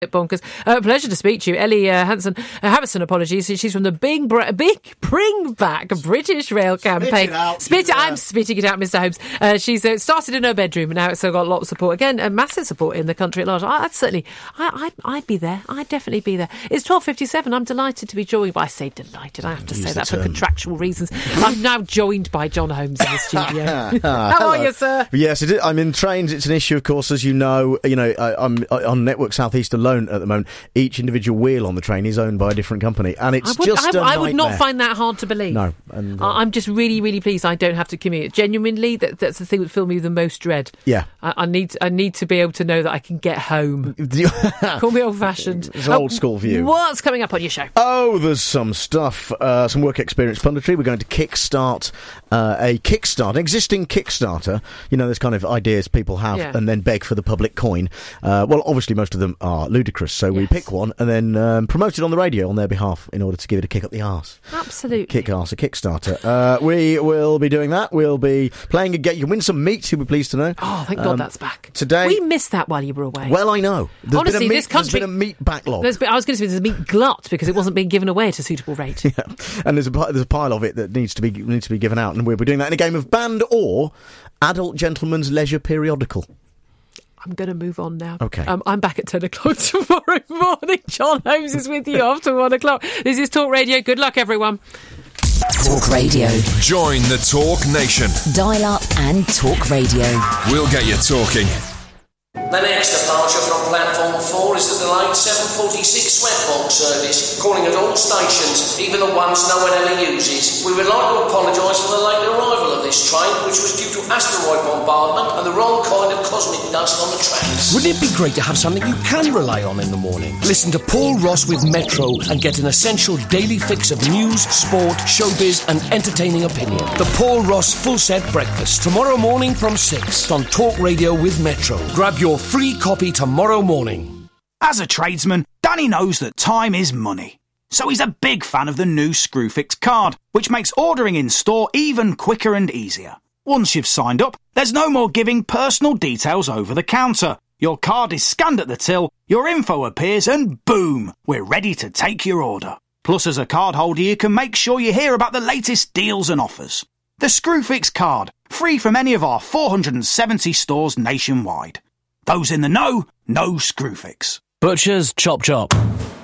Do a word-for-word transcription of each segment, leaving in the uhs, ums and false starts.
bonkers. Uh, pleasure to speak to you. Ellie uh, Hanson, uh, Havison, apologies. She's from the Big, Br- Big Bring Back British Rail campaign. Spit it out. Spit it, I'm spitting it out, Mister Holmes. Uh, she's uh, started in her bedroom and now it's uh, got a lot of support. Again, uh, massive support in the country at large. I, I'd certainly, I, I'd, I'd be there. I'd definitely be there. It's twelve fifty-seven. I'm delighted to be joined by, I say delighted, I have to Use say that term. for contractual reasons. I'm now joined by John Holmes in the studio. How Hello. are you, sir? Yes, it is. I'm in trains. It's an issue, of course, as you know. You know, I, I'm on Network South East alone at the moment. Each individual wheel on the train is owned by a different company, and it's I would, just I, a I would not nightmare. find that hard to believe. No, and, uh, I- I'm just really, really pleased I don't have to commute. Genuinely, that, that's the thing that fills me with the most dread. Yeah. I, I need, I need to be able to know that I can get home. Call me old-fashioned. It's an old school view. What's coming up on your show? Oh, there's some stuff, uh, some work experience punditry. We're going to kickstart uh, a Kickstarter, existing Kickstarter. You know, there's kind of ideas people have Yeah. and then beg for the public coin. Uh, well, obviously most of them are ludicrous, so we Yes. pick one and then um, promote it on the radio on their behalf in order to give it a kick up the arse. Absolutely. Kick arse, a Kickstarter. Uh, we will be doing that. We'll be playing a game. You can win some meat, you'll be pleased to know. Oh, thank God Um, that's back. today- We missed that while you were away. Well, I know. There's Honestly, been a meat, this country- there's been a meat backlog. There's been, I was going to say there's a meat glut because it wasn't being given away at a suitable rate. Yeah, and there's a pi- there's a pile of it that needs to be needs to be given out, and we'll be doing that in a game of Band or Adult Gentleman's Leisure Periodical. I'm going to move on now. Okay. Um, I'm back at ten o'clock tomorrow morning. John Holmes is with you after one o'clock. This is Talk Radio. Good luck, everyone. Talk Radio. Join the Talk Nation. Dial up and talk radio. We'll get you talking. The next departure from platform four is the delayed seven forty-six Sweatbox service, calling at all stations, even the ones no one ever uses. We would like to apologise for the late arrival of this train, which was due to asteroid bombardment and the wrong kind of cosmic dust on the tracks. Wouldn't it be great to have something you can rely on in the morning? Listen to Paul Ross with Metro and get an essential daily fix of news, sport, showbiz and entertaining opinion. The Paul Ross Full Set Breakfast, tomorrow morning from six on Talk Radio with Metro. Grab your free copy tomorrow morning. As a tradesman, Danny knows that time is money. So he's a big fan of the new Screwfix card, which makes ordering in store even quicker and easier. Once you've signed up, there's no more giving personal details over the counter. Your card is scanned at the till, your info appears, and boom, we're ready to take your order. Plus, as a card holder, you can make sure you hear about the latest deals and offers. The Screwfix card, free from any of our four hundred seventy stores nationwide. Those in the know, know Screwfix. Butchers, chop chop.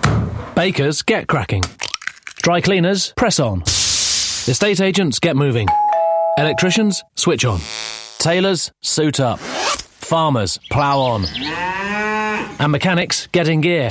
Bakers, get cracking. Dry cleaners, press on. Estate agents, get moving. Electricians, switch on. Tailors, suit up. Farmers, plough on. And mechanics, get in gear.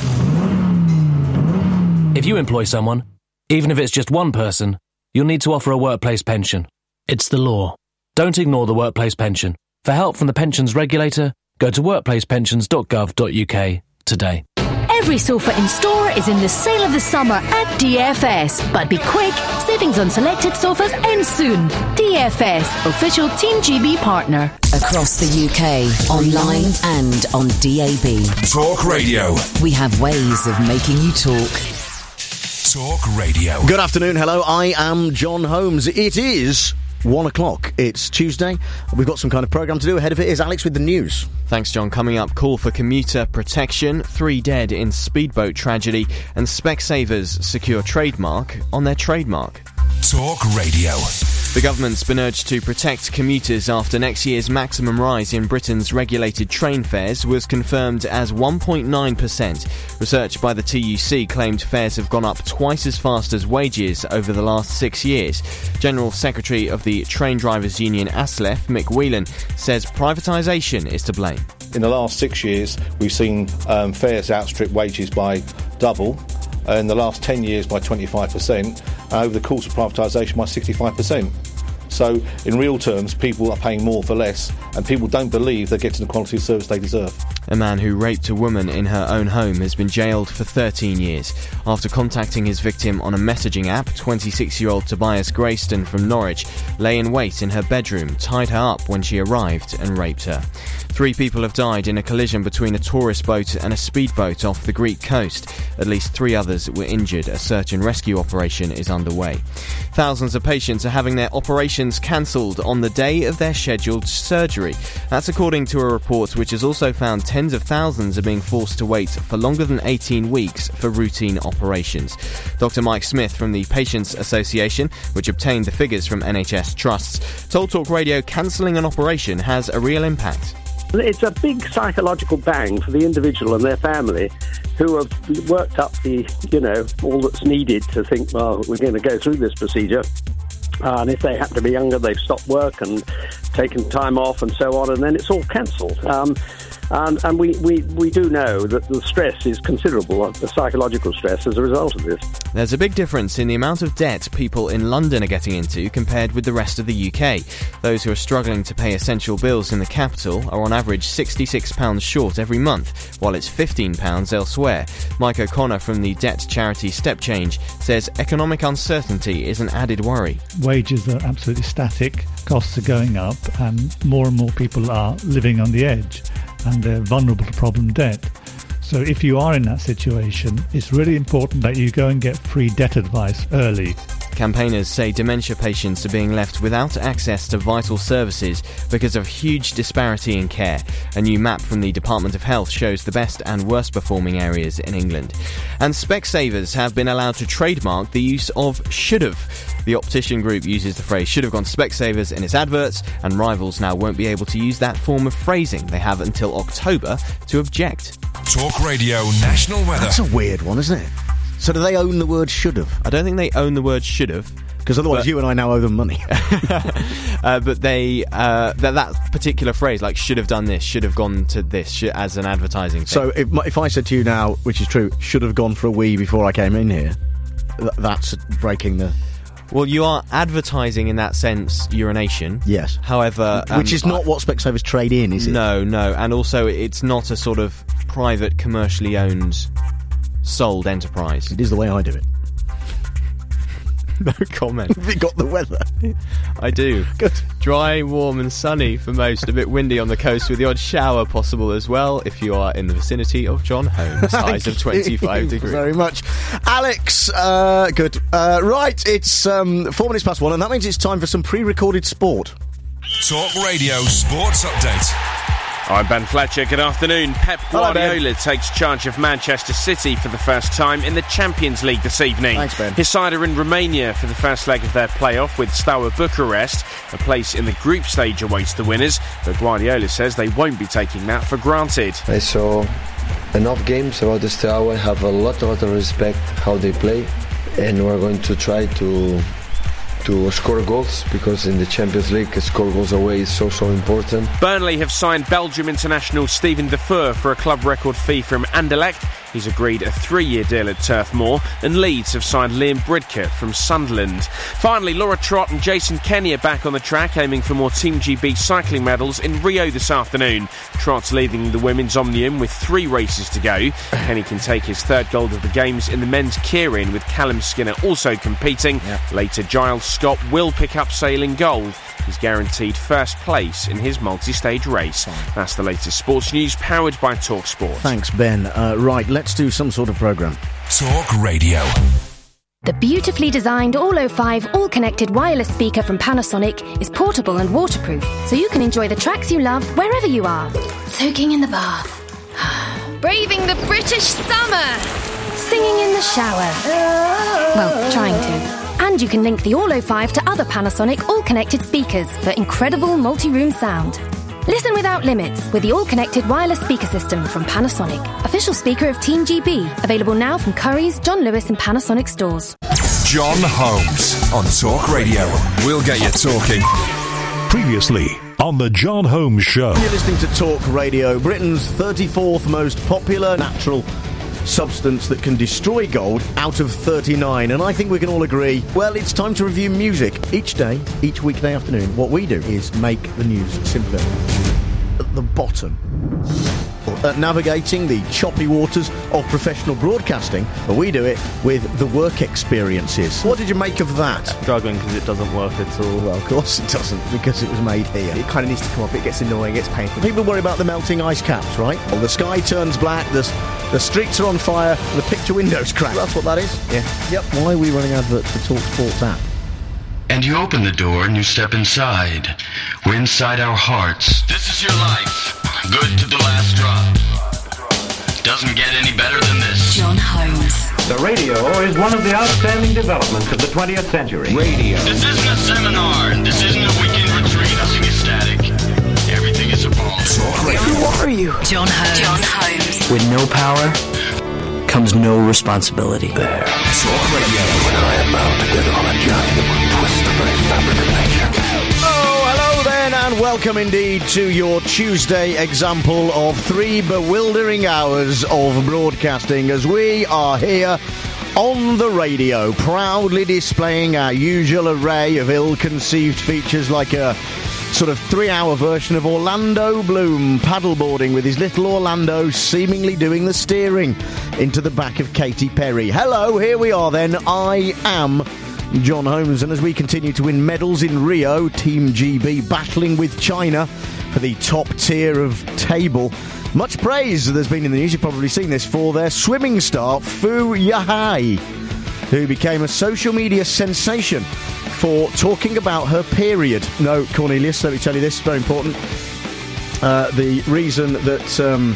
If you employ someone, even if it's just one person, you'll need to offer a workplace pension. It's the law. Don't ignore the workplace pension. For help from the pensions regulator, go to workplace pensions dot gov dot U K today. Every sofa in store is in the sale of the summer at D F S. But be quick, savings on selected sofas ends soon. D F S, official Team G B partner. Across the U K, online and on D A B. Talk Radio. We have ways of making you talk. Talk Radio. Good afternoon, hello, I am John Holmes. It is one o'clock. It's Tuesday. We've got some kind of programme to do. Ahead of it is Alex with the news. Thanks, John. Coming up, call for commuter protection, three dead in speedboat tragedy, and Specsavers secure trademark on their trademark. Talk Radio. The government's been urged to protect commuters after next year's maximum rise in Britain's regulated train fares was confirmed as one point nine percent. Research by the T U C claimed fares have gone up twice as fast as wages over the last six years. General Secretary of the Train Drivers Union ASLEF, Mick Whelan, says privatisation is to blame. In the last six years, we've seen um, fares outstrip wages by double. In the last ten years by twenty-five percent, uh, over the course of privatisation by sixty-five percent. So, in real terms, people are paying more for less, and people don't believe they're getting the quality of service they deserve. A man who raped a woman in her own home has been jailed for thirteen years. After contacting his victim on a messaging app, twenty-six-year-old Tobias Grayston from Norwich lay in wait in her bedroom, tied her up when she arrived and raped her. Three people have died in a collision between a tourist boat and a speedboat off the Greek coast. At least three others were injured. A search and rescue operation is underway. Thousands of patients are having their operations cancelled on the day of their scheduled surgery. That's according to a report which has also found tens of thousands are being forced to wait for longer than eighteen weeks for routine operations. Doctor Mike Smith from the Patients Association, which obtained the figures from N H S trusts, told Talk Radio cancelling an operation has a real impact. It's a big psychological bang for the individual and their family who have worked up the, you know, all that's needed to think, well, we're going to go through this procedure. Uh, and if they happen to be younger, they've stopped work and taken time off and so on, and then it's all cancelled. Um, and and we, we, we do know that the stress is considerable, the psychological stress as a result of this. There's a big difference in the amount of debt people in London are getting into compared with the rest of the U K. Those who are struggling to pay essential bills in the capital are on average sixty-six pounds short every month, while it's fifteen pounds elsewhere. Mike O'Connor from the debt charity Step Change says economic uncertainty is an added worry. Wages are absolutely static, costs are going up, and more and more people are living on the edge, and they're vulnerable to problem debt. So if you are in that situation, it's really important that you go and get free debt advice early. Campaigners say dementia patients are being left without access to vital services because of huge disparity in care. A new map from the Department of Health shows the best and worst performing areas in England. And Specsavers have been allowed to trademark the use of should've. The optician group uses the phrase should've gone to Specsavers in its adverts, and rivals now won't be able to use that form of phrasing. They have until October to object. Talk Radio National Weather. That's a weird one, isn't it? So do they own the word should've? I don't think they own the word should've. Because otherwise but, you and I now owe them money. uh, but they, uh, that, that particular phrase, like should have done this, should have gone to this, should, as an advertising thing. So if, if I said to you now, which is true, should have gone for a wee before I came in here, th- that's breaking the... Well, you are advertising in that sense urination. Yes. However... Um, Which is not I, what Specsavers trade in, is it? No, no. And also it's not a sort of private, commercially owned, sold enterprise. It is the way I do it. No comment. Have you got the weather? I do. Good. Dry, warm and sunny for most. A bit windy on the coast with the odd shower possible as well if you are in the vicinity of John Holmes. Highs of twenty-five degrees. Very much. Alex, uh, good. Uh, right, it's um, four minutes past one, and that means it's time for some pre-recorded sport. Talk Radio Sports Update. I'm Ben Fletcher. Good afternoon. Pep Guardiola takes charge of Manchester City for the first time in the Champions League this evening. Thanks, Ben. His side are in Romania for the first leg of their playoff with Steaua Bucharest. A place in the group stage awaits the winners, but Guardiola says they won't be taking that for granted. I saw enough games about the Steaua. I have a lot, a lot of respect how they play, and we're going to try to to score goals, because in the Champions League, score goals away is so, so important. Burnley have signed Belgium international Steven Defour for a club record fee from Anderlecht. He's agreed a three-year deal at Turf Moor, and Leeds have signed Liam Bridcut from Sunderland. Finally, Laura Trott and Jason Kenny are back on the track, aiming for more Team G B cycling medals in Rio this afternoon. Trott's leading the women's Omnium with three races to go. Kenny can take his third gold of the Games in the men's Keirin, with Callum Skinner also competing. Yep. Later, Giles Scott will pick up sailing gold. He's guaranteed first place in his multi-stage race. That's the latest sports news, powered by Talk Sport. Thanks, Ben. Uh, right, let's do some sort of programme. Talk Radio. The beautifully designed All oh five all-connected wireless speaker from Panasonic is portable and waterproof, so you can enjoy the tracks you love wherever you are. Soaking in the bath. Braving the British summer. Singing in the shower. Well, trying to. And you can link the All oh five to other Panasonic all-connected speakers for incredible multi-room sound. Listen without limits with the all-connected wireless speaker system from Panasonic. Official speaker of Team G B. Available now from Currys, John Lewis and Panasonic stores. John Holmes on Talk Radio. We'll get you talking. Previously on the John Holmes Show. You're listening to Talk Radio, Britain's thirty-fourth most popular natural substance that can destroy gold out of thirty-nine, and I think we can all agree, well, it's time to review music. Each day, each weekday afternoon, what we do is make the news simpler. At the bottom, or at navigating the choppy waters of professional broadcasting, but we do it with the work experiences. What did you make of that? Struggling because it doesn't work at all. Well, of course it doesn't, because it was made here. It kind of needs to come off. It gets annoying, it's painful. People worry about the melting ice caps, right? Well, the sky turns black, the, the streets are on fire, and the picture windows crack. That's what that is? Yeah. Yep. Why are we running adverts for Talk Sports app? And you open the door and you step inside. We're inside our hearts. This is your life. Good to the last drop. Doesn't get any better than this. John Holmes. The radio is one of the outstanding developments of the twentieth century. Radio. This isn't a seminar. This isn't a weekend retreat. Nothing is static. Everything is evolving. Who are you? John Holmes. John Holmes. With no power comes no responsibility. There. Talk Radio. When I am about to get on a journey that will twist the very fabric of nature. Oh, hello then, and welcome indeed to your Tuesday example of three bewildering hours of broadcasting as we are here on the radio, proudly displaying our usual array of ill-conceived features like a sort of three-hour version of Orlando Bloom paddleboarding with his little Orlando seemingly doing the steering into the back of Katy Perry. Hello, here we are then. I am John Holmes, and as we continue to win medals in Rio, Team G B battling with China for the top tier of table. Much praise there's been in the news, you've probably seen this, for their swimming star, Fu Yahai, who became a social media sensation for talking about her period. No, Cornelius, let me tell you this, very important. Uh, the reason that um,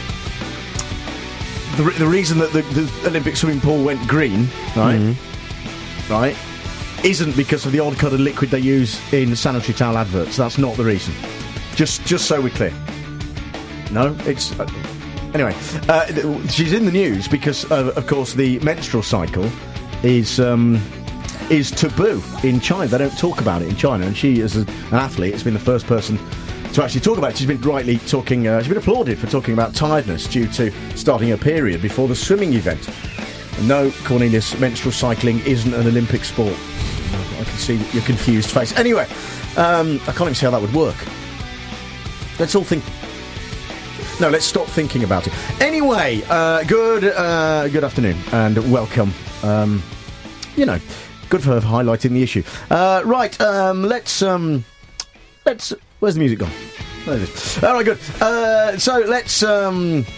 the, re- the reason that the, the Olympic swimming pool went green, right, mm-hmm. right, isn't because of the odd coloured liquid they use in sanitary towel adverts. That's not the reason. Just, just so we're clear. No, it's uh, anyway. Uh, she's in the news because, uh, of course, the menstrual cycle is. Um, is taboo in China. They don't talk about it in China, and she, as a, an athlete, has been the first person to actually talk about it. She's been rightly talking, uh, she's been applauded for talking about tiredness due to starting her period before the swimming event. And no, Cornelius, menstrual cycling isn't an Olympic sport. I can see your confused face. Anyway, um, I can't even see how that would work. Let's all think... No, let's stop thinking about it. Anyway, uh, good, uh, good afternoon, and welcome. Um, you know... Good for her for highlighting the issue. Uh, right, um, let's, um, let's, where's the music gone? There it is. All right, good. Uh, so let's, um,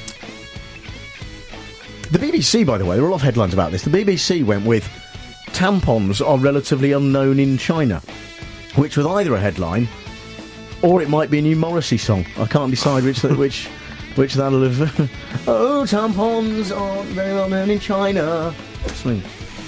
the B B C, by the way, there are a lot of headlines about this. The B B C went with, tampons are relatively unknown in China, which was either a headline, or it might be a new Morrissey song. I can't decide which, which, which that'll have. Oh, tampons aren't very well known in China. Something.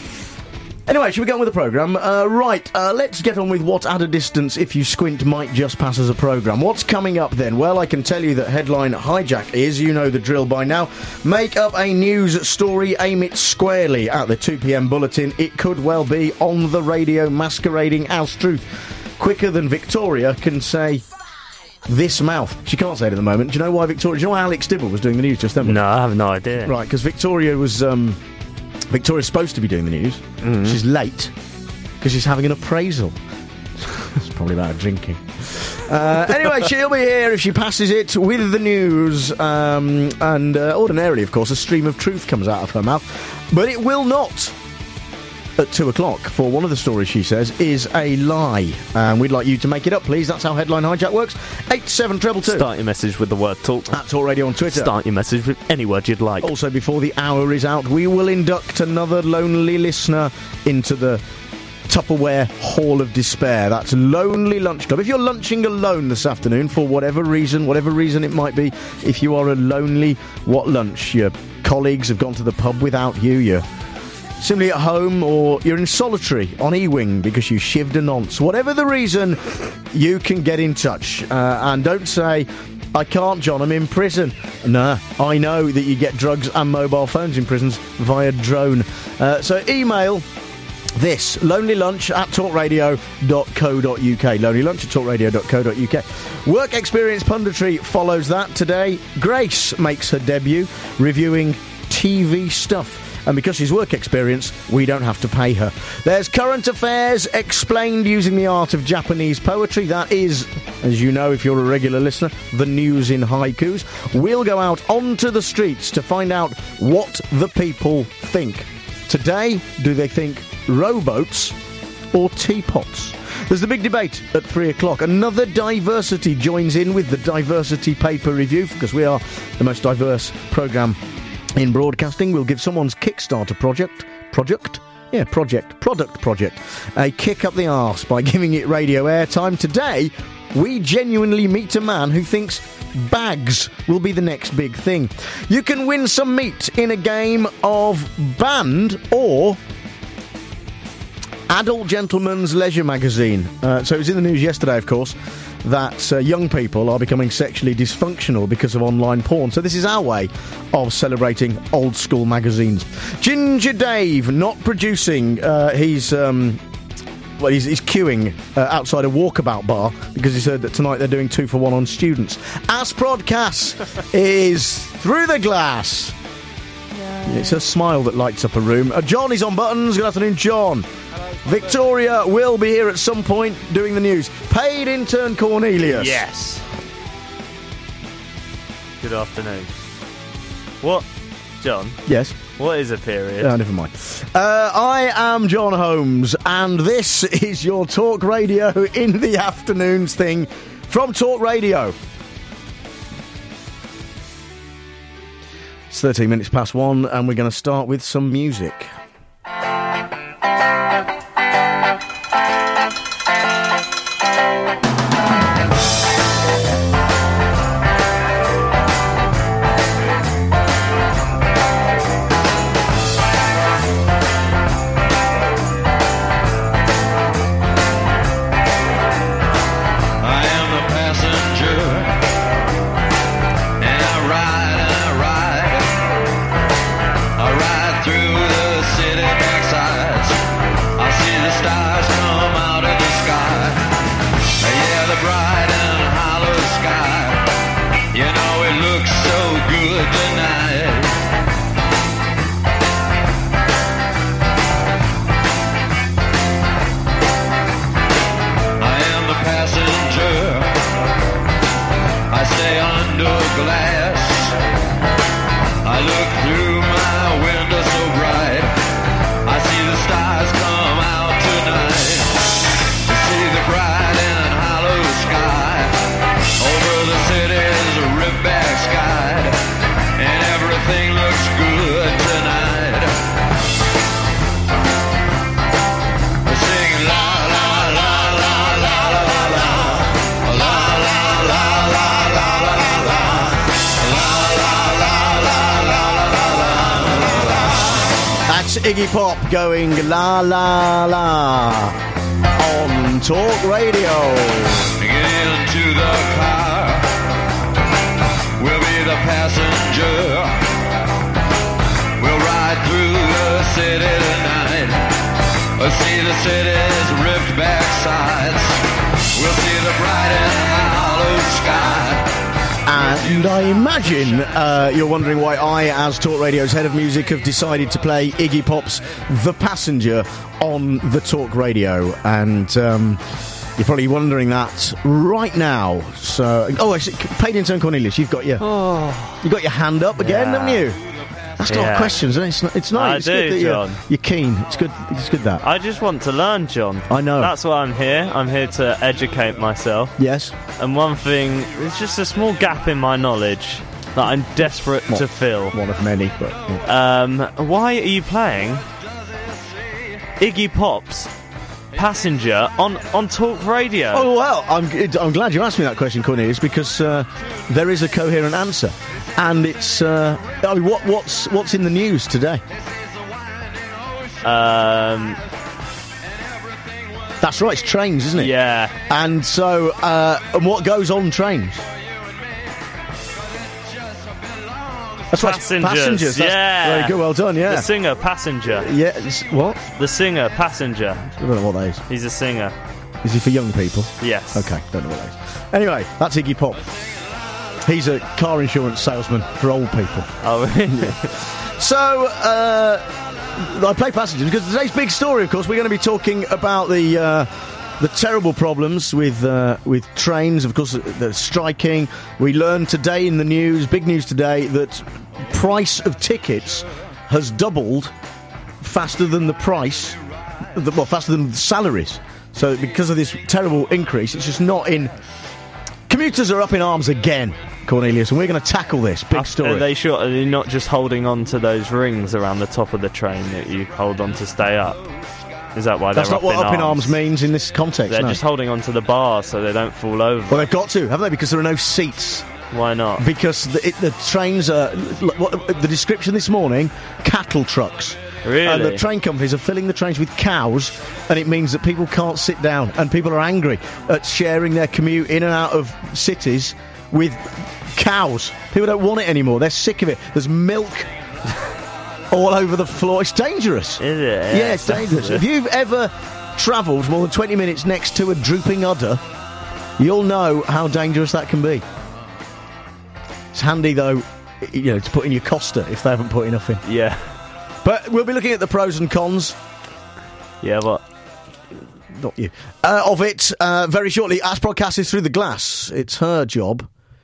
Anyway, should we get on with the programme? Uh, right, uh, let's get on with what at a distance, if you squint, might just pass as a programme. What's coming up then? Well, I can tell you that headline hijack is, you know the drill by now, make up a news story, aim it squarely at the two p.m. bulletin. It could well be on the radio masquerading as truth. Quicker than Victoria can say this mouth. She can't say it at the moment. Do you know why Victoria... Do you know why Alex Dibble was doing the news just then? No, I have no idea. Right, because Victoria was... Um, Victoria's supposed to be doing the news. Mm-hmm. She's late because she's having an appraisal. It's probably about drinking. Uh, anyway, she'll be here if she passes it with the news. Um, and uh, ordinarily, of course, a stream of truth comes out of her mouth. But it will not at two o'clock, for one of the stories, she says, is a lie. And we'd like you to make it up, please. That's how Headline Hijack works. eight seven two two. Start your message with the word talk. At Talk Radio on Twitter. Start your message with any word you'd like. Also, before the hour is out, we will induct another lonely listener into the Tupperware Hall of Despair. That's Lonely Lunch Club. If you're lunching alone this afternoon, for whatever reason, whatever reason it might be, if you are a lonely, what lunch? Your colleagues have gone to the pub without you, you're simply at home, or you're in solitary on E-Wing because you shivved a nonce. Whatever the reason, you can get in touch. Uh, and don't say, I can't, John, I'm in prison. Nah, I know that you get drugs and mobile phones in prisons via drone. Uh, so email this, lonelylunch at talkradio dot co dot uk. Lonelylunch at talkradio dot co dot uk. Work Experience Punditry follows that today. Grace makes her debut reviewing T V stuff. and because she's work experience, we don't have to pay her. There's current affairs explained using the art of Japanese poetry. That is, as you know if you're a regular listener, the news in haikus. We'll go out onto the streets to find out what the people think. Today, do they think rowboats or teapots? There's the big debate at three o'clock. Another diversity joins in with the Diversity Paper Review, because we are the most diverse programme in broadcasting. We'll give someone's Kickstarter project, project? Yeah, project, product project, a kick up the arse by giving it radio airtime. Today, we genuinely meet a man who thinks bags will be the next big thing. You can win some meat in a game of Band or Adult Gentleman's Leisure magazine. Uh, so it was in the news yesterday, of course, that uh, young people are becoming sexually dysfunctional because of online porn. So this is our way of celebrating old school magazines. Ginger Dave not producing. Uh, he's um, well, he's, he's queuing uh, outside a Walkabout bar because he's heard that tonight they're doing two for one on students. Asprodcast is through the glass. Yay. It's a smile that lights up a room. Uh, John is on buttons. Good afternoon, John. Victoria will be here at some point doing the news. Paid intern Cornelius. Yes. Good afternoon. What, John? Yes. What is a period? Oh, never mind. Uh, I am John Holmes, and this is your Talk Radio in the Afternoons thing from Talk Radio. It's thirteen minutes past one, and we're going to start with some music. Iggy Pop going la la la on Talk Radio. Get into the car, we'll be the passenger. We'll ride through the city tonight. We'll see the city's ripped back sides. We'll see the bright and hollow sky. And I imagine uh, you're wondering why I, as Talk Radio's head of music, have decided to play Iggy Pop's The Passenger on the Talk Radio. And um, you're probably wondering that right now. So, oh, I see, paid intern Cornelius, you've got your, oh. you've got your hand up again, yeah. haven't you? That's a lot yeah. of questions, isn't it? It's, it's nice. I it's do, good that John. You're, you're keen. It's good. It's good that. I just want to learn, John. I know. That's why I'm here. I'm here to educate myself. Yes. And one thing, there's just a small gap in my knowledge that I'm desperate What? to fill. One of many, but... Yeah. Um, why are you playing Iggy Pop's Passenger on, on Talk Radio? Oh, well, I'm, I'm glad you asked me that question, Cornelius, because uh, there is a coherent answer. And it's... Uh, I mean, what, what's, what's in the news today? Um... That's right, it's trains, isn't it? Yeah. And so, uh, and what goes on trains? That's right, Passengers. Passengers. That's yeah. very good, well done, yeah. The singer, Passenger. Yeah, it's, what? The singer, Passenger. I don't know what that is. He's a singer. Is he for young people? Yes. Okay, don't know what that is. Anyway, that's Iggy Pop. He's a car insurance salesman for old people. Oh, really? Yeah. So, uh, I play Passengers because today's big story, of course, we're going to be talking about the uh, the terrible problems with uh, with trains. Of course, they're striking. We learned today in the news, big news today, that price of tickets has doubled faster than the price, well, faster than the salaries. So because of this terrible increase, it's just not in... Commuters are up in arms again, Cornelius, and we're going to tackle this big story. Are they sure? Are they not just holding on to those rings around the top of the train that you hold on to stay up? Is that why they're That's not up what in up in arms? arms means in this context. They're no. just holding on to the bar so they don't fall over. Well, they've got to, haven't they? Because there are no seats. Why not? Because the, it, the trains are... Look, what, the description this morning, cattle trucks. Really? And the train companies are filling the trains with cows, and it means that people can't sit down, and people are angry at sharing their commute in and out of cities with cows. People don't want it anymore. They're sick of it. There's milk all over the floor. It's dangerous. Is it? Yeah, it's dangerous. If you've ever travelled more than twenty minutes next to a drooping udder, you'll know how dangerous that can be. It's handy, though, you know, to put in your Costa if they haven't put enough in. Yeah. But we'll be looking at the pros and cons. Yeah, what? Not you. Uh, of it uh, very shortly. Ash broadcasts through the glass. It's her job.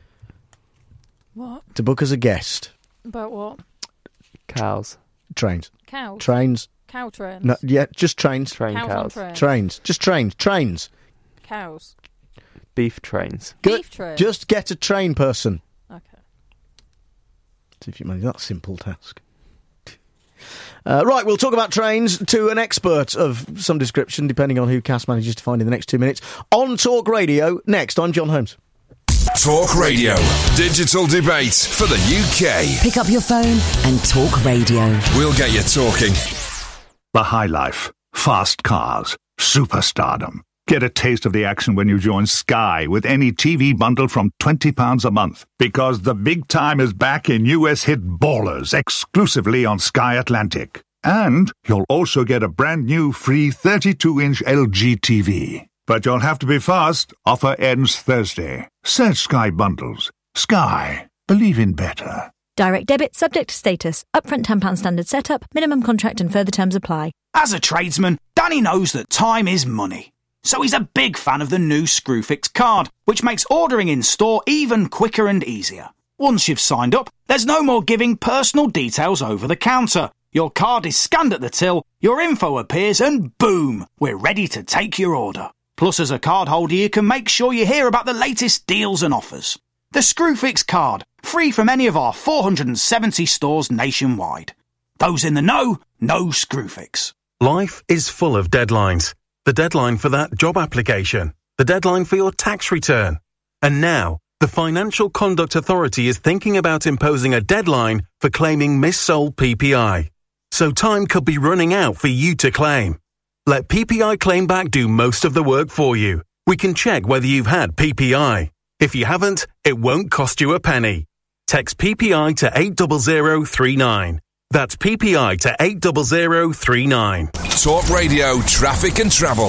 What? To book as a guest. About what? Cows. Trains. Cows? Trains. Cow trains? No, yeah, just trains. Train Cows cows. on trains. Trains. Just trains. Trains. Cows. Beef trains. Good. Beef trains? Just get a train person. Okay. See if you manage that simple task. Uh, right, we'll talk about trains to an expert of some description, depending on who Cass manages to find in the next two minutes. On Talk Radio, next, I'm John Holmes. Talk Radio. Digital debate for the U K. Pick up your phone and talk radio. We'll get you talking. The High Life. Fast cars. Superstardom. Get a taste of the action when you join Sky with any T V bundle from twenty pounds a month. Because the big time is back in U S hit Ballers, exclusively on Sky Atlantic. And you'll also get a brand new free thirty-two inch L G T V. But you'll have to be fast. Offer ends Thursday. Search Sky Bundles. Sky. Believe in better. Direct debit subject to status. Upfront ten pounds standard setup. Minimum contract and further terms apply. As a tradesman, Danny knows that time is money. So he's a big fan of the new Screwfix card, which makes ordering in store even quicker and easier. Once you've signed up, there's no more giving personal details over the counter. Your card is scanned at the till, your info appears, and boom, we're ready to take your order. Plus, as a card holder, you can make sure you hear about the latest deals and offers. The Screwfix card, free from any of our four hundred seventy stores nationwide. Those in the know, know Screwfix. Life is full of deadlines. The deadline for that job application, the deadline for your tax return. And now, the Financial Conduct Authority is thinking about imposing a deadline for claiming missold P P I. So time could be running out for you to claim. Let P P I Claim Back do most of the work for you. We can check whether you've had P P I. If you haven't, it won't cost you a penny. Text P P I to eight zero zero three nine. That's P P I to eight zero zero three nine. Talk Radio, traffic and travel.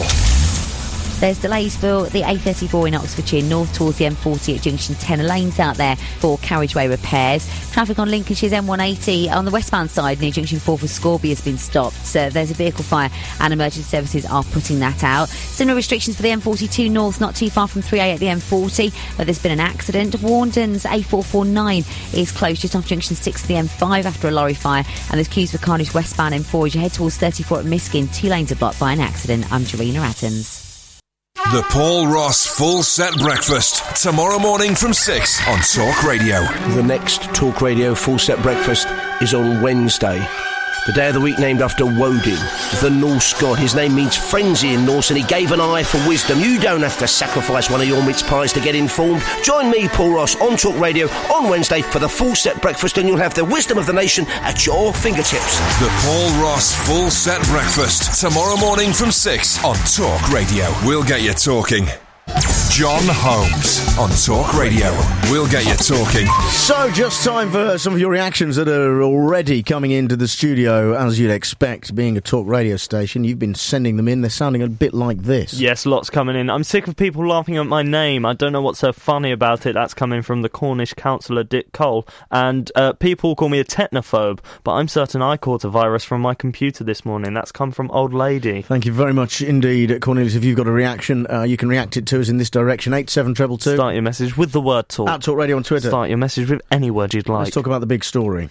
There's delays for the A thirty-four in Oxfordshire, north towards the M forty at junction ten. Lanes out there for carriageway repairs. Traffic on Lincolnshire's M one eighty on the westbound side near junction four for Scorby has been stopped. So there's a vehicle fire and emergency services are putting that out. Similar restrictions for the M forty-two north, not too far from three A at the M forty, where there's been an accident. Warndon's A four forty-nine is closed just off junction six to the M five after a lorry fire. And there's queues for Cardiff westbound M four as you head towards thirty-four at Miskin. Two lanes are blocked by an accident. I'm Jarina Attons. The Paul Ross Full Set Breakfast, tomorrow morning from six on Talk Radio. The next Talk Radio Full Set Breakfast is on Wednesday. The day of the week named after Woden, the Norse god. His name means frenzy in Norse, and he gave an eye for wisdom. You don't have to sacrifice one of your mince pies to get informed. Join me, Paul Ross, on Talk Radio on Wednesday for the Full Set Breakfast, and you'll have the wisdom of the nation at your fingertips. The Paul Ross Full Set Breakfast, tomorrow morning from six on Talk Radio. We'll get you talking. John Holmes on Talk Radio. We'll get you talking. So, just time for some of your reactions that are already coming into the studio, as you'd expect, being a talk radio station. You've been sending them in. They're sounding a bit like this. Yes, lots coming in. I'm sick of people laughing at my name. I don't know what's so funny about it. That's coming from the Cornish councillor Dick Cole. And uh, people call me a technophobe, but I'm certain I caught a virus from my computer this morning. That's come from Old Lady. Thank you very much indeed, Cornelius. If you've got a reaction, uh, you can react it to us in this direction. eight seven two two. Start your message with the word talk. At Talk Radio on Twitter. Start your message with any word you'd like. Let's talk about the big story.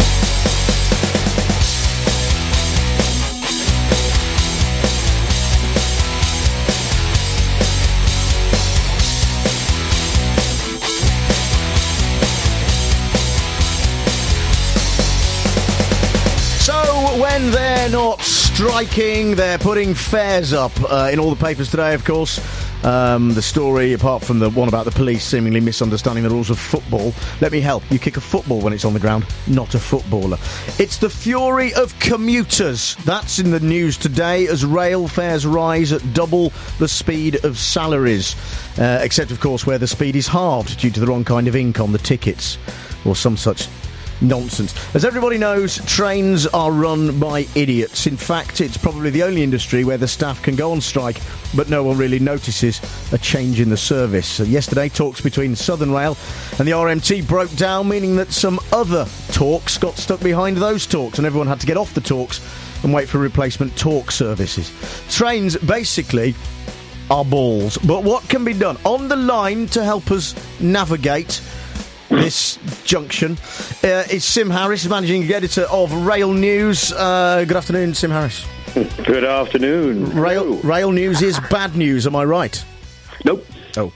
When they're not striking, they're putting fares up uh, in all the papers today, of course. Um, the story, apart from the one about the police seemingly misunderstanding the rules of football. Let me help. You kick a football when it's on the ground, not a footballer. It's the fury of commuters. That's in the news today as rail fares rise at double the speed of salaries. Uh, except, of course, where the speed is halved due to the wrong kind of ink on the tickets or some such nonsense. As everybody knows, trains are run by idiots. In fact, it's probably the only industry where the staff can go on strike, but no one really notices a change in the service. So yesterday, talks between Southern Rail and the R M T broke down, meaning that some other talks got stuck behind those talks, and everyone had to get off the talks and wait for replacement talk services. Trains, basically, are balls. But what can be done? On the line to help us navigate this junction uh, is Sim Harris, managing editor of Rail News. Uh, good afternoon, Sim Harris. Good afternoon. Rail, rail News is bad news, am I right? Nope. Oh.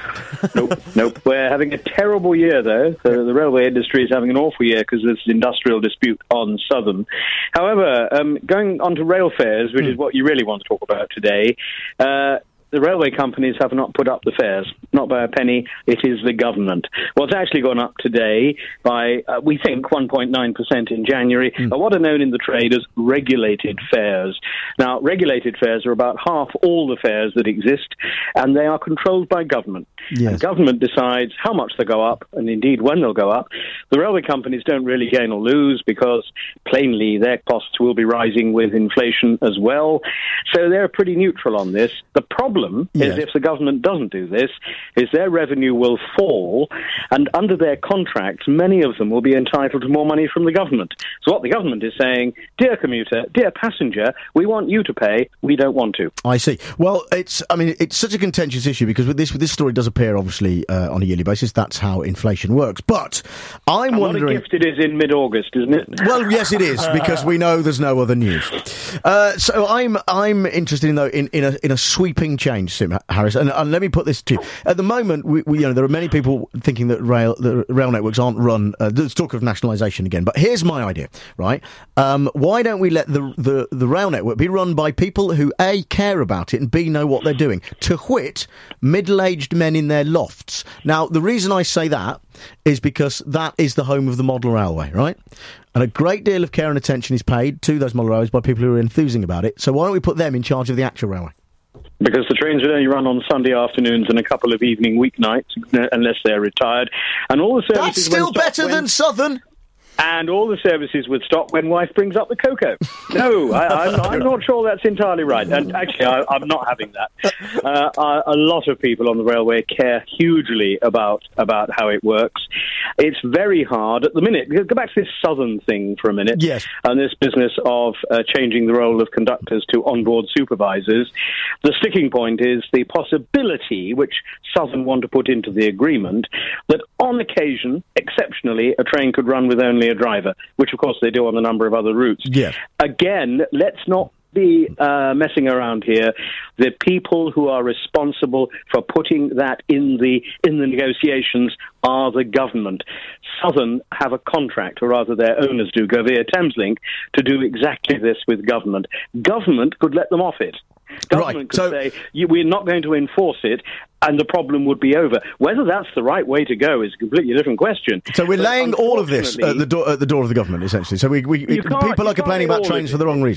nope, nope. We're having a terrible year, though. The, the railway industry is having an awful year because there's an industrial dispute on Southern. However, um, going on to rail fares, which mm. is what you really want to talk about today, uh, the railway companies have not put up the fares, not by a penny. It is the government. Well, it's actually gone up today by, uh, we think, one point nine percent in January, mm. uh, what are known in the trade as regulated fares. Now, regulated fares are about half all the fares that exist, and they are controlled by government. Yes. And government decides how much they go up, and indeed when they'll go up. The railway companies don't really gain or lose because, plainly, their costs will be rising with inflation as well. So they're pretty neutral on this. The problem Yes. is if the government doesn't do this, is their revenue will fall, and under their contracts, many of them will be entitled to more money from the government. So what the government is saying, dear commuter, dear passenger, we want you to pay, we don't want to. I see. Well, it's, I mean, it's such a contentious issue because with this, with this story does appear, obviously, uh, on a yearly basis. That's how inflation works. But I'm and wondering... what a gift it is in mid-August, isn't it? Well, yes, it is, because we know there's no other news. Uh, so I'm I'm interested in, though, in, in, a, in a sweeping change. Sim Harris, and, and let me put this to you. At the moment, we, we, you know, there are many people thinking that rail, the rail networks aren't run. Uh, there's talk of nationalisation again, but here's my idea, right? Um, why don't we let the, the the rail network be run by people who A, care about it, and B, know what they're doing? To wit, middle-aged men in their lofts. Now, the reason I say that is because that is the home of the model railway, right? And a great deal of care and attention is paid to those model railways by people who are enthusing about it. So why don't we put them in charge of the actual railway? Because the trains would only run on Sunday afternoons and a couple of evening weeknights, unless they're retired. And all the services... That's still better when... than Southern! And all the services would stop when wife brings up the cocoa. No, I, I'm, I'm not sure that's entirely right. And actually, I, I'm not having that. Uh, I, a lot of people on the railway care hugely about about how it works. It's very hard at the minute. Go back to this Southern thing for a minute. Yes. And this business of uh, changing the role of conductors to onboard supervisors. The sticking point is the possibility, which Southern want to put into the agreement, that on occasion, exceptionally, a train could run with only a driver, which of course they do on a number of other routes. Yes. Again, let's not be uh, messing around here. The people who are responsible for putting that in the in the negotiations are the government. Southern have a contract, or rather their owners do, Govia Thameslink, to do exactly this with government. Government could let them off it. Government right. could so, say, we're not going to enforce it, and the problem would be over. Whether that's the right way to go is a completely different question. So we're but laying all of this at the door at the door of the government, essentially. So we, we it, people are complaining about trains for the wrong reason.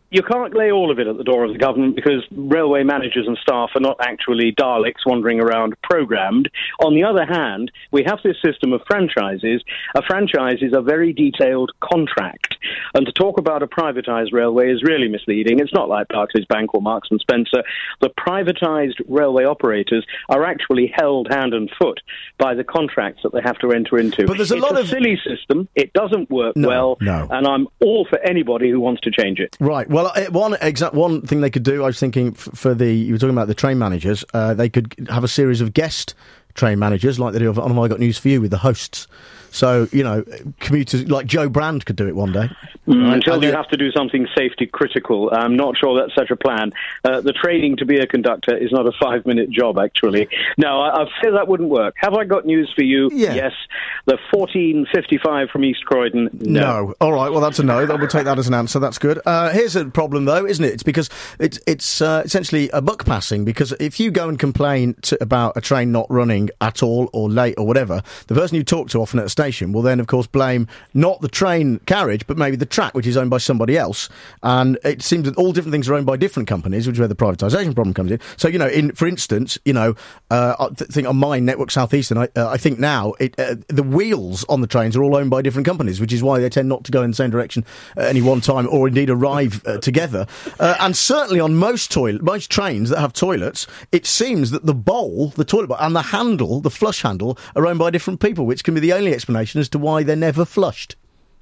You can't lay all of it at the door of the government because railway managers and staff are not actually Daleks wandering around programmed. On the other hand, we have this system of franchises. A franchise is a very detailed contract. And to talk about a privatised railway is really misleading. It's not like Barclays Bank or Marks and Spencer. The privatised railway operators are actually held hand and foot by the contracts that they have to enter into. But there's a it's lot a of silly system. It doesn't work No, well. no. And I'm all for anybody who wants to change it. Right. Well, uh, one exact one thing they could do, I was thinking f- for the you were talking about the train managers. Uh, they could have a series of guest train managers like they do on Have I Got News for You with the hosts. So, you know, commuters like Joe Brand could do it one day. Mm, Right? Until And you then- have to do something safety critical. I'm not sure that's such a plan. Uh, the training to be a conductor is not a five-minute job, actually. No, I, I fear that wouldn't work. Have I got news for you? Yeah. Yes. The fourteen fifty-five from East Croydon, no. No. All right. Well, that's a no. We'll take that as an answer. That's good. Uh, here's a problem, though, isn't it? It's because it's it's uh, essentially a buck passing. Because if you go and complain to, about a train not running at all or late or whatever, the person you talk to often at a station will then, of course, blame not the train carriage, but maybe the track, which is owned by somebody else. And it seems that all different things are owned by different companies, which is where the privatisation problem comes in. So, you know, in for instance, you know, uh, I th- think on mine, Network South Eastern, I, uh, I think now it, uh, the wheels on the trains are all owned by different companies, which is why they tend not to go in the same direction at any one time or indeed arrive uh, together. Uh, and certainly on most toilet, most trains that have toilets, it seems that the bowl, the toilet bowl, and the handle, the flush handle, are owned by different people, which can be the only explanation as to why they're never flushed.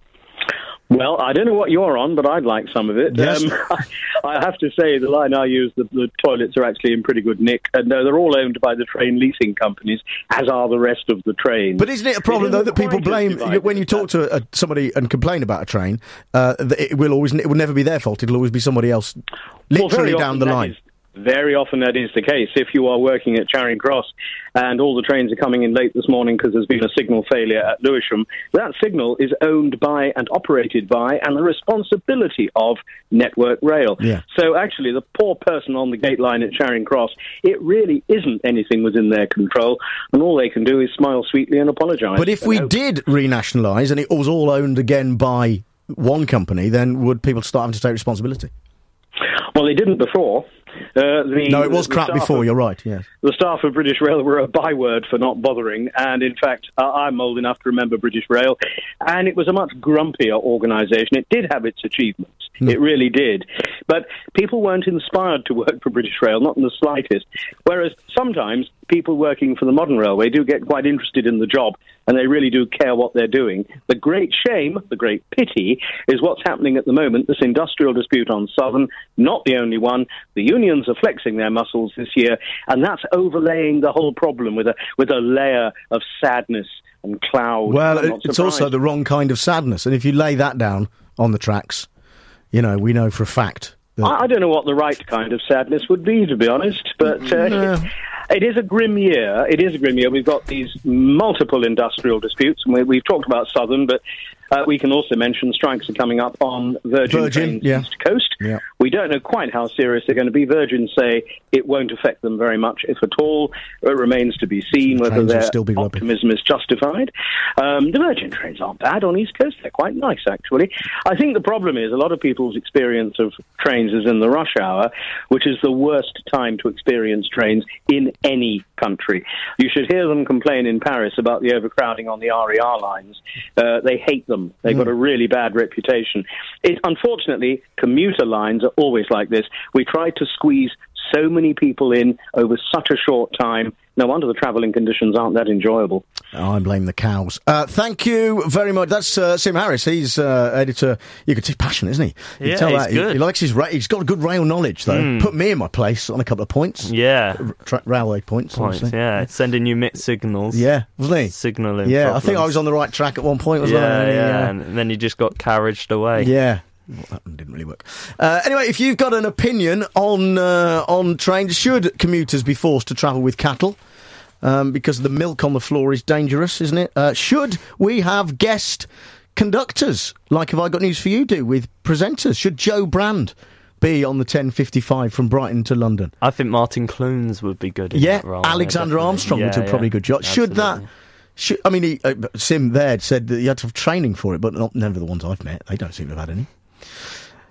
Well, I don't know what you're on, but I'd like some of it. Yes. Um, I have to say, the line I use, the, the toilets are actually in pretty good nick, and uh, they're all owned by the train leasing companies, as are the rest of the trains. But isn't it a problem, It though, isn't that people quite as blame divided when you as talk to uh, somebody and complain about a train? Uh, that it will always, it will never be their fault. It'll always be somebody else, Well, literally very down often the that line. is- Very often that is the case. If you are working at Charing Cross and all the trains are coming in late this morning because there's been a signal failure at Lewisham, that signal is owned by and operated by and the responsibility of Network Rail. Yeah. So actually the poor person on the gate line at Charing Cross, it really isn't anything within their control, and all they can do is smile sweetly and apologise. But if we did renationalise and it was all owned again by one company, then would people start having to take responsibility? Well, they didn't before. Uh, the, No, it was the crap staff before, of- you're right, yes. The staff of British Rail were a byword for not bothering, and in fact, uh, I'm old enough to remember British Rail, and it was a much grumpier organisation. It did have its achievements, Mm. it really did, but people weren't inspired to work for British Rail, not in the slightest, whereas sometimes people working for the modern railway do get quite interested in the job, and they really do care what they're doing. The great shame, the great pity, is what's happening at the moment, this industrial dispute on Southern, not the only one. The unions are flexing their muscles this year, and that's overlaying the whole problem with a with a layer of sadness and cloud. Well, I'm not it's also surprised. the wrong kind of sadness, and if you lay that down on the tracks, you know, we know for a fact that... I I don't know what the right kind of sadness would be, to be honest, but uh, No. it, it is a grim year. It is a grim year. We've got these multiple industrial disputes, and we, we've talked about Southern, but uh, we can also mention strikes are coming up on Virgin, Virgin, Trains yeah. East Coast. Yeah. We don't know quite how serious they're going to be. Virgin say it won't affect them very much, if at all. It remains to be seen whether trains will their still be rubbish. optimism is justified. Um, the Virgin trains aren't bad on East Coast. They're quite nice, actually. I think the problem is a lot of people's experience of trains is in the rush hour, which is the worst time to experience trains in any country. You should hear them complain in Paris about the overcrowding on the R E R lines. Uh, they hate them. They've got a really bad reputation. It, unfortunately, commuter lines are always like this. We try to squeeze so many people in over such a short time. No wonder the travelling conditions aren't that enjoyable. Oh, I blame the cows. Uh, thank you very much. That's uh, Sim Harris. He's uh, editor. You could see passion, isn't he? You Yeah, can tell he's that. He- good. He, likes his. Ra- he's got good rail knowledge, though. Mm. Put me in my place on a couple of points. Yeah. R- tra- railway points. Points, obviously. yeah. Sending you mixed signals. Yeah, wasn't he? Signalling. Yeah, I problems. think I was on the right track at one point, wasn't yeah, I? And, yeah, uh, and then you just got carriaged away. Yeah. Well, that one didn't really work. Uh, anyway, if you've got an opinion on uh, on trains, should commuters be forced to travel with cattle? Um, because the milk on the floor is dangerous, isn't it? Uh, should we have guest conductors, like Have I Got News for You do, with presenters? Should Joe Brand be on the ten fifty-five from Brighton to London? I think Martin Clunes would be good in Yeah, that role. Alexander yeah, Armstrong yeah, would do a yeah, probably good job. Should that... absolutely. Should, I mean, he, uh, Sim there said that you had to have training for it, but not, none of the ones I've met. They don't seem to have had any.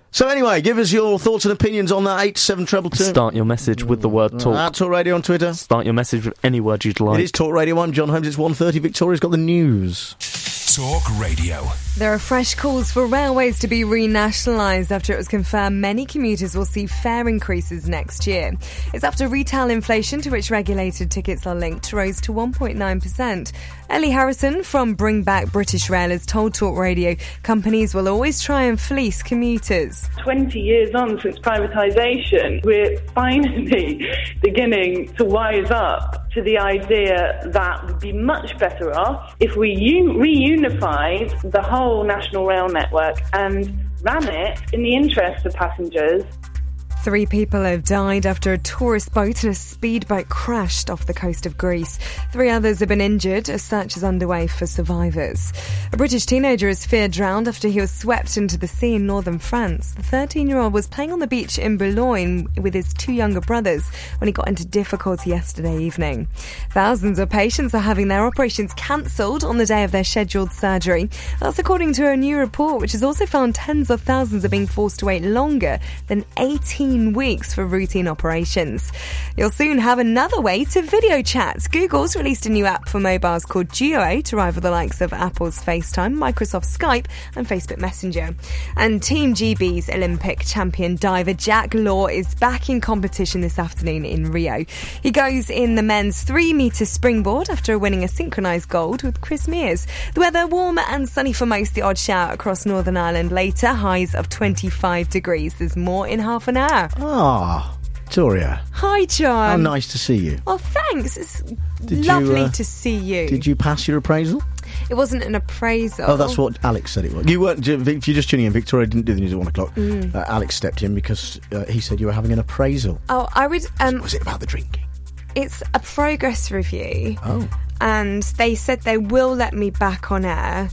So anyway, give us your thoughts and opinions on that eight seven treble two. Start your message with the word talk. At Talk Radio on Twitter. Start your message with any word you'd like. It is Talk Radio. I'm John Holmes. It's one thirty. Victoria's got the news. Talk Radio. There are fresh calls for railways to be renationalised after it was confirmed many commuters will see fare increases next year. It's after retail inflation, to which regulated tickets are linked, rose to one point nine percent. Ellie Harrison from Bring Back British Rail has told Talk Radio companies will always try and fleece commuters. twenty years on since privatisation, we're finally beginning to wise up to the idea that we'd be much better off if we un- reunified the whole national rail network and ran it in the interest of passengers. Three people have died after a tourist boat and a speedboat crashed off the coast of Greece. Three others have been injured. A search is underway for survivors. A British teenager is feared drowned after he was swept into the sea in northern France. The thirteen-year-old was playing on the beach in Boulogne with his two younger brothers when he got into difficulty yesterday evening. Thousands of patients are having their operations cancelled on the day of their scheduled surgery. That's according to a new report, which has also found tens of thousands are being forced to wait longer than eighteen weeks for routine operations. You'll soon have another way to video chat. Google's released a new app for mobiles called Duo to rival the likes of Apple's FaceTime, Microsoft Skype and Facebook Messenger. And Team G B's Olympic champion diver Jack Law is back in competition this afternoon in Rio. He goes in the men's three metre springboard after winning a synchronised gold with Chris Mears. The weather warm and sunny for most, the odd shower across Northern Ireland later, highs of twenty-five degrees. There's more in half an hour. Ah, Victoria. Hi, John. How nice to see you. Oh, thanks. It's Did lovely you, uh, to see you. Did you pass your appraisal? It wasn't an appraisal. Oh, that's what Alex said it was. You weren't. If you're just tuning in, Victoria didn't do the news at one o'clock. Mm. Uh, Alex stepped in because uh, he said you were having an appraisal. Oh, I would... Um, was it about the drinking? It's a progress review. Oh. And they said they will let me back on air.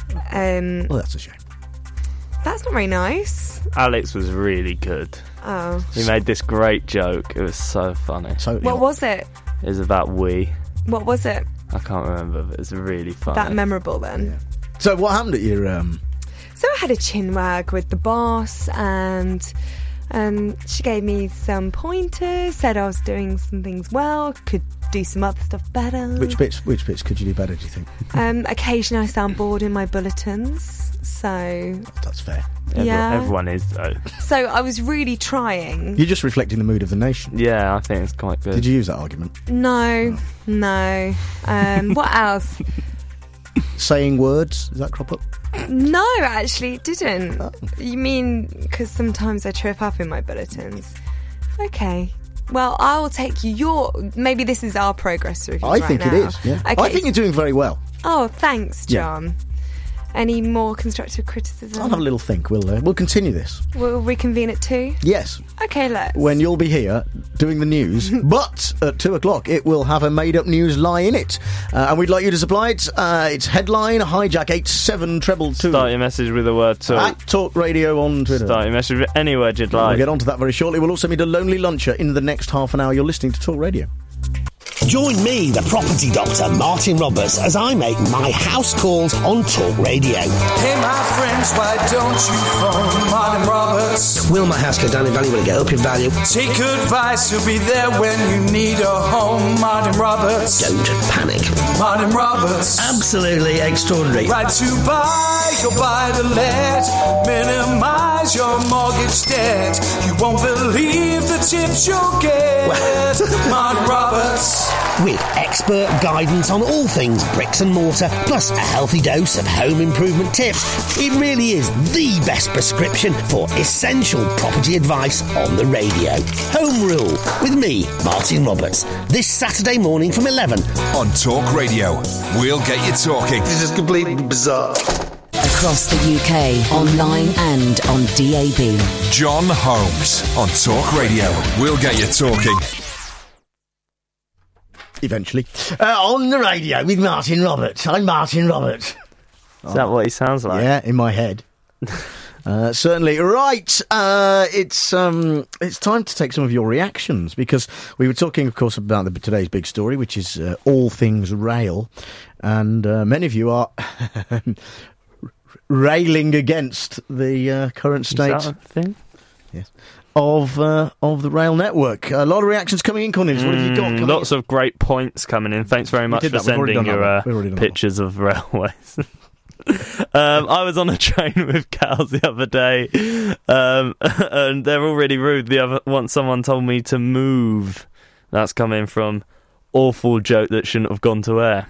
Um, well, that's a shame. That's not very nice. Alex was really good. Oh. He made this great joke. It was so funny. Totally. What was it? It was about we. What was it? I can't remember, but it was really funny. That memorable then. Yeah. So what happened at your... Um... So I had a chin wag with the boss, and um, she gave me some pointers, said I was doing some things well, could do some other stuff better. Which bits Which bits could you do better, do you think? Um, occasionally I sound bored in my bulletins, so... That's fair. Everyone, yeah. Everyone is, though. So I was really trying. You're just reflecting the mood of the nation. Yeah, I think it's quite good. Did you use that argument? No, oh. no. Um, what else? Saying words, does that crop up? No, actually it didn't. Oh. You mean because sometimes I trip up in my bulletins? Okay. Well, I will take your... Maybe this is our progress review I right think now. it is, yeah. Okay. I think you're doing very well. Oh, thanks, John. Yeah. Any more constructive criticism? I'll have a little think, we'll, uh, we'll continue this. We'll reconvene at two? Yes. Okay, let's. When you'll be here doing the news, but at two o'clock it will have a made-up news lie in it. Uh, and we'd like you to supply it. Uh, it's headline, hijack eight seven treble two. Start your message with the word talk. At Talk Radio on Twitter. Start your message with any word you'd like. We'll get on to that very shortly. We'll also meet a lonely luncher in the next half an hour. You're listening to Talk Radio. Join me, the property doctor, Martin Roberts, as I make my house calls on Talk Radio. Hey, my friends, why don't you phone Martin Roberts? Will my house go down in value? Will it go up in value? Take advice, he'll be there when you need a home. Martin Roberts. Don't panic. Martin Roberts. Absolutely extraordinary. Right to buy, go buy the let. Minimize your mortgage debt. You won't believe the tips you'll get. Martin Roberts. With expert guidance on all things bricks and mortar, plus a healthy dose of home improvement tips. It really is the best prescription for essential property advice on the radio. Home Rule with me, Martin Roberts, this Saturday morning from eleven on Talk Radio. We'll get you talking. This is completely bizarre. Across the U K, online and on D A B. John Holmes on Talk Radio. We'll get you talking. Eventually. Uh, on the radio with Martin Roberts. I'm Martin Roberts. Is oh. that what he sounds like? Yeah, in my head. uh, certainly. Right. Uh, it's um, it's time to take some of your reactions, because we were talking, of course, about the, today's big story, which is uh, all things rail. And uh, many of you are railing against the uh, current state. Is that a thing? Yes. Of uh, of the rail network. A lot of reactions coming in, Cornelius. What have you got? Mm, coming lots in? of great points coming in. Thanks very much did for that. We've already sending done your that uh, one. We've already done that pictures of railways. um, I was on a train with cows the other day, um, and they're all really rude. The other once someone told me to move. That's coming from awful joke that shouldn't have gone to air.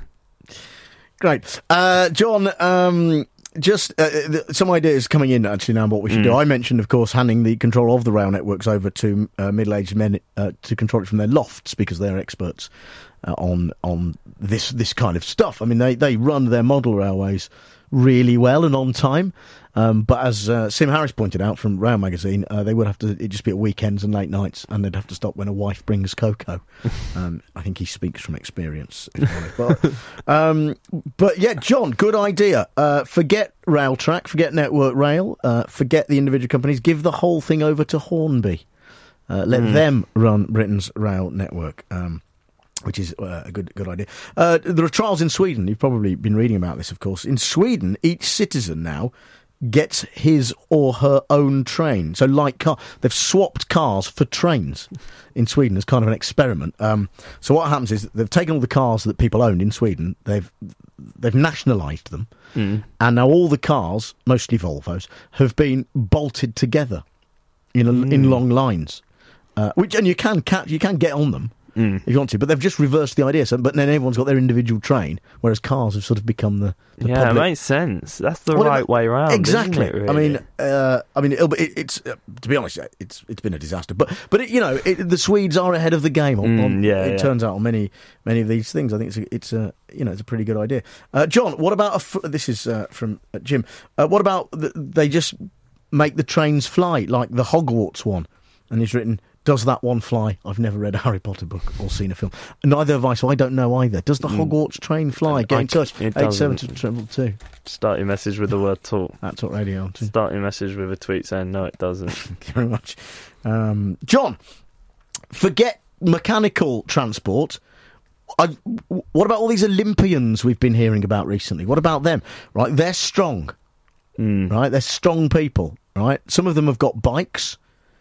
Great. Uh, John, um, just uh, th- some ideas coming in, actually, now, what we should Mm. do. I mentioned, of course, handing the control of the rail networks over to uh, middle-aged men uh, to control it from their lofts, because they're experts uh, on on this this kind of stuff. I mean, they, they run their model railways really well and on time. Um, but as uh, Sim Harris pointed out from Rail Magazine, uh, they would have to, it'd just be at weekends and late nights, and they'd have to stop when a wife brings cocoa. um, I think he speaks from experience. but, um, but yeah, John, good idea. Uh, forget rail track, forget Network Rail, uh, forget the individual companies, give the whole thing over to Hornby. Uh, let Mm. them run Britain's rail network. Um, Which is uh, a good good idea. Uh, there are trials in Sweden. You've probably been reading about this, of course. In Sweden, each citizen now gets his or her own train. So, like car, they've swapped cars for trains in Sweden as kind of an experiment. Um, so, what happens is that they've taken all the cars that people owned in Sweden. They've they've nationalised them, Mm. and now all the cars, mostly Volvos, have been bolted together in a, in Mm. long lines. Uh, which and you can catch, you can get on them. Mm. If you want to, but they've just reversed the idea. So, but then everyone's got their individual train, whereas cars have sort of become the, the Yeah, public. it makes sense. That's the Well, right it- way round. Exactly. Isn't it, I really? mean, uh, I mean, it'll, be- it, it's uh, to be honest, it's it's been a disaster. But but it, you know, it, the Swedes are ahead of the game. On, Mm, on, yeah, it yeah. turns out on many many of these things. I think it's a, it's a you know it's a pretty good idea. Uh, John, what about a f- this is uh, from uh, Jim? Uh, what about the, they just make the trains fly like the Hogwarts one? And he's written, does that one fly? I've never read a Harry Potter book or seen a film. Neither have I, so I don't know either. Does the Hogwarts train fly? Get in I- touch. it eight seven doesn't. two two. Start your message with the word talk. At Talk Radio. Too. Start your message with a tweet saying, no, it doesn't. Thank you very much. Um, John, forget mechanical transport. I, what about all these Olympians we've been hearing about recently? What about them? Right, they're strong. Mm. Right, they're strong people. Right, some of them have got bikes.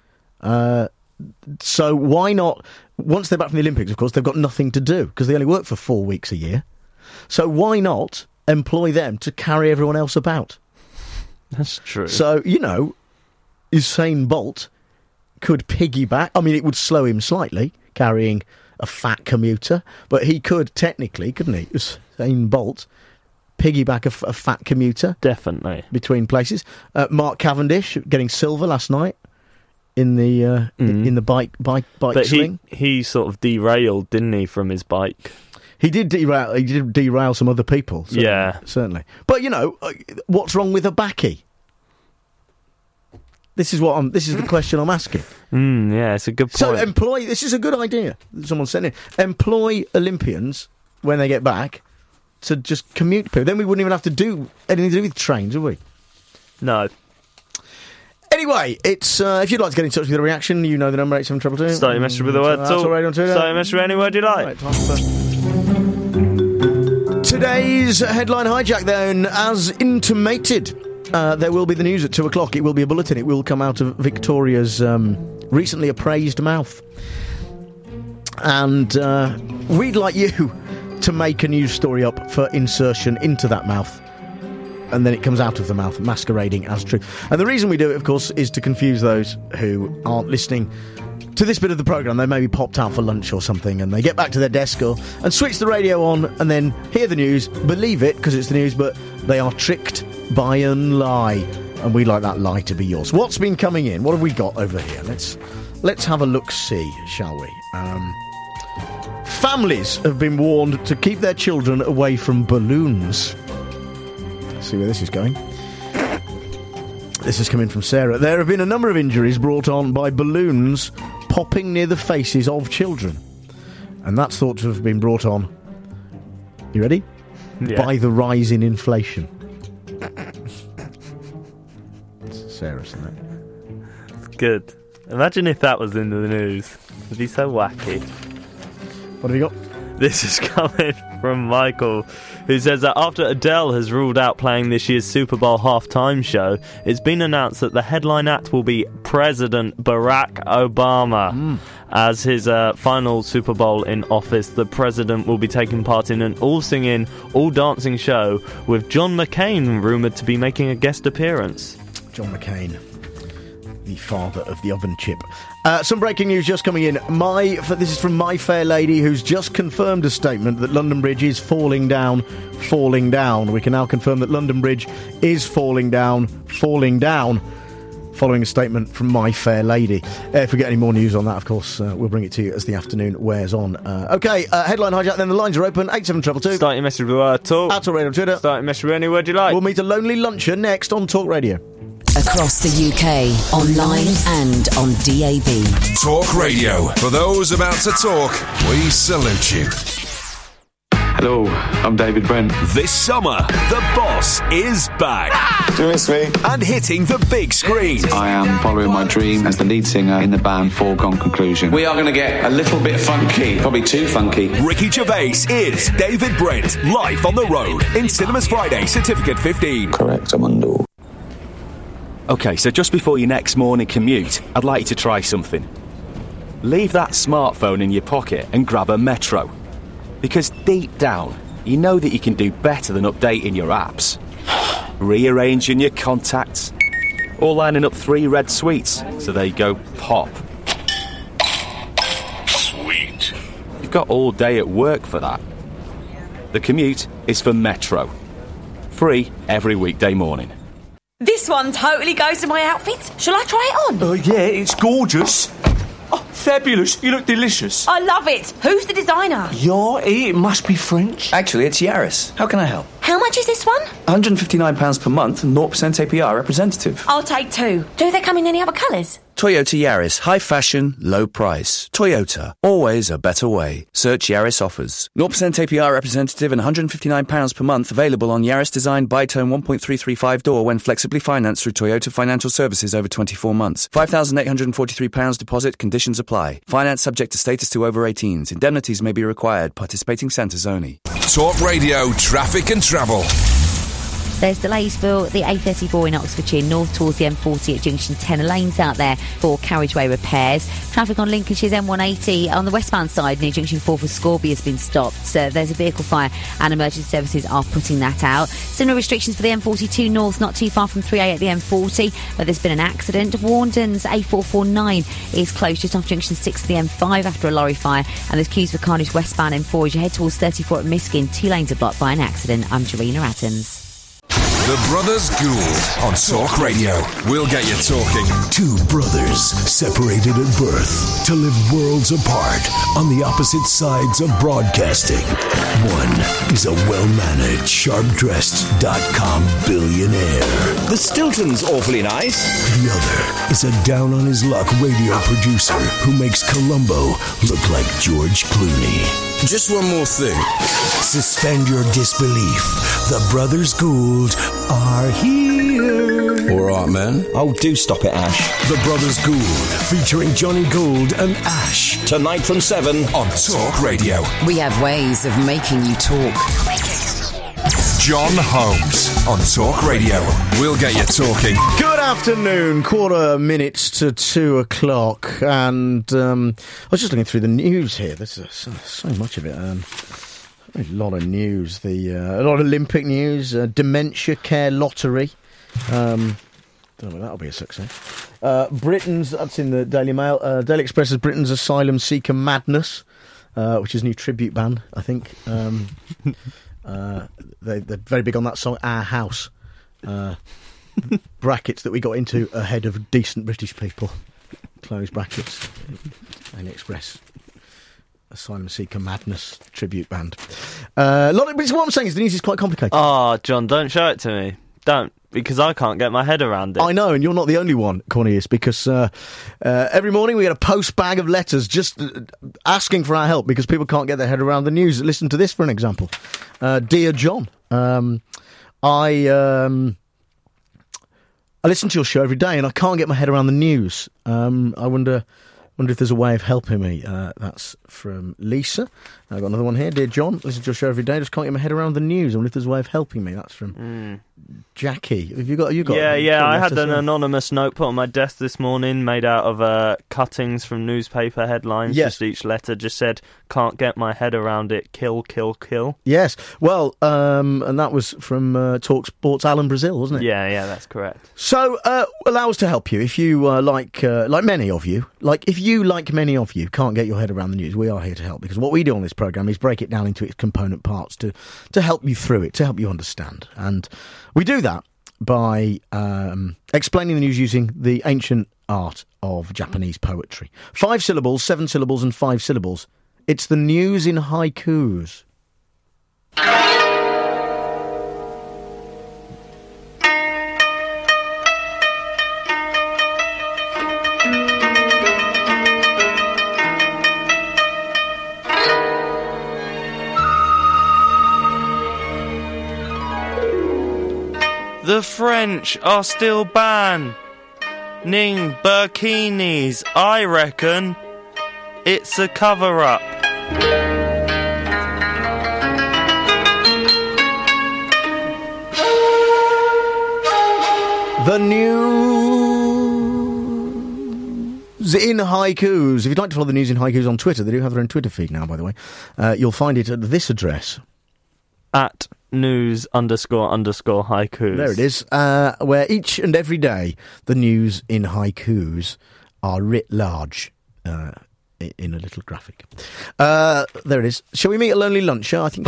Uh, so why not? Once they're back from the Olympics, of course, they've got nothing to do because they only work for four weeks a year. So why not employ them to carry everyone else about? That's true. So, you know, Usain Bolt could piggyback. I mean, it would slow him slightly, carrying a fat commuter, but he could technically, couldn't he? Usain Bolt piggyback a, f- a fat commuter. Definitely. Between places. Uh, Mark Cavendish getting silver last night in the uh, in, in the bike bike bike But sling. he, he sort of derailed, didn't he, from his bike? He did derail. He did derail some other people. Certainly, Yeah. certainly. But you know, uh, what's wrong with a backy? This is what I'm. This is the question I'm asking. Mm, yeah, it's a good point. So employ. This is a good idea. Someone sent in. Employ Olympians when they get back to just commute people. Then we wouldn't even have to do anything to do with trains, would we? No. Anyway, it's uh, if you'd like to get in touch with a reaction, you know the number eight seven two two. Start your message with the word That's talk. all right on Twitter. Start your message with any word you like. Right, time for today's headline hijack, then, as intimated. Uh, there will be the news at two o'clock. It will be a bulletin. It will come out of Victoria's um, recently appraised mouth. And uh, we'd like you to make a news story up for insertion into that mouth. And then it comes out of the mouth, masquerading as truth. And the reason we do it, of course, is to confuse those who aren't listening to this bit of the programme. They maybe popped out for lunch or something, and they get back to their desk or, and switch the radio on and then hear the news, believe it, because it's the news, but they are tricked by a lie. And we'd like that lie to be yours. What's been coming in? What have we got over here? Let's let's have a look-see, shall we? Um, families have been warned to keep their children away from balloons. Let's see where this is going. This is coming from Sarah. There have been a number of injuries brought on by balloons popping near the faces of children. And that's thought to have been brought on, you ready? Yeah. By the rise in inflation. It's Sarah, isn't it? Good. Imagine if that was in the news. It'd be so wacky. What have you got? This is coming from Michael, who says that after Adele has ruled out playing this year's Super Bowl halftime show, it's been announced that the headline act will be President Barack Obama. Mm. As his uh, final Super Bowl in office, the president will be taking part in an all-singing, all-dancing show, with John McCain rumoured to be making a guest appearance. John McCain, the father of the oven chip. Uh, some breaking news just coming in. My, this is from My Fair Lady, who's just confirmed a statement that London Bridge is falling down, falling down. We can now confirm that London Bridge is falling down, falling down, following a statement from My Fair Lady. Uh, if we get any more news on that, of course, uh, we'll bring it to you as the afternoon wears on. Uh, OK, uh, headline hijack, then the lines are open, eight seven two two. Start your message with uh, Talk. At Talk Radio on Twitter. Start your message with any word you like. We'll meet a lonely luncher next on Talk Radio. Across the U K, online and on D A B. Talk Radio. For those about to talk, we salute you. Hello, I'm David Brent. This summer, The Boss is back. Do you miss me? And hitting the big screen. I am following my dream as the lead singer in the band Foregone Conclusion. We are going to get a little bit funky, probably too funky. Ricky Gervais is David Brent, live on the road in cinemas Friday, Certificate fifteen. Correct, Amundo. OK, so just before your next morning commute, I'd like you to try something. Leave that smartphone in your pocket and grab a Metro. Because deep down, you know that you can do better than updating your apps. Rearranging your contacts. Or lining up three red sweets, so they go pop. Sweet. You've got all day at work for that. The commute is for Metro. Free every weekday morning. This one totally goes to my outfit. Shall I try it on? Oh, uh, yeah, it's gorgeous. Oh, fabulous. You look delicious. I love it. Who's the designer? Yeah, it must be French. Actually, it's Yaris. How can I help? How much is this one? one hundred fifty-nine pounds per month and zero percent A P R representative. I'll take two. Do they come in any other colours? Toyota Yaris. High fashion, low price. Toyota. Always a better way. Search Yaris offers. zero percent A P R representative and one hundred fifty-nine pounds per month available on Yaris Design Bitone one point three three five door when flexibly financed through Toyota Financial Services over twenty-four months. five thousand eight hundred forty-three pounds deposit. Conditions apply. Finance subject to status to over eighteens. Indemnities may be required. Participating centres only. Talk Radio, traffic and travel. There's delays for the A thirty-four in Oxfordshire, north towards the M forty at junction ten lanes out there for carriageway repairs. Traffic on Lincolnshire's M one eighty on the westbound side near junction four for Scorby has been stopped. So there's a vehicle fire and emergency services are putting that out. Similar restrictions for the M forty-two north, not too far from three A at the M forty, where there's been an accident. Warndon's A four forty-nine is closed just off junction six of the M five after a lorry fire, and there's queues for Cardiff westbound M four as you head towards thirty-four at Miskin. Two lanes are blocked by an accident. I'm Jarina Attons. The Brothers Gould on Talk Radio. We'll get you talking. Two brothers separated at birth to live worlds apart on the opposite sides of broadcasting. One is a well-mannered, sharp-dressed dot-com billionaire. The Stilton's awfully nice. The other is a down-on-his-luck radio producer who makes Columbo look like George Clooney. Just one more thing. Suspend your disbelief. The Brothers Gould are here. All right, man. Oh, do stop it, Ash. The Brothers Gould, featuring Johnny Gould and Ash. Tonight from seven on Talk Radio. We have ways of making you talk. John Holmes on Talk Radio. We'll get you talking. Good afternoon, quarter minutes to two o'clock, and um, I was just looking through the news here. There's uh, so, so much of it. Um, a lot of news. The uh, a lot of Olympic news. Uh, dementia care lottery. Um, don't know whether that'll be a success. Uh, Britain's that's in the Daily Mail. Uh, Daily Express is Britain's asylum seeker madness, uh, which is a new tribute band, I think. Um, Uh, they, they're very big on that song, Our House. Uh, brackets that we got into ahead of Decent British People. Close brackets. Daily Express. Asylum Seeker Madness tribute band. Uh, lot of, but what I'm saying is the news is quite complicated. Oh, John, don't show it to me. Don't. Because I can't get my head around it. I know, and you're not the only one, Cornelius, because uh, uh, every morning we get a post bag of letters just uh, asking for our help because people can't get their head around the news. Listen to this for an example. Uh, Dear John, um, I um, I listen to your show every day and I can't get my head around the news. Um, I wonder Wonder if there's a way of helping me. Uh, that's from Lisa. I've got another one here. Dear John, listen to your show every day. Just can't get my head around the news. I wonder if there's a way of helping me. That's from Mm. Jackie. Have you got? You got? Yeah, yeah. I had an yeah. anonymous note put on my desk this morning, made out of uh, cuttings from newspaper headlines. Yes. Just each letter just said, "Can't get my head around it. Kill, kill, kill." Yes. Well, um, and that was from uh, Talk Sports Alan Brazil, wasn't it? Yeah, yeah, that's correct. So, uh, allow us to help you if you uh, like, uh, like many of you, like if you, like many of you, can't get your head around the news. We are here to help because what we do on this programme is break it down into its component parts to to help you through it, to help you understand, and we do that by um, explaining the news using the ancient art of Japanese poetry. Five syllables, seven syllables, and five syllables. It's the news in haikus. The French are still banning bikinis. I reckon it's a cover-up. The news in haikus. If you'd like to follow the news in haikus on Twitter, they do have their own Twitter feed now, by the way. Uh, you'll find it at this address. At news underscore underscore haikus. There it is. Uh, where each and every day the news in haikus are writ large uh, in a little graphic. Uh, there it is. Shall we meet a lonely luncher? I think.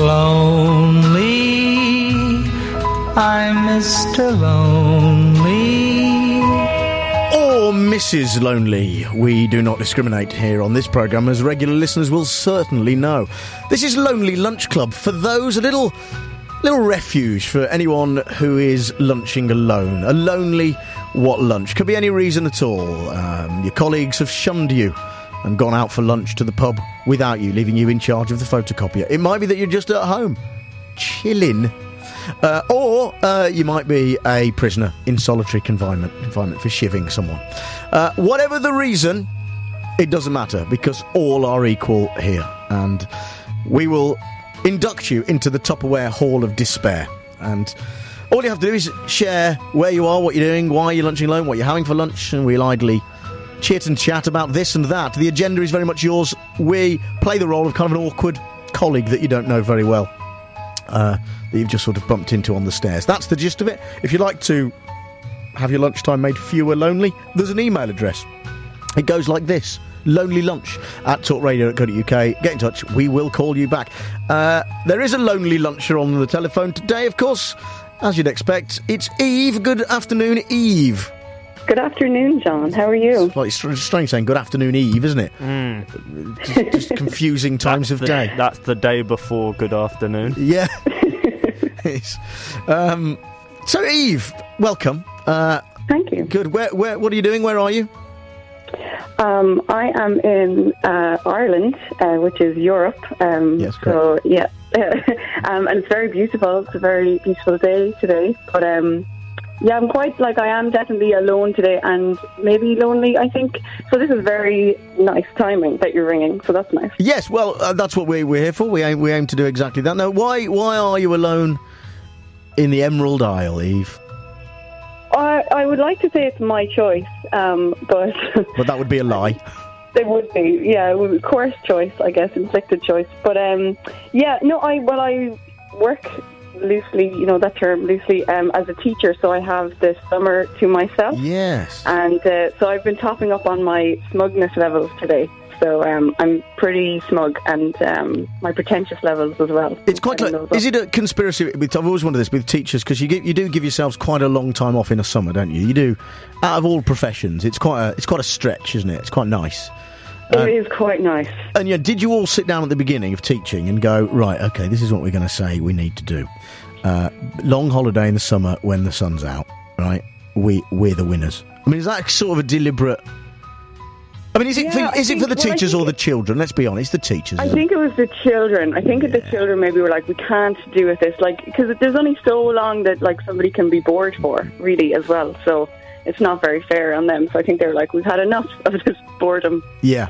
Lonely, I'm Mister Lonely. Or Missus Lonely. We do not discriminate here on this programme, as regular listeners will certainly know. This is Lonely Lunch Club for those, a little little refuge for anyone who is lunching alone. A lonely what lunch? Could be any reason at all. Um, your colleagues have shunned you and gone out for lunch to the pub without you, leaving you in charge of the photocopier. It might be that you're just at home, chilling. Uh, or uh, you might be a prisoner in solitary confinement, confinement for shivving someone. Uh, whatever the reason, it doesn't matter, because all are equal here. And we will induct you into the Tupperware Hall of Despair. And all you have to do is share where you are, what you're doing, why you're lunching alone, what you're having for lunch, and we'll idly chit and chat about this and that. The agenda is very much yours. We play the role of kind of an awkward colleague that you don't know very well. Uh, that you've just sort of bumped into on the stairs. That's the gist of it. If you'd like to have your lunchtime made fewer lonely, there's an email address. It goes like this: lonelylunch at talkradio dot co dot uk. Get in touch, we will call you back. Uh, there is a lonely luncher on the telephone today, of course, as you'd expect. It's Eve. Good afternoon, Eve. Good afternoon, John. How are you? It's like it's strange saying good afternoon, Eve, isn't it? Mm. Just, just confusing times that's of the, day. That's the day before good afternoon. Yeah. um, so, Eve, welcome. Uh, Thank you. Good. Where, where, what are you doing? Where are you? Um, I am in uh, Ireland, uh, which is Europe. Um, yes, correct. So, yeah. um, and it's very beautiful. It's a very beautiful day today. But, um, yeah, I'm quite, like, I am definitely alone today and maybe lonely, I think. So this is very nice timing that you're ringing, so that's nice. Yes, well, uh, that's what we, we're here for. We aim, we aim to do exactly that. Now, why why are you alone in the Emerald Isle, Eve? I, I would like to say it's my choice, um, but... But that would be a lie. It would be, yeah, it would be coerced choice, I guess, inflicted choice. But, um, yeah, no, I well, I work... loosely, you know, that term loosely, um, as a teacher, so I have the summer to myself. Yes. And uh, so I've been topping up on my smugness levels today. So um, I'm pretty smug, and um, my pretentious levels as well. It's quite clear. Is it a conspiracy? With, I've always wondered this with teachers, because you get, you do give yourselves quite a long time off in a summer, don't you? You do. Out of all professions, it's quite a, it's quite a stretch, isn't it? It's quite nice. It um, is quite nice. And yeah, did you all sit down at the beginning of teaching and go, right, okay, this is what we're going to say we need to do? Uh, long holiday in the summer when the sun's out, right? We, we're the winners. I mean, is that sort of a deliberate... I mean, is it Yeah, for, I is it for the think- well, I teachers think or the children? Let's be honest, the teachers. I isn't think it was the children. I think the children maybe were like, we can't do with this, like, because there's only so long that like somebody can be bored for, really, as well. So it's not very fair on them. So I think they're like, we've had enough of this boredom. Yeah.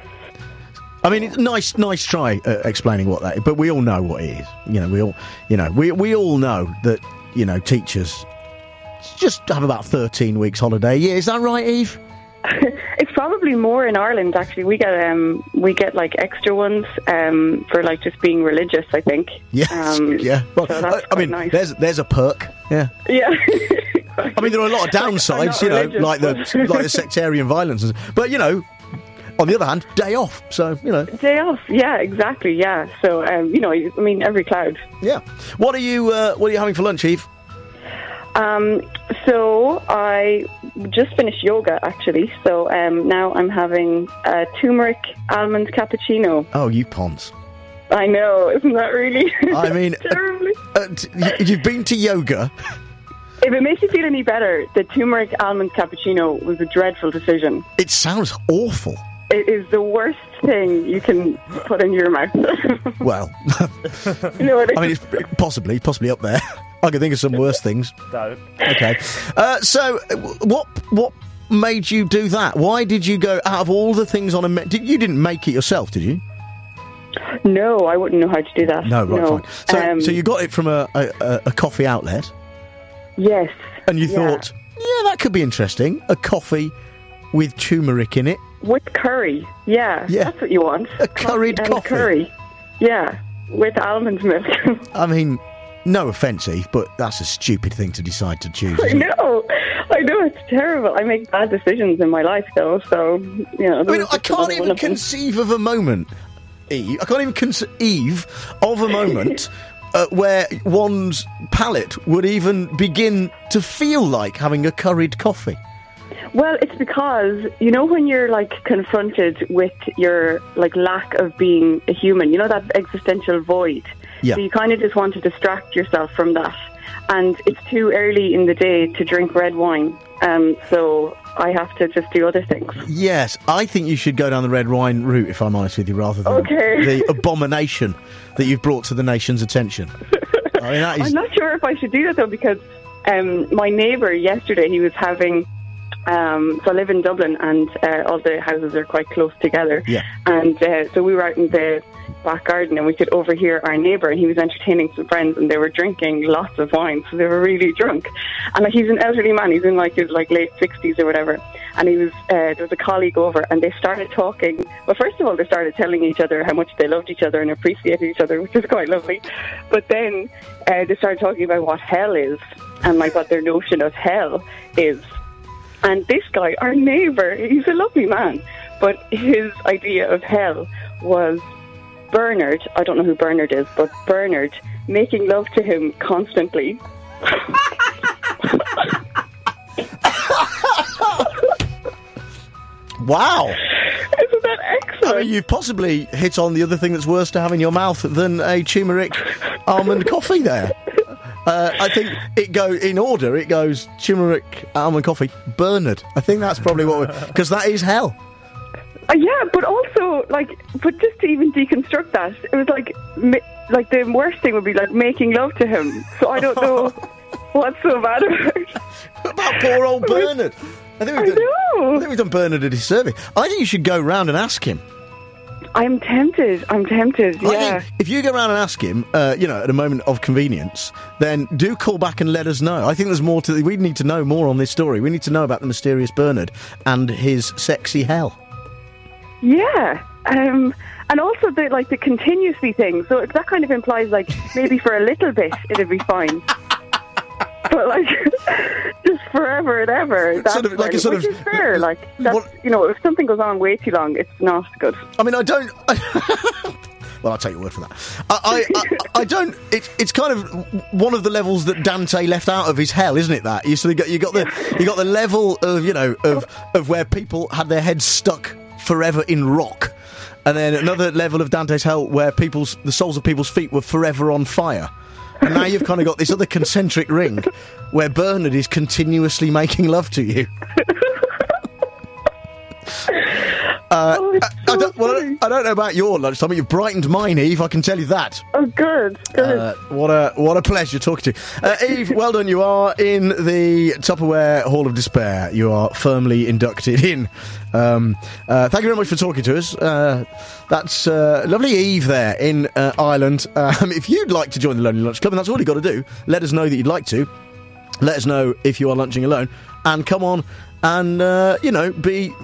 I mean, it's nice, nice try uh, explaining what that is, but we all know what it is. You know, we all, you know, we we all know that, you know, teachers just have about thirteen weeks holiday a year. Is that right, Eve? It's probably more in Ireland, actually. We get um, we get like extra ones um, for like just being religious, I think. Yes, um, yeah. Well, so that's I mean, nice. there's there's a perk. Yeah. Yeah. I mean, there are a lot of downsides, you know, like the like the sectarian violence, but you know. On the other hand, day off, so, you know. Day off, yeah, exactly, yeah. So, um, you know, I mean, every cloud. Yeah. What are you uh, What are you having for lunch, Eve? Um, so, I just finished yoga, actually. So, um, now I'm having a turmeric almond cappuccino. Oh, you ponce. I know, isn't that really? I mean, terribly? Uh, t- you've been to yoga. If it makes you feel any better, the turmeric almond cappuccino was a dreadful decision. It sounds awful. It is the worst thing you can put in your mouth. Well, you know what I mean, it's possibly, possibly up there. I can think of some worse things. Don't. Okay. Uh, so, what what made you do that? Why did you go out of all the things on a? Me- did, you didn't make it yourself, did you? No, I wouldn't know how to do that. No, right, no. fine. So, um, so you got it from a, a, a coffee outlet. Yes. And you yeah. thought, yeah, that could be interesting. A coffee with turmeric in it. With curry, yeah, yeah. That's what you want. A curried and coffee. curry, yeah, with almond milk. I mean, no offence, Eve, but that's a stupid thing to decide to choose. I know, I know, it's terrible. I make bad decisions in my life, though, so, you know. I mean, I can't even conceive of a moment, Eve, I can't even conceive of a moment uh, where one's palate would even begin to feel like having a curried coffee. Well, it's because, you know, when you're, like, confronted with your, like, lack of being a human, you know, that existential void. Yeah. So you kind of just want to distract yourself from that. And it's too early in the day to drink red wine. Um, so I have to just do other things. Yes, I think you should go down the red wine route, if I'm honest with you, rather than okay. the abomination that you've brought to the nation's attention. I mean, that is... I'm not sure if I should do that, though, because um, my neighbour yesterday, he was having... Um, so I live in Dublin, and uh, all the houses are quite close together. Yeah. And uh, so we were out in the back garden, and we could overhear our neighbour, and he was entertaining some friends, and they were drinking lots of wine, so they were really drunk. And like, he's an elderly man; he's in like his like late sixties or whatever. And he was uh, there was a colleague over, and they started talking. Well, first of all, they started telling each other how much they loved each other and appreciated each other, which is quite lovely. But then uh, they started talking about what hell is, and like what their notion of hell is. And this guy, our neighbour, he's a lovely man, but his idea of hell was Bernard, I don't know who Bernard is, but Bernard making love to him constantly. Wow. Isn't that excellent? I mean, you've possibly hit on the other thing that's worse to have in your mouth than a turmeric almond coffee there. Uh, I think it go in order. It goes turmeric, almond coffee, Bernard. I think that's probably what we're... Because that is hell. Uh, yeah, but also, like, but just to even deconstruct that, it was like, ma- like the worst thing would be, like, making love to him. So I don't know what's so bad about it. What about poor old Bernard? I think we've I done, know. I think we've done Bernard a disservice. I think you should go round and ask him. I'm tempted. I'm tempted, yeah. I think if you go around and ask him, uh, you know, at a moment of convenience, then do call back and let us know. I think there's more to... We need to know more on this story. We need to know about the mysterious Bernard and his sexy hell. Yeah. Um, and also the, like, the continuously thing. So that kind of implies, like, maybe for a little bit it'd be fine. But, like, just forever and ever. That's sort of, like fine, a sort which of... is fair. Like, that's, what, you know, if something goes on way too long, it's not good. I mean, I don't... I, well, I'll take your word for that. I, I, I, I don't... It, it's kind of one of the levels that Dante left out of his hell, isn't it, that? You sort of got, you got the you got the level of, you know, of, of where people had their heads stuck forever in rock. And then another level of Dante's hell where people's the soles of people's feet were forever on fire. And now you've kind of got this other concentric ring where Bernard is continuously making love to you. Uh, oh, I, I, don't, well, I, don't, I don't know about your lunchtime, but you've brightened mine, Eve. I can tell you that. Oh, good, good. Uh, what a what a pleasure talking to you, uh, Eve. Well done. You are in the Tupperware Hall of Despair. You are firmly inducted in. Um, uh, thank you very much for talking to us. Uh, that's uh, lovely, Eve there in uh, Ireland. Um, if you'd like to join the Lonely Lunch Club, and that's all you've got to do, let us know that you'd like to. Let us know if you are lunching alone, and come on and uh, you know be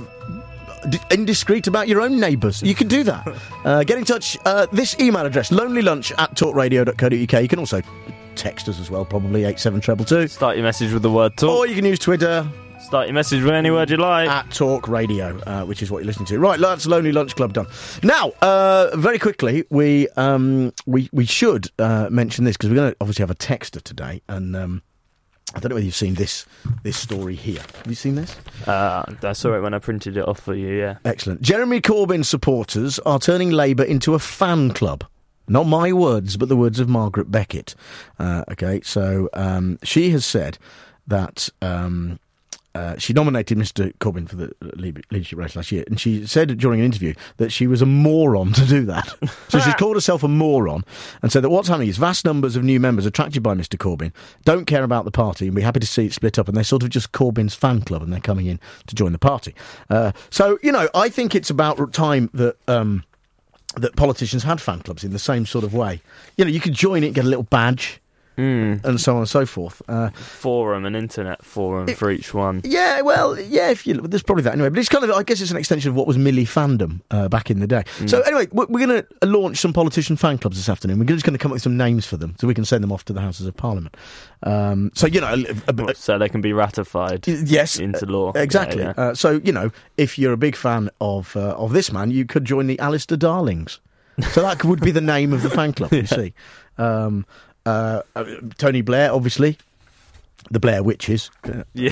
indiscreet about your own neighbours. You can do that. Uh, get in touch. Uh, this email address, lonelylunch at talkradio dot co dot uk. You can also text us as well, probably eight seven two two two. Start your message with the word talk. Or you can use Twitter. Start your message with any word you like. At Talk Radio, uh, which is what you're listening to. Right, that's Lonely Lunch Club done. Now, uh, very quickly, we um, we, we should uh, mention this, because we're going to obviously have a texter today, and... Um, I don't know whether you've seen this this story here. Have you seen this? Uh, I saw it when I printed it off for you, yeah. Excellent. Jeremy Corbyn supporters are turning Labour into a fan club. Not my words, but the words of Margaret Beckett. Uh, okay, so um, she has said that... Um, Uh, she nominated Mister Corbyn for the leadership race last year, and she said during an interview that she was a moron to do that. So she's called herself a moron, and said that what's happening is vast numbers of new members attracted by Mister Corbyn don't care about the party and be happy to see it split up, and they're sort of just Corbyn's fan club, and they're coming in to join the party. Uh, so, you know, I think it's about time that... Um, that politicians had fan clubs in the same sort of way. You know, you could join it, get a little badge... Mm. And so on and so forth. Uh, forum, an internet forum it, for each one. Yeah, well, yeah, if you there's probably that anyway. But it's kind of, I guess it's an extension of what was Millie Fandom uh, back in the day. Mm. So anyway, we're, we're going to launch some politician fan clubs this afternoon. We're just going to come up with some names for them so we can send them off to the Houses of Parliament. Um, so, you know... A, a, a, so they can be ratified yes, into law. Uh, exactly. Yeah, yeah. Uh, so, you know, if you're a big fan of uh, of this man, you could join the Alistair Darlings. So that would be the name of the fan club, you yeah. see. Um... Uh, uh, Tony Blair, obviously, the Blair Witches. Uh, yeah.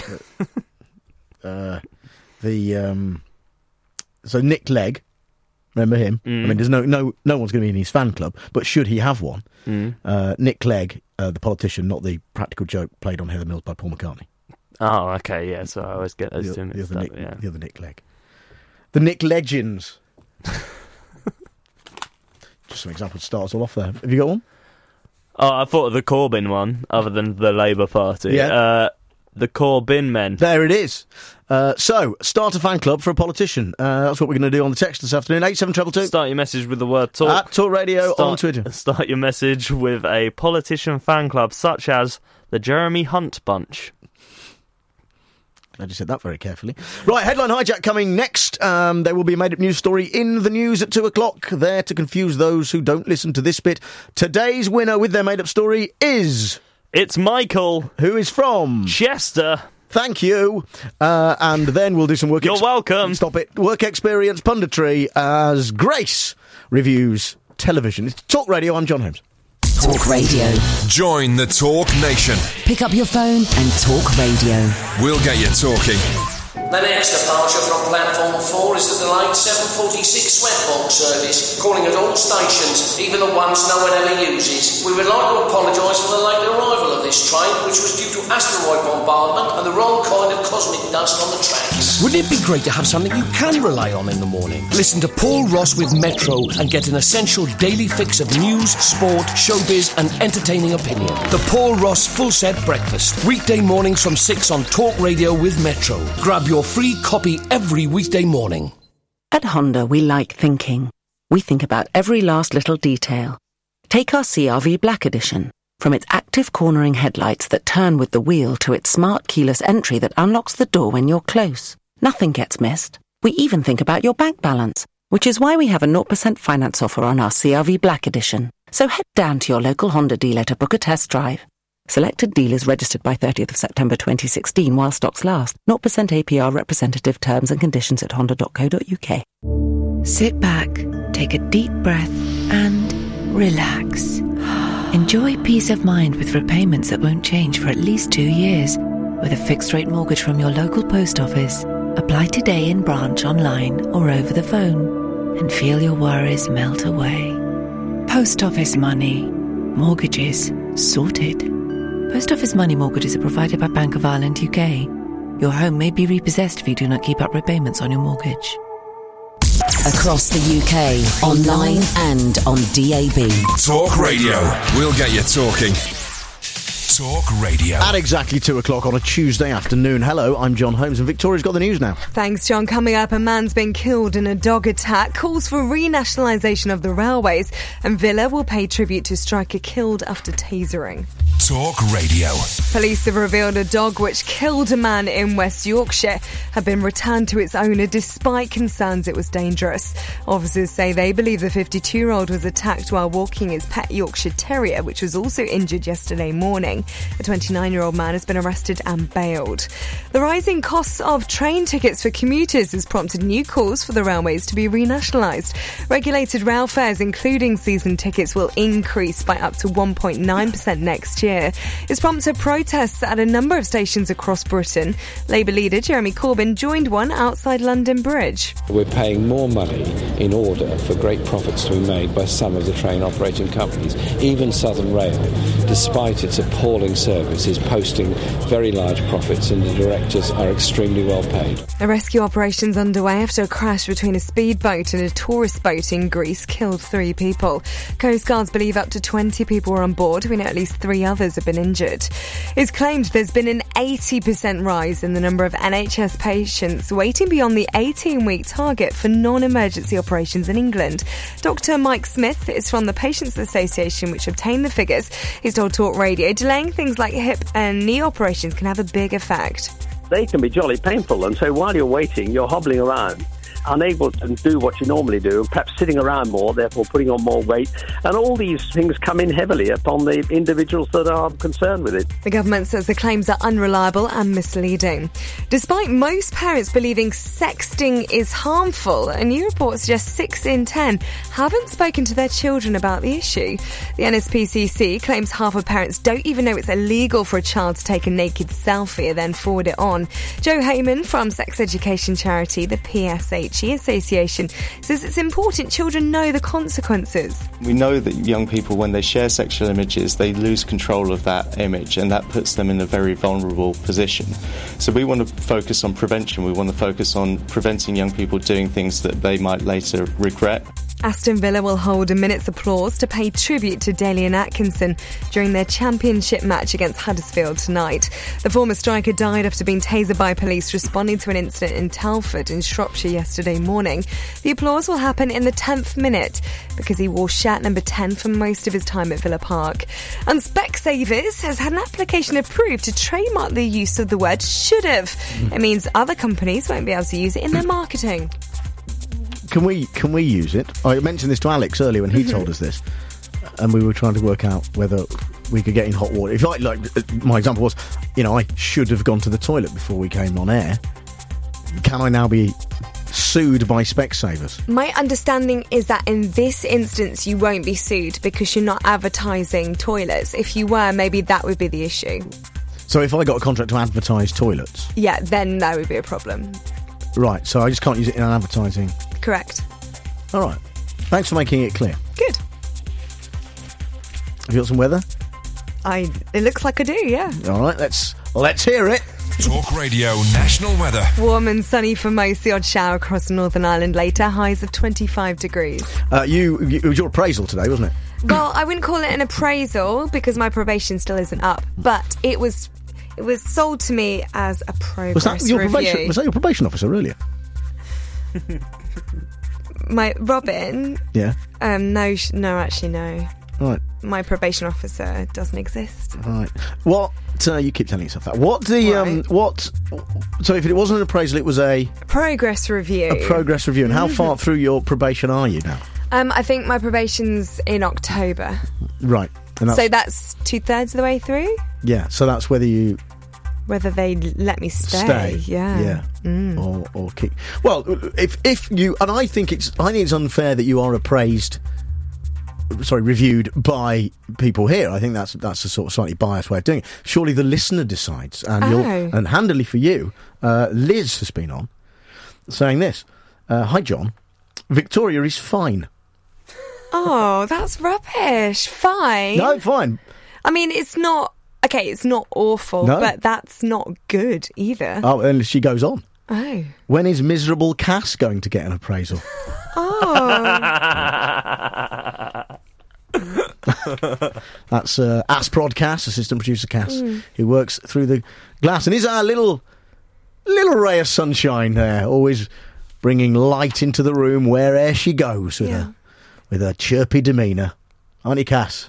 uh, the um, so Nick Clegg, remember him? Mm. I mean, there's no no no one's going to be in his fan club, but should he have one, mm. uh, Nick Clegg, uh, the politician, not the practical joke played on Heather Mills by Paul McCartney. Oh, okay, yeah. So I always get those the, two mixed the other up. Nick, yeah. The other Nick Clegg, the Nick Legends. Just some example starts all off there. Have you got one? Oh, I thought of the Corbyn one, other than the Labour Party. Yeah. Uh, the Corbyn men. There it is. Uh, so, start a fan club for a politician. Uh, that's what we're going to do on the text this afternoon. eight seven two two two. Start your message with the word talk. At Talk Radio start, on Twitter. Start your message with a politician fan club, such as the Jeremy Hunt Bunch. I just said that very carefully. Right, headline hijack coming next. Um, there will be a made-up news story in the news at two o'clock, there to confuse those who don't listen to this bit. Today's winner with their made-up story is... It's Michael. Who is from? Chester. Thank you. Uh, and then we'll do some work... You're ex- welcome. Stop it. Work experience punditry as Grace reviews television. It's Talk Radio, I'm John Holmes. Talk Radio. Join the Talk Nation. Pick up your phone and talk radio. We'll get you talking. The next departure from platform four is the delayed seven forty-six Sweatbox service, calling at all stations, even the ones no one ever uses. We would like to apologise for the late arrival of this train, which was due to asteroid bombardment and the wrong kind of cosmic dust on the tracks. Wouldn't it be great to have something you can rely on in the morning? Listen to Paul Ross with Metro and get an essential daily fix of news, sport, showbiz and entertaining opinion. The Paul Ross Full Set Breakfast. Weekday mornings from six on Talk Radio with Metro. Grab your free copy every weekday morning. At Honda, we like thinking. We think about every last little detail. Take our C R V Black Edition. From its active cornering headlights that turn with the wheel to its smart keyless entry that unlocks the door when you're close. Nothing gets missed. We even think about your bank balance, which is why we have a zero percent finance offer on our C R V Black Edition. So head down to your local Honda dealer to book a test drive. Selected dealers registered by thirtieth of September twenty sixteen while stocks last. zero percent A P R representative. Terms and conditions at honda dot co dot uk. Sit back, take a deep breath and relax. Enjoy peace of mind with repayments that won't change for at least two years. With a fixed rate mortgage from your local post office. Apply today in branch, online or over the phone and feel your worries melt away. Post Office Money. Mortgages sorted. Post Office Money mortgages are provided by Bank of Ireland U K. Your home may be repossessed if you do not keep up repayments on your mortgage. Across the U K, online and on D A B. Talk Radio. We'll get you talking. Talk Radio. At exactly two o'clock on a Tuesday afternoon. Hello, I'm John Holmes and Victoria's got the news now. Thanks, John. Coming up, a man's been killed in a dog attack, calls for renationalisation of the railways, and Villa will pay tribute to striker killed after tasering. Talk Radio. Police have revealed a dog which killed a man in West Yorkshire had been returned to its owner despite concerns it was dangerous. Officers say they believe the fifty-two-year-old was attacked while walking his pet Yorkshire Terrier, which was also injured yesterday morning. A twenty-nine-year-old man has been arrested and bailed. The rising costs of train tickets for commuters has prompted new calls for the railways to be renationalised. Regulated rail fares, including season tickets, will increase by up to one point nine percent next year. It's prompted protests at a number of stations across Britain. Labour leader Jeremy Corbyn joined one outside London Bridge. We're paying more money in order for great profits to be made by some of the train operating companies. Even Southern Rail, despite its appalling service, is posting very large profits and the directors are extremely well paid. A rescue operation's underway after a crash between a speedboat and a tourist boat in Greece killed three people. Coast Guards believe up to twenty people were on board. We know at least three others have been injured. It's claimed there's been an eighty percent rise in the number of N H S patients waiting beyond the eighteen-week target for non-emergency operations in England. Doctor Mike Smith is from the Patients Association, which obtained the figures. He's told Talk Radio delaying things like hip and knee operations can have a big effect. They can be jolly painful, and so while you're waiting, you're hobbling around, unable to do what you normally do, perhaps sitting around more, therefore putting on more weight, and all these things come in heavily upon the individuals that are concerned with it. The government says the claims are unreliable and misleading. Despite most parents believing sexting is harmful, a new report suggests six in ten haven't spoken to their children about the issue. The N S P C C claims half of parents don't even know it's illegal for a child to take a naked selfie and then forward it on. Joe Heyman from sex education charity, the P S H E Association, says it's important children know the consequences. We know that young people, when they share sexual images, they lose control of that image, and that puts them in a very vulnerable position. So we want to focus on prevention. We want to focus on preventing young people doing things that they might later regret. Aston Villa will hold a minute's applause to pay tribute to Dalian Atkinson during their championship match against Huddersfield tonight. The former striker died after being tasered by police responding to an incident in Telford in Shropshire yesterday morning. The applause will happen in the tenth minute because he wore shirt number ten for most of his time at Villa Park. And Specsavers has had an application approved to trademark the use of the word should have. It means other companies won't be able to use it in their marketing. Can we can we use it? I mentioned this to Alex earlier when he told us this, and we were trying to work out whether we could get in hot water. If I, like, my example was, you know, I should have gone to the toilet before we came on air. Can I now be sued by Specsavers? My understanding is that in this instance you won't be sued because you're not advertising toilets. If you were, maybe that would be the issue. So if I got a contract to advertise toilets? Yeah, then that would be a problem. Right, so I just can't use it in advertising? Correct. All right. Thanks for making it clear. Good. Have you got some weather? I. It looks like I do, yeah. All right, let's let's hear it. Talk Radio National Weather. Warm and sunny for most. The odd shower across Northern Ireland later. Highs of twenty-five degrees. Uh, you, you, it was your appraisal today, wasn't it? Well, I wouldn't call it an appraisal because my probation still isn't up, but it was it was sold to me as a progress was that your review. Probation, was that your probation officer earlier? My Robin? Yeah. Um. No. Sh- no. Actually, no. Right. My probation officer doesn't exist. Right. What? Uh, you keep telling yourself that. What the? Right. Um. What? So if it wasn't an appraisal, it was a progress review. A progress review. And how far through your probation are you now? Um. I think my probation's in October. Right. And that's, so that's two thirds of the way through. Yeah. So that's whether you. Whether they let me stay, stay. yeah, yeah, mm. or or kick. Well, if if you and I think it's I think it's unfair that you are appraised, sorry, reviewed by people here. I think that's that's a sort of slightly biased way of doing it. Surely the listener decides, and oh. you're, and handily for you, uh, Liz has been on saying this. Uh, Hi, John. Victoria is fine. Oh, that's rubbish. Fine. No, fine. I mean, it's not Okay, it's not awful, No? but that's not good either. Oh, and she goes on. Oh. When is miserable Cass going to get an appraisal? Oh. That's uh, Asprod Cass, assistant producer Cass, Mm. who works through the glass and is our little little ray of sunshine there, always bringing light into the room where'er she goes with Yeah. her with her chirpy demeanour. Aren't you, Cass?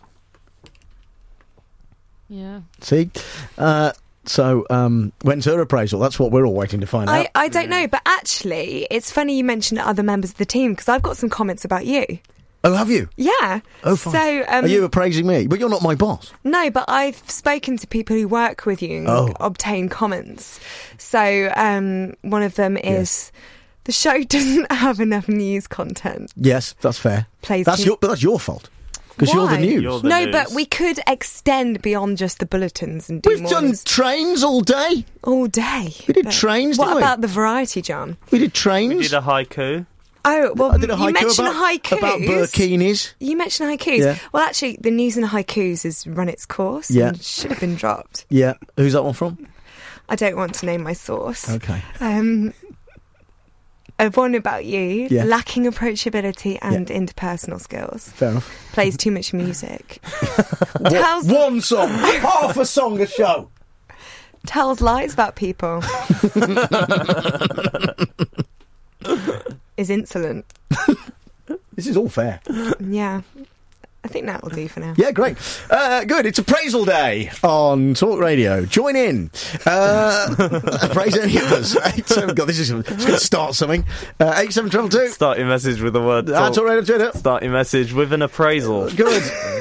Yeah. See? Uh, so, um, when's her appraisal? That's what we're all waiting to find I, out. I don't know, but actually, it's funny you mentioned other members of the team because I've got some comments about you. Oh, have you? Yeah. Oh, fine. So, um, Are you appraising me? But you're not my boss. No, but I've spoken to people who work with you and Oh. obtain comments. So, um, one of them is the show doesn't have enough news content. Yes, that's fair. Plays that's too- your, but that's your fault. Because you're the Why? news. You're the no, news. but we could extend beyond just the bulletins and do We've done mornings. trains all day. all day. We did But trains, What didn't we? about the variety, John? We did trains. We did a haiku. Oh, well, I did a you haiku mentioned about, haikus. about burkinis. You mentioned haikus. Yeah. Well, actually, the news and haikus has run its course Yeah. and should have been dropped. Yeah. Who's that one from? I don't want to name my source. Okay. Um, a one about you, Yeah. lacking approachability and interpersonal skills. Fair enough. Plays too much music. What- tells, one song. Half a song a show. tells lies about people. Is insolent. This is all fair. Yeah. I think that will do for now. Yeah, great. Uh, good. It's appraisal day on Talk Radio. Join in. Uh, appraise any of us. Eight, seven, God, this is going to start something. Uh, eight seven triple two. Start your message with the word Uh, Talk Radio Twitter. Start your message with an appraisal. Good.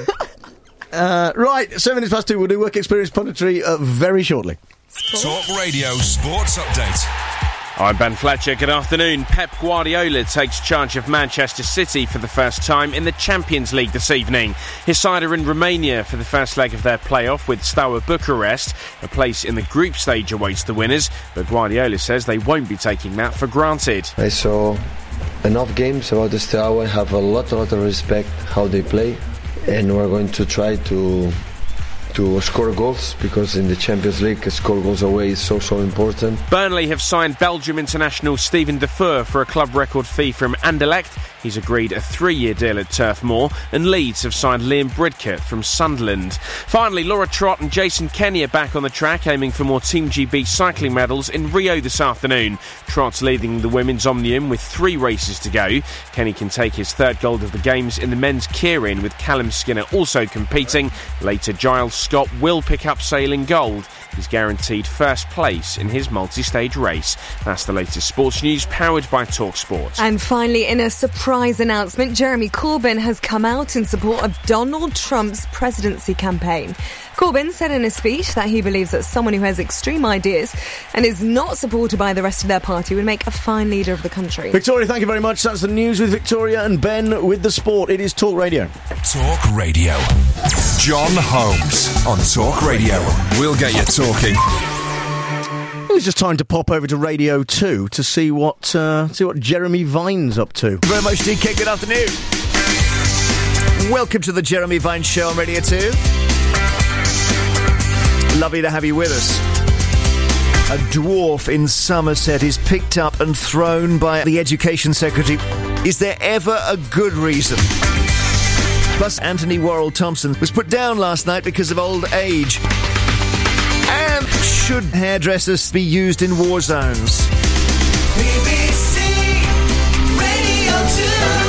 uh, right, seven minutes past two. We'll do work experience punditry uh, very shortly. Talk Radio Sports Update. I'm Ben Fletcher. Good afternoon. Pep Guardiola takes charge of Manchester City for the first time in the Champions League this evening. His side are in Romania for the first leg of their playoff with Steaua Bucharest. A place in the group stage awaits the winners, but Guardiola says they won't be taking that for granted. I saw enough games about the Steaua. I have a lot, a lot of respect how they play, and we're going to try to to score goals, because in the Champions League, score goals away is so, so important. Burnley have signed Belgium international Steven Defour for a club record fee from Anderlecht. He's agreed a three-year deal at Turf Moor, and Leeds have signed Liam Bridcut from Sunderland. Finally, Laura Trott and Jason Kenny are back on the track, aiming for more Team G B cycling medals in Rio this afternoon. Trott's leading the women's Omnium with three races to go. Kenny can take his third gold of the Games in the men's Keirin, with Callum Skinner also competing. Later, Giles Scott will pick up sailing gold. He's guaranteed first place in his multi-stage race. That's the latest sports news, powered by TalkSport. And finally, in a surprise announcement, Jeremy Corbyn has come out in support of Donald Trump's presidency campaign. Corbyn said in a speech that he believes that someone who has extreme ideas and is not supported by the rest of their party would make a fine leader of the country. Victoria, thank you very much. That's the news with Victoria and Ben with the sport. It is Talk Radio. Talk Radio. John Holmes on Talk Radio. We'll get you talking. It was just time to pop over to Radio two to see what uh, see what Jeremy Vine's up to. Thank you very much, D K. Good afternoon. Welcome to the Jeremy Vine Show on Radio two. Lovely to have you with us. A dwarf in Somerset is picked up and thrown by the Education Secretary. Is there ever a good reason? Plus, Anthony Worrell Thompson was put down last night because of old age. And should hairdressers be used in war zones? B B C Radio two.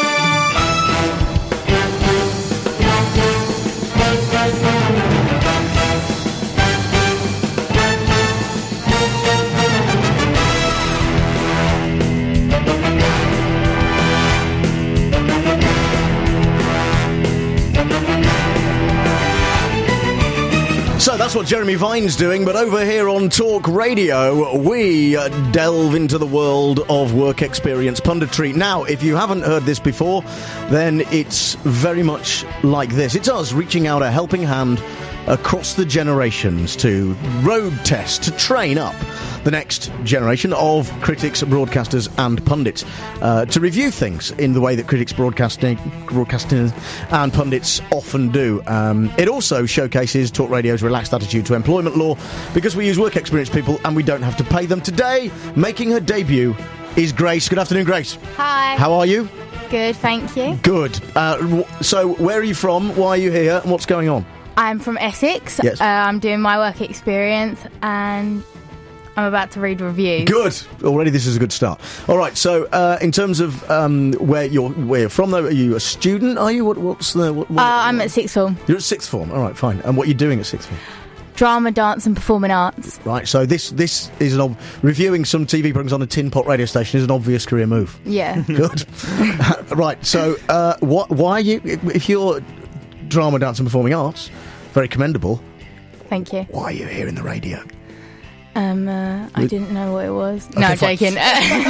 So that's what Jeremy Vine's doing, but over here on Talk Radio, we uh, delve into the world of work experience punditry. Now, if you haven't heard this before, then it's very much like this. It's us reaching out a helping hand across the generations to road test, to train up the next generation of critics, broadcasters and pundits, uh, to review things in the way that critics, broadcasting, broadcasters and pundits often do. Um, it also showcases Talk Radio's relaxed attitude to employment law, because we use work experienced people and we don't have to pay them. Today, making her debut is Grace. Good afternoon, Grace. Hi. How are you? Good, thank you. Good. Uh, w- so, where are you from? Why are you here? And what's going on? I'm from Essex. Yes. Uh, I'm doing my work experience and I'm about to read reviews. Good. Already this is a good start. All right, so uh, in terms of um, where, you're, where you're from, though, are you a student? Are you? What, what's the... What, what, uh, I'm at sixth form. You're at sixth form. All right, fine. And what are you doing at sixth form? Drama, dance and performing arts. Right, so this this is an ob- reviewing some T V programmes on a tin pot radio station is an obvious career move. Yeah. Good. Right, so uh, what? Why are you? If you're drama, dance, and performing arts, very commendable. Thank you. Why are you here in the radio? Um, uh, I didn't know what it was. Okay, no, I'm fine. joking.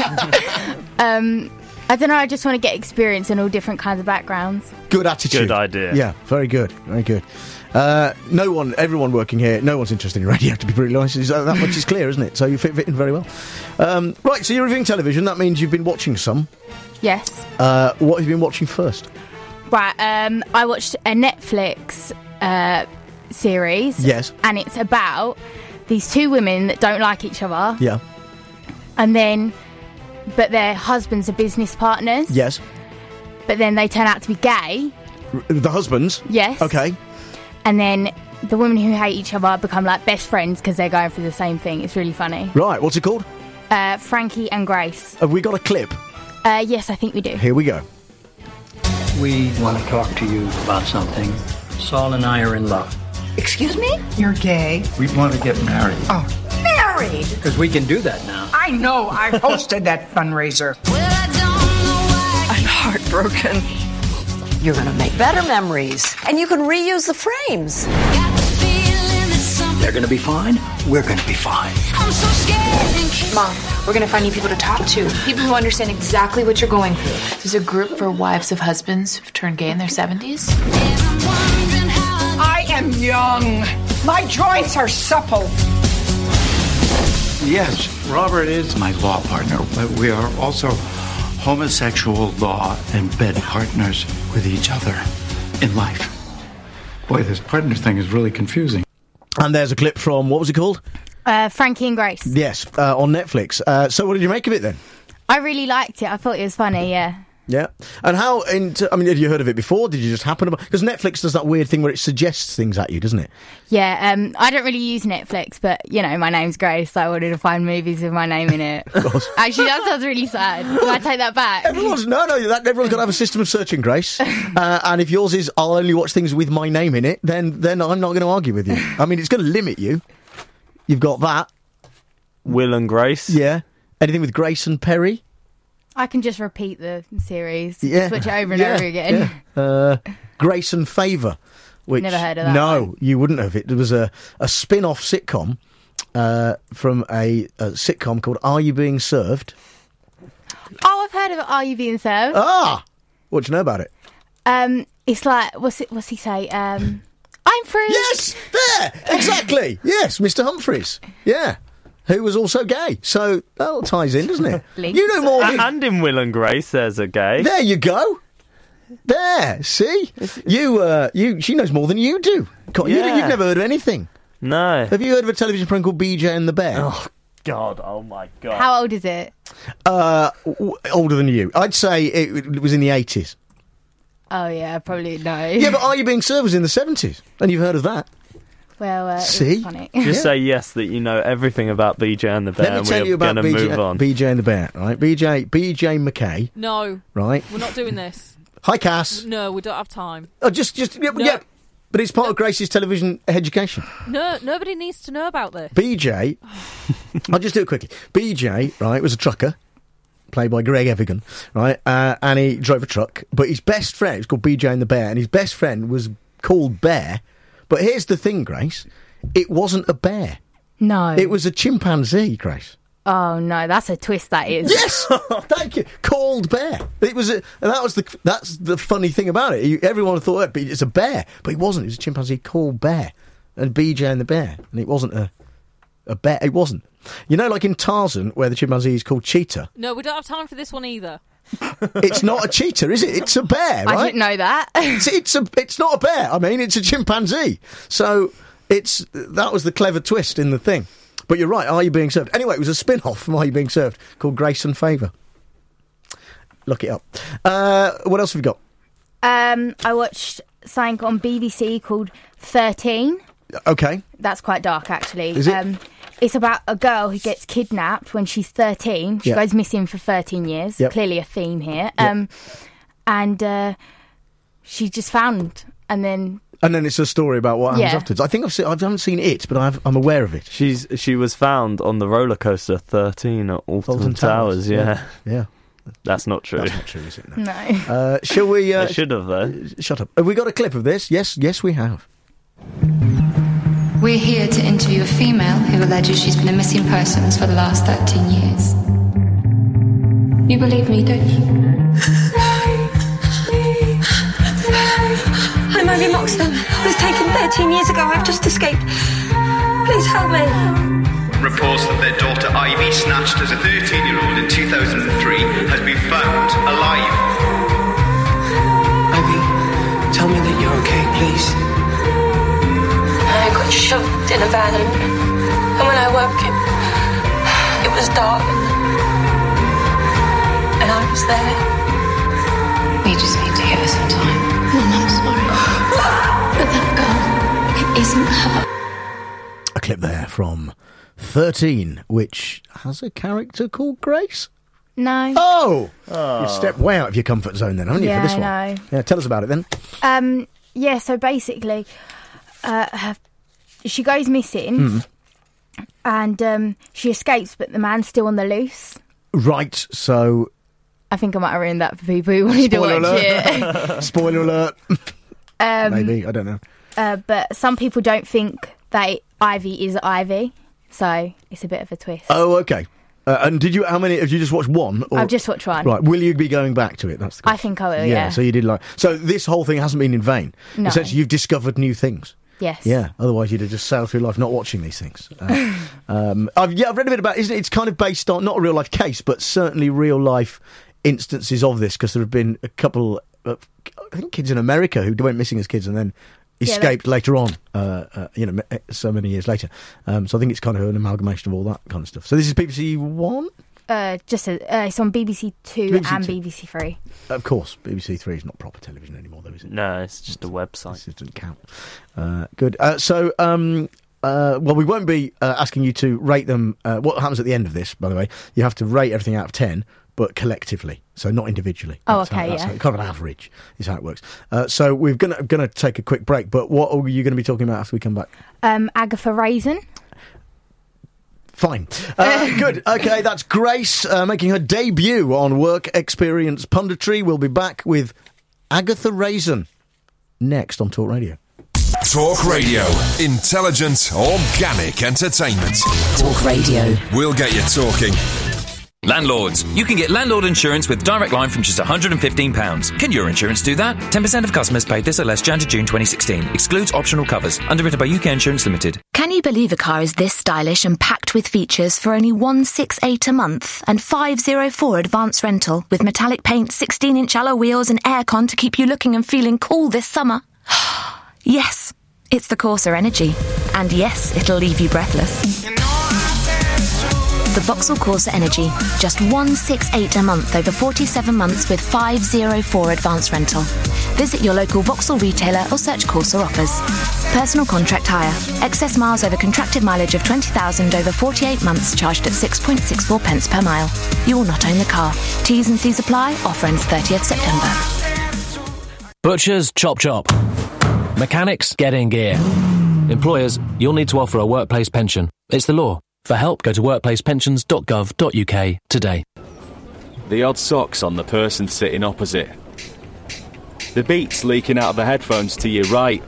um, I don't know. I just want to get experience in all different kinds of backgrounds. Good attitude. Good idea. Yeah, very good, very good. Uh, no one, everyone working here, no one's interested in radio, to be brutally honest. Is- That much is clear, isn't it? So you fit, fit in very well. Um, right, so you're reviewing television. That means you've been watching some. Yes. Uh, what have you been watching first? Right. Um, I watched a Netflix uh, series. Yes. And it's about these two women that don't like each other. Yeah. And then, but their husbands are business partners. Yes. But then they turn out to be gay. R- the husbands? Yes. Okay. And then the women who hate each other become like best friends because they're going for the same thing. It's really funny. Right, what's it called? Uh, Frankie and Grace. Have we got a clip? Uh, yes, I think we do. Here we go. We want to talk to you about something. Saul and I are in love. Excuse me? You're gay? We want to get married. Oh, married? Because we can do that now. I know. I hosted that fundraiser. I'm heartbroken. You're going to make better memories, and you can reuse the frames. They're going to be fine. We're going to be fine. I'm so scared. Mom, we're going to find you people to talk to. People who understand exactly what you're going through. There's a group for wives of husbands who've turned gay in their seventies. I am young. My joints are supple. Yes, Robert is my law partner, but we are also homosexual law and bed partners with each other in life. Boy, this partner thing is really confusing. And there's a clip from, what was it called? Uh, Frankie and Grace. Yes, uh, on Netflix. Uh, so what did you make of it then? I really liked it. I thought it was funny, yeah. Yeah. And how, in t- I mean, had you heard of it before? Did you just happen to... Because Netflix does that weird thing where it suggests things at you, doesn't it? Yeah, um, I don't really use Netflix, but, you know, my name's Grace, so I wanted to find movies with my name in it. Actually, that sounds really sad. Can I take that back? Everyone's... No, no, that, everyone's got to have a system of searching, Grace. Uh, and if yours is, I'll only watch things with my name in it, then, then I'm not going to argue with you. I mean, it's going to limit you. You've got that. Will and Grace. Yeah. Anything with Grace and Perry? I can just repeat the series. Yeah. Switch it over and Yeah, over again. yeah. Uh, Grace and Favour. Which, Never heard of that No, one. you wouldn't have. It There was a, a spin-off sitcom uh, from a, a sitcom called Are You Being Served? Oh, I've heard of Are You Being Served? Ah! What do you know about it? Um, it's like, what's it? What's he say? Um, I'm free. Yes! There! Exactly! Yes, Mister Humphreys. Yeah. Who was also gay. So that all ties in, doesn't it? You know more than... And in Will and Grace, there's a gay. There you go. There, see? You, uh, you. She knows more than you do. God, you, Yeah. you've never heard of anything. No. Have you heard of a television program called B J and the Bear? Oh, God. Oh, my God. How old is it? Uh, w- older than you. I'd say it, it was in the eighties. Oh, yeah, probably no. Yeah, but Are You Being Served was in the seventies. And you've heard of that. Well, uh, See? it's funny. Just Yeah. say yes that you know everything about B J and the Bear, Let me and tell we're you about going to B J, move on. B J and the Bear, right? B J, B J McKay, No. right? We're not doing this. Hi, Cass. No, we don't have time. Oh, just, just, yeah, No. yeah. But it's part of Grace's television education. No, nobody needs to know about this. B J, I'll just do it quickly. B J, right, was a trucker, played by Greg Evigan, right, uh, and he drove a truck, but his best friend, it was called B J and the Bear, and his best friend was called Bear, but here's the thing, Grace, it wasn't a bear. No. It was a chimpanzee, Grace. Oh, no, that's a twist, that is. Yes! Thank you. Called Bear. It was a, and that was the, that's the funny thing about it. You, everyone thought, oh, it's a bear, but it wasn't. It was a chimpanzee called Bear. and B J and the bear, and it wasn't a a bear. It wasn't. You know, like in Tarzan, where the chimpanzee is called Cheetah. No, we don't have time for this one either. It's not a cheetah, is it? It's a bear, right? I didn't know that. it's, it's a. It's not a bear. I mean, it's a chimpanzee. So it's that was the clever twist in the thing. But you're right. Are You Being Served? Anyway, it was a spin-off from Are You Being Served called Grace and Favour. Look it up. Uh, what else have we got? Um, I watched something on B B C called thirteen. Okay. That's quite dark, actually. Is it? Um, it's about a girl who gets kidnapped when she's thirteen. She Yeah. goes missing for thirteen years. Yep. Clearly a theme here. Yep. Um, and uh, she's just found, and then And then it's a story about what happens Yeah. afterwards. I think I've seen, I haven't seen it, but I've, I'm aware of it. She's she was found on the roller coaster thirteen at Alton, Alton Towers. Towers, Yeah. yeah. Yeah. That's not true. That's not true, is it? No. no. Uh, shall we? Uh, It should have though. Shut up. Have we got a clip of this? Yes, yes, we have. We're here to interview a female who alleges she's been a missing person for the last thirteen years. You believe me, don't you? I'm Ivy Moxon. I was taken thirteen years ago. I've just escaped. Please help me. Reports that their daughter Ivy, snatched as a thirteen-year-old in two thousand three, has been found alive. Ivy, tell me that you're okay, please. I got shoved in a van, and, and when I woke, it, it was dark, and I was there. We just need to give her some time. Mum, I'm sorry. But that girl, it isn't her. A clip there from thirteen, which has a character called Grace. No. Oh! You've stepped way out of your comfort zone then, haven't you, Yeah, for this one? I know. Yeah, tell us about it then. Um, yeah, so basically, uh, her, she goes missing, Mm. and um, she escapes, but the man's still on the loose. Right, so... I think I might have ruined that for people who wanted to Spoiler watch alert. it. Spoiler alert. um, Maybe, I don't know. Uh, but some people don't think that Ivy is Ivy, so it's a bit of a twist. Oh, okay. Uh, and did you, how many, have you just watched one? Or? I've just watched one. Right, will you be going back to it? That's the I think I will, yeah. so you did like... So this whole thing hasn't been in vain. No. Essentially, you've discovered new things. Yes. Yeah, otherwise you'd have just sailed through life not watching these things. Uh, um, I've, yeah, I've read a bit about it. Isn't it? It's kind of based on, not a real-life case, but certainly real-life instances of this, because there have been a couple of, I think, kids in America who went missing as kids and then Yeah, escaped that- later on, uh, uh, you know, m- so many years later. Um, so I think it's kind of an amalgamation of all that kind of stuff. So this is B B C One? Uh, just a, uh, it's on B B C Two B B C and Two. B B C Three. Of course, B B C Three is not proper television anymore, though, is it? No, it's just a website. It doesn't count. Uh, good. Uh, so, um, uh, well, we won't be uh, asking you to rate them. Uh, what happens at the end of this, by the way? You have to rate everything out of ten, but collectively, so not individually. Oh, That's how- okay, that's yeah. how- kind of an average is how it works. Uh, so we're gonna gonna take a quick break. But what are you going to be talking about after we come back? Um, Agatha Raisin. Fine. Uh, good. Okay, that's Grace uh, making her debut on Work Experience Punditry. We'll be back with Agatha Raisin next on Talk Radio. Talk Radio. Intelligent, organic entertainment. Talk Radio. We'll get you talking. Landlords. You can get landlord insurance with Direct Line from just one hundred fifteen pounds. Can your insurance do that? ten percent of customers paid this at less January to June twenty sixteen. Excludes optional covers. Underwritten by U K Insurance Limited. Can you believe a car is this stylish and packed with features for only one hundred sixty-eight a month and five hundred four advance rental with metallic paint, sixteen inch alloy wheels and aircon to keep you looking and feeling cool this summer? Yes, it's the Corsa Energy. And yes, it'll leave you breathless. The Vauxhall Corsa Energy. Just one hundred sixty-eight a month over forty-seven months with five hundred four advance rental. Visit your local Vauxhall retailer or search Corsa offers. Personal contract hire. Excess miles over contracted mileage of twenty thousand over forty-eight months charged at six point six four pence per mile. You will not own the car. T's and C's apply. Offer ends thirtieth September. Butchers, chop chop. Mechanics, get in gear. Employers, you'll need to offer a workplace pension. It's the law. For help, go to workplace pensions dot gov dot U K today. The odd socks on the person sitting opposite. The beats leaking out of the headphones to your right.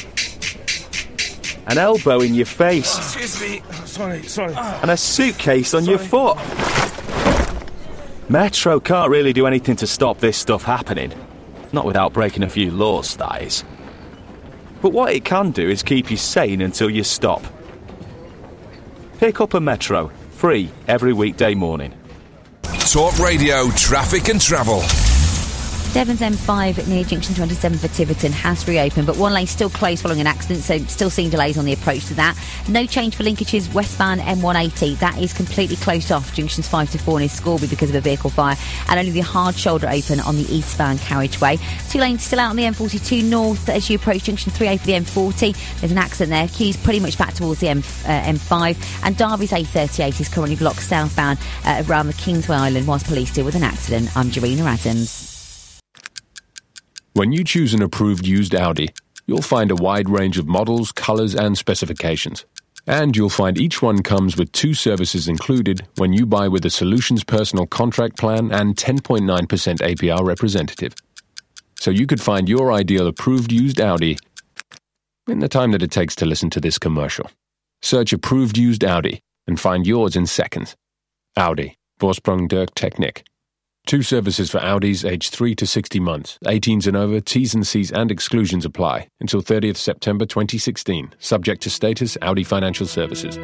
An elbow in your face. Excuse me. Sorry, sorry. And a suitcase on your Sorry. foot. Metro can't really do anything to stop this stuff happening. Not without breaking a few laws, that is. But what it can do is keep you sane until you stop. Pick up a Metro, free every weekday morning. Talk Radio Traffic and Travel. Devon's M five near Junction twenty-seven for Tiverton has reopened, but one lane still closed following an accident, so still seeing delays on the approach to that. No change for linkages westbound M one eighty. That is completely closed off, junctions five to four near Scorby because of a vehicle fire, and only the hard shoulder open on the eastbound carriageway. Two lanes still out on the M forty-two north as you approach junction three A for the M forty. There's an accident there. Queues pretty much back towards the M, uh, M five, and Derby's A thirty-eight is currently blocked southbound uh, around the Kingsway Island whilst police deal with an accident. I'm Jarena Adams. When you choose an approved used Audi, you'll find a wide range of models, colours and specifications. And you'll find each one comes with two services included when you buy with a Solutions Personal Contract Plan and ten point nine percent A P R representative. So you could find your ideal approved used Audi in the time that it takes to listen to this commercial. Search approved used Audi and find yours in seconds. Audi. Vorsprung durch Technik. Two services for Audis aged three to sixty months. eighteens and over, T's and C's and exclusions apply. Until thirtieth September twenty sixteen. Subject to status, Audi Financial Services.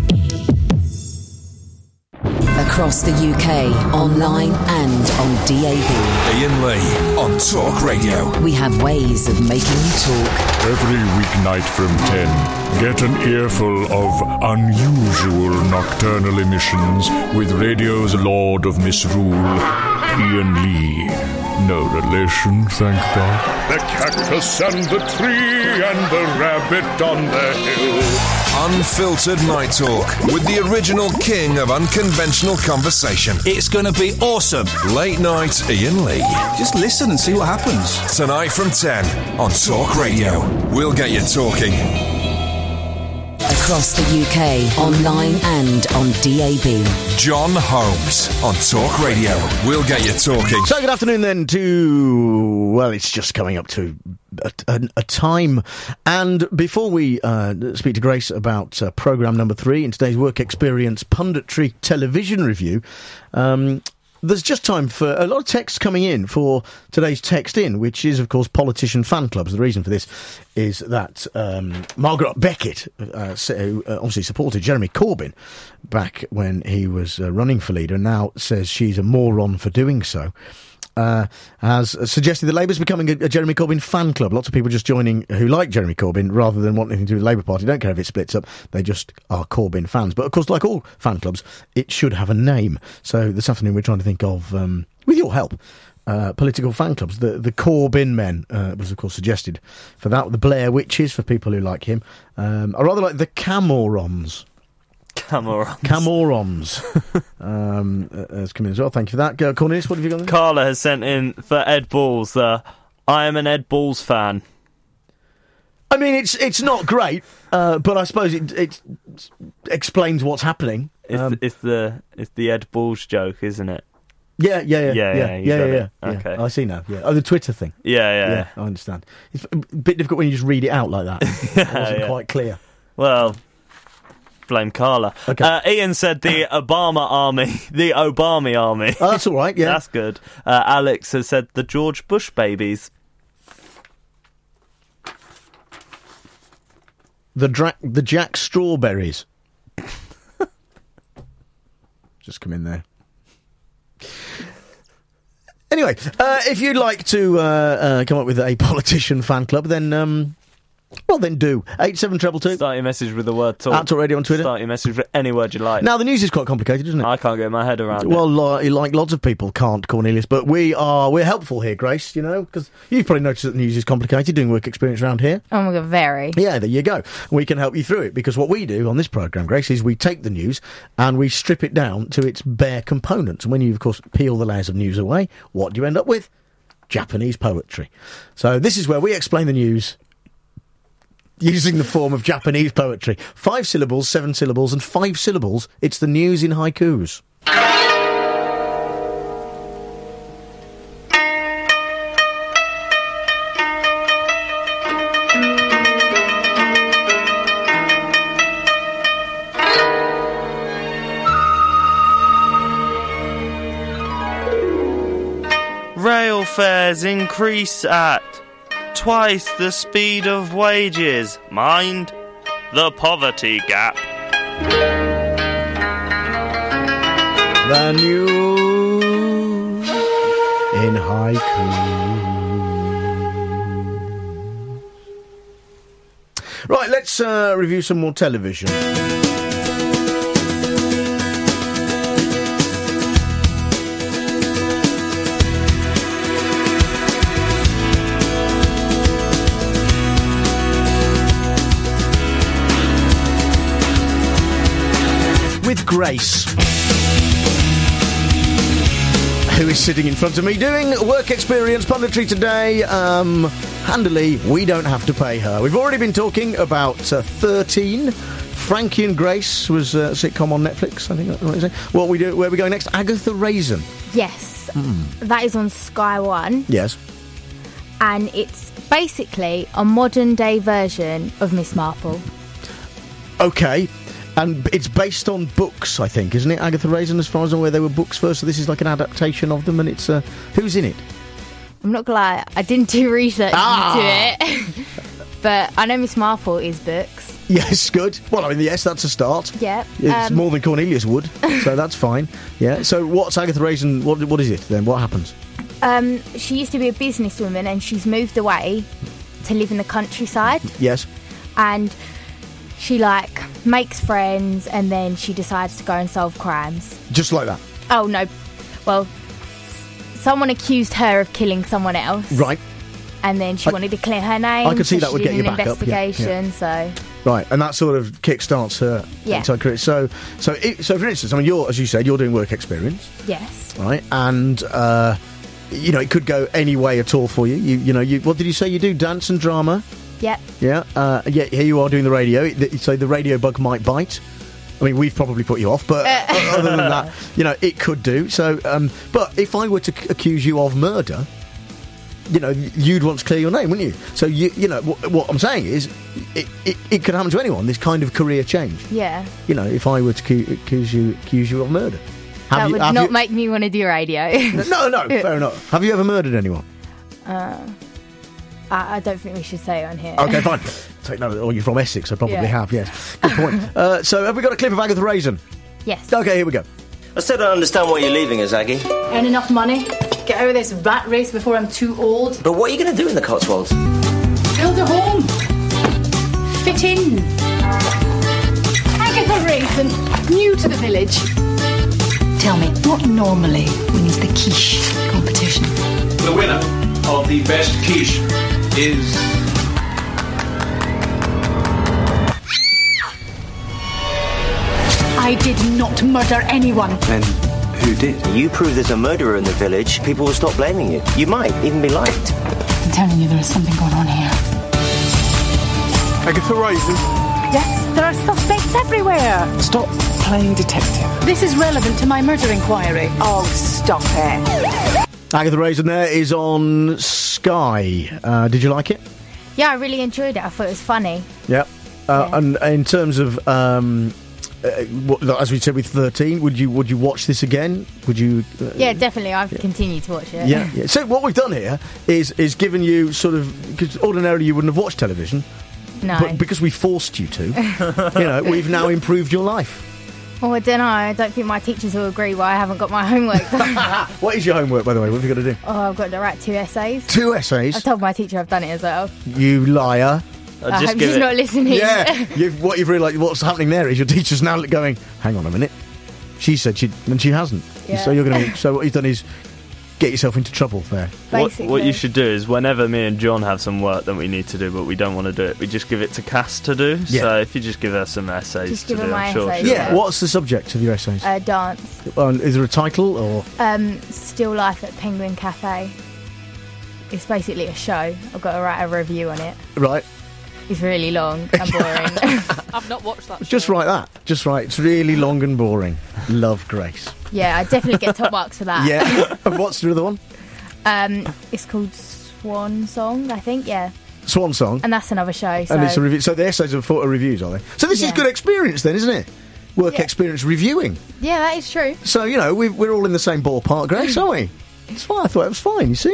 Across the U K, online and on D A B. Ian Lee on Talk Radio. We have ways of making you talk. Every weeknight from ten, get an earful of unusual nocturnal emissions with radio's Lord of Misrule, Ian Lee. No relation, thank God. The cactus and the tree and the rabbit on the hill. Unfiltered Night Talk with the original king of unconventional conversation. It's going to be awesome. Late night Ian Lee. Just listen and see what happens. Tonight from ten on Talk Radio. We'll get you talking. Across the U K, online and on D A B. John Holmes on Talk Radio. We'll get you talking. So good afternoon then to, well, it's just coming up to a, a, a time. And before we uh, speak to Grace about uh, programme number three in today's Work Experience Punditry Television Review, um, there's just time for a lot of texts coming in for today's Text In, which is, of course, politician fan clubs. The reason for this is that um, Margaret Beckett, uh, who uh, obviously supported Jeremy Corbyn back when he was uh, running for leader, now says she's a moron for doing so, uh, has suggested that Labour's becoming a, a Jeremy Corbyn fan club. Lots of people just joining who like Jeremy Corbyn rather than want anything to do with the Labour Party. Don't care if it splits up. They just are Corbyn fans. But, of course, like all fan clubs, it should have a name. So this afternoon we're trying to think of, um, with your help, Uh, political fan clubs. The the Corbyn men uh, was, of course, suggested for that. The Blair Witches, for people who like him. Um, I rather like the Camorons. Camorons. Camorons. um, uh, has come in as well. Thank you for that. Uh, Cornelius, what have you got there? Carla has sent in for Ed Balls. Uh, I am an Ed Balls fan. I mean, it's it's not great, uh, but I suppose it, it explains what's happening. It's, Um, it's the it's the Ed Balls joke, isn't it? Yeah, yeah, yeah, Yeah, yeah, yeah, you yeah, got yeah, it. yeah. Okay. I see now. Yeah, oh, the Twitter thing. Yeah, yeah, yeah. I understand. It's a bit difficult when you just read it out like that. It wasn't yeah. quite clear. Well, blame Carla. Okay. Uh, Ian said the Obama army, the Obama army. Oh, that's all right. Yeah, that's good. Uh, Alex has said the George Bush babies. The dra- the Jack Strawberries. Just come in there. Anyway, uh, if you'd like to uh, uh, come up with a politician fan club, then um, well, then do eight seven treble two. Start your message with the word talk. At Talk Radio on Twitter. Start your message with any word you like. Now the news is quite complicated, isn't it? I can't get my head around well, it. Well, like lots of people can't, Cornelius, but we are we're helpful here, Grace. You know, because you've probably noticed that the news is complicated. Doing work experience around here. Oh my god, very. Yeah, there you go. We can help you through it because what we do on this programme, Grace, is we take the news and we strip it down to its bare components. And when you, of course, peel the layers of news away, what do you end up with? Japanese poetry. So this is where we explain the news using the form of Japanese poetry. Five syllables, seven syllables, and five syllables. It's the news in haikus. Rail fares increase at twice the speed of wages. Mind the poverty gap. The news in haiku. Right, let's uh, review some more television. With Grace, who is sitting in front of me doing work experience punditry today. Um, handily, we don't have to pay her. We've already been talking about uh, thirteen. Frankie and Grace was a sitcom on Netflix, I think that's what I'm saying. What we do? Where are we going next? Agatha Raisin. Yes, Mm. that is on Sky One. Yes. And it's basically a modern day version of Miss Marple. Okay. And it's based on books, I think, isn't it? Agatha Raisin, as far as I'm aware, they were books first, so this is like an adaptation of them, and it's... Uh, who's in it? I'm not gonna lie, I didn't do research Ah! into it. But I know Miss Marple is books. Yes, good. Well, I mean, yes, that's a start. Yeah. It's um, more than Cornelius would, so that's fine. Yeah, so what's Agatha Raisin, what, what is it then? What happens? Um, she used to be a businesswoman and she's moved away to live in the countryside. Yes. And she, like, makes friends and then she decides to go and solve crimes. Just like that? Oh, no. Well, s- someone accused her of killing someone else. Right. And then she I- wanted to clear her name. I could see so that would she get did you an back up, yeah, investigation, so... Right, and that sort of kickstarts her Yeah. entire career. So, so, it, so for instance, I mean, you're, as you said, you're doing work experience, Yes. right? And, uh, you know, it could go any way at all for you. You, you know, you, what did you say? You do dance and drama? Yep. Yeah, uh, yeah, here you are doing the radio. It- So the radio bug might bite. I mean, we've probably put you off, but other than that, you know, it could do. So, um, but if I were to c- accuse you of murder, you know, you'd want to clear your name, wouldn't you? So, you, you know, w- what I'm saying is, it, it, it could happen to anyone. This kind of career change. Yeah. You know, if I were to cu- accuse you, accuse you of murder, have that you, would have not you- make me want to do radio. No, no, fair enough. Have you ever murdered anyone? Uh, I, I don't think we should say it on here. Okay, fine. Take note. Or you're from Essex, I probably Yeah. have. Yes, good point. uh, so, have we got a clip of Agatha Raisin? Yes. Okay, here we go. I still don't understand why you're leaving us, Aggie. Earn enough money, get over this rat race before I'm too old. But what are you going to do in the Cotswolds? Build a home. Fit in. Agatha Raisin, new to the village. Tell me, what normally wins the quiche competition? The winner of the best quiche is... I did not murder anyone. Then who did? You prove there's a murderer in the village, people will stop blaming you. You might even be liked. I'm telling you, there is something going on here. Agatha Raisin. Yes, there are suspects everywhere. Stop playing detective. This is relevant to my murder inquiry. Oh, stop it. Agatha Raisin there is on Sky. Uh, did you like it? Yeah, I really enjoyed it. I thought it was funny. Yep. Uh, And in terms of, um, uh, what, as we said with thirteen, would you would you watch this again? Would you? Uh, Yeah, definitely. I've continued to watch it. yeah, yeah. So what we've done here is is given you sort of, because ordinarily you wouldn't have watched television, No. but because we forced you to, you know, we've now improved your life. Oh, I don't know. I don't think my teachers will agree why I haven't got my homework done. What is your homework, by the way? What have you got to do? Oh, I've got to write two essays. Two essays? I told my teacher I've done it as well. You liar. I hope she's not listening. Yeah, you've, what you've realised, what's happening there is your teacher's now going, hang on a minute. She said she, and she hasn't. Yeah. So you're going to. So what you've done is get yourself into trouble there. What, what you should do is whenever me and John have some work that we need to do but we don't want to do it, we just give it to Cass to do. Yeah. So if you just give her some essays Just to give her do, my I'm sure essays, she'll- Yeah. What's the subject of your essays? Uh, dance. Um, is there a title or? Um, Still Life at Penguin Cafe. It's basically a show. I've got to write a review on it. Right. It's really long and boring. I've not watched that. Just write that. Just write. It's really long and boring. Love, Grace. Yeah, I definitely get top marks for that. Yeah. And what's the other one? Um, it's called Swan Song, I think. Yeah, Swan Song. and that's another show. So And it's a review. So the essays are photo reviews, are they? So this is Yeah. good experience then, isn't it? Work Yeah. experience reviewing. yeah, that is true. So, you know, we've, we're all in the same ballpark, Grace, aren't we? It's fine. I thought it was fine, you see?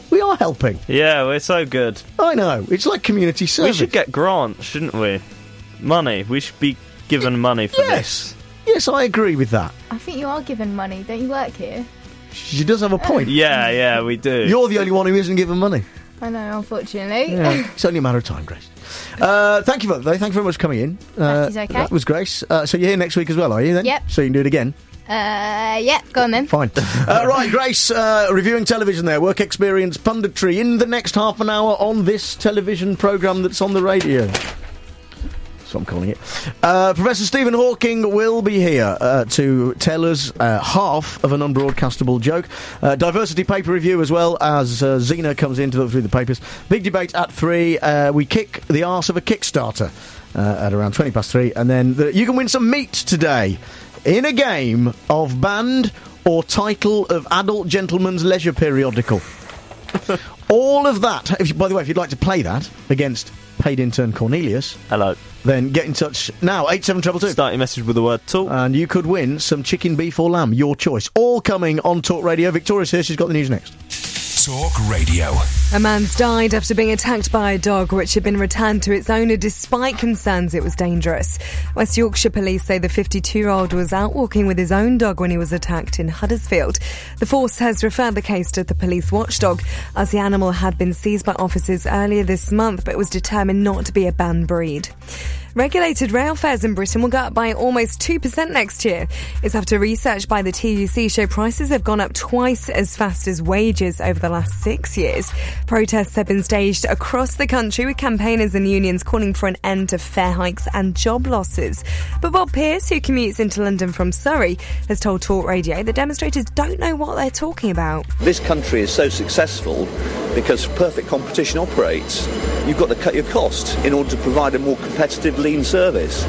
We are helping. Yeah, we're so good. I know. It's like community service. We should get grants, shouldn't we? Money. We should be given money for yes. this. Yes, I agree with that. I think you are given money. Don't you work here? She does have a point. Yeah, yeah, we do. You're the only one who isn't given money. I know, unfortunately. Yeah. It's only a matter of time, Grace. Uh, thank you, though. Thank you very much for coming in. Uh, That is okay. That was Grace. Uh, so you're here next week as well, are you, then? Yep. So you can do it again? Uh, yeah, go on then. Fine. uh, right, Grace, uh, reviewing television there, work experience, punditry, in the next half an hour on this television programme that's on the radio. That's what I'm calling it. Uh, Professor Stephen Hawking will be here uh, to tell us uh, half of an unbroadcastable joke. Uh, diversity paper review as well as uh, Zena comes in to look through the papers. Big debate at three. Uh, we kick the arse of a Kickstarter uh, at around twenty past three. And then the, you can win some meat today in a game of band or title of adult gentleman's leisure periodical. All of that. If you, by the way, if you'd like to play that against paid intern Cornelius, hello, then get in touch now. Eight seven two two. Start your message with the word talk, and you could win some chicken, beef, or lamb. Your choice. All coming on Talk Radio. Victoria's here. She's got the news next. Talk Radio. A man's died after being attacked by a dog which had been returned to its owner despite concerns it was dangerous. West Yorkshire police say the fifty-two-year-old was out walking with his own dog when he was attacked in Huddersfield. The force has referred the case to the police watchdog as the animal had been seized by officers earlier this month but was determined not to be a banned breed. Regulated rail fares in Britain will go up by almost two percent next year. It's after research by the T U C show prices have gone up twice as fast as wages over the last six years. Protests have been staged across the country with campaigners and unions calling for an end to fare hikes and job losses. But Bob Pearce, who commutes into London from Surrey, has told Talk Radio the demonstrators don't know what they're talking about. This country is so successful because perfect competition operates. You've got to cut your cost in order to provide a more competitive, lean service.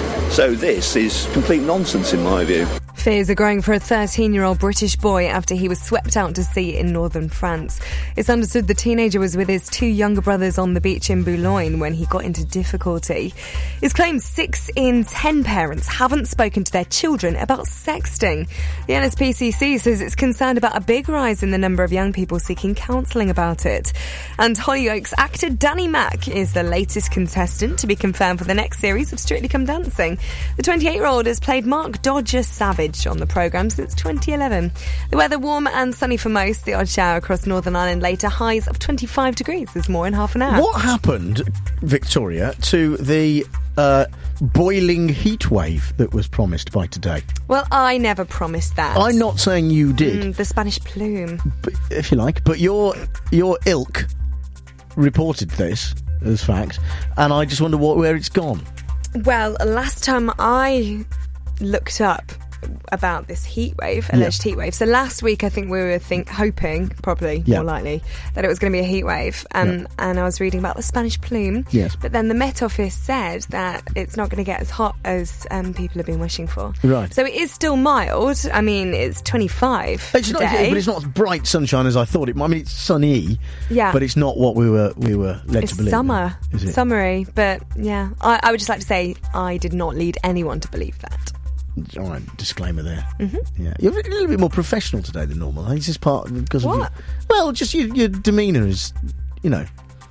So this is complete nonsense in my view. Fears are growing for a thirteen-year-old British boy after he was swept out to sea in northern France. It's understood the teenager was with his two younger brothers on the beach in Boulogne when he got into difficulty. It's claimed six in ten parents haven't spoken to their children about sexting. The N S P C C says it's concerned about a big rise in the number of young people seeking counselling about it. And Hollyoaks actor Danny Mac is the latest contestant to be confirmed for the next series of Strictly Come Dancing. The twenty-eight-year-old has played Mark Dodger Savage on the programme since twenty eleven. The weather warm and sunny for most. The odd shower across Northern Ireland later. Highs of twenty-five degrees. There's more in half an hour. What happened, Victoria, to the uh, boiling heat wave that was promised by today? Well, I never promised that. I'm not saying you did. Mm, the Spanish plume. But, if you like. But your, your ilk reported this as fact, and I just wonder what, where it's gone. Well, last time I looked up about this heat wave, alleged Yeah. heat wave. So last week, I think we were think hoping, probably Yeah. more likely, that it was going to be a heat wave. Um, Yeah. And I was reading about the Spanish plume. Yes. But then the Met Office said that it's not going to get as hot as um, people have been wishing for. Right. So it is still mild. I mean, it's twenty-five It's not, today. but it's not as bright sunshine as I thought it. I mean, it's sunny, Yeah. but it's not what we were we were led It's to believe. summer, Is it? summery, but yeah, I, I would just like to say I did not lead anyone to believe that. All right, disclaimer there. Mm-hmm. Yeah, you're a little bit more professional today than normal. I think it's just part because of What? your, well, just your, your demeanour is, you know,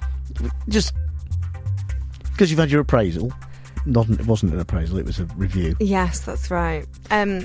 just because you've had your appraisal. Not, it wasn't an appraisal; it was a review. Yes, that's right. Um,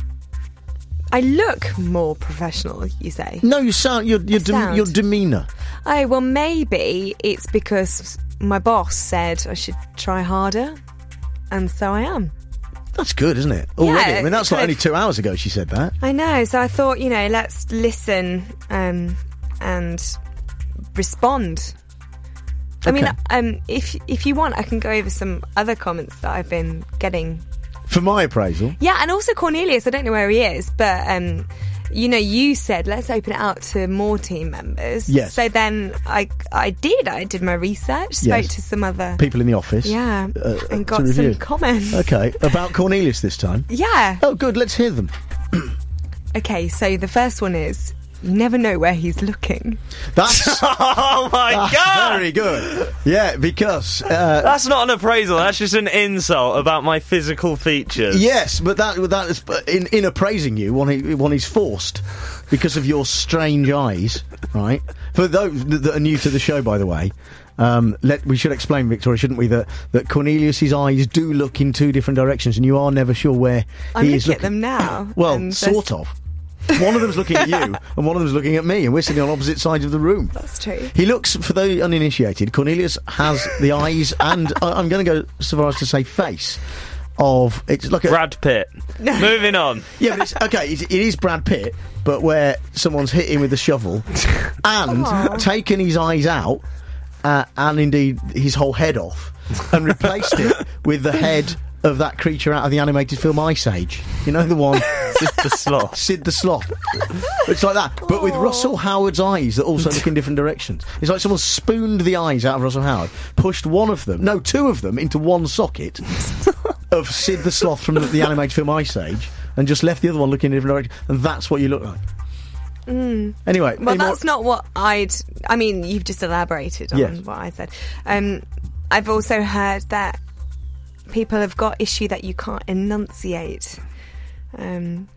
I look more professional, you say? No, you sound your your, I dem- sound? your demeanour. Oh, well, maybe it's because my boss said I should try harder, and so I am. That's good, isn't it? Already. Yeah, I mean, that's like kind only of- two hours ago she said that. I know, so I thought, you know, let's listen um, and respond. I mean, Okay. um, if if you want, I can go over some other comments that I've been getting. For my appraisal. Yeah, and also Cornelius, I don't know where he is, but, um, you know, you said, let's open it out to more team members. Yes. So then I, I did. I did my research, spoke Yes. to some other... People in the office. Yeah, uh, and to got review. some comments. Okay, about Cornelius this time. Yeah. Oh, good. Let's hear them. Okay, so the first one is, You never know where he's looking. That's oh my that's god! Very good. Yeah, because uh, that's not an appraisal. That's just an insult about my physical features. Yes, but that that is in in appraising you. One he, one is forced because of your strange eyes, right? For those that are new to the show, by the way. Um, let, we should explain, Victoria, shouldn't we, that, that Cornelius's eyes do look in two different directions, and you are never sure where I'm he is looking looking. at them now. Well, sort of. One of them's looking at you, and one of them's looking at me, and we're sitting on opposite sides of the room. That's true. He looks, for the uninitiated, Cornelius has the eyes, and uh, I'm going to go so far as to say face, of... It's like a... Brad Pitt. Moving on. Yeah, but it's, okay, it, it is Brad Pitt, but where someone's hit him with a shovel, and Aww. taken his eyes out, Uh, and indeed his whole head off, and replaced it with the head of that creature out of the animated film Ice Age. You know the one? Sid the Sloth. Sid the Sloth. It's like that, but with Russell Howard's eyes that also look in different directions. It's like someone spooned the eyes out of Russell Howard, pushed one of them, no, two of them, into one socket of Sid the Sloth from the, the animated film Ice Age, and just left the other one looking in a different direction, and that's what you look like. Mm. Anyway, well, that's not what I'd. I mean, you've just elaborated on yes. what I said. Um, I've also heard that people have got issue that you can't enunciate. Um,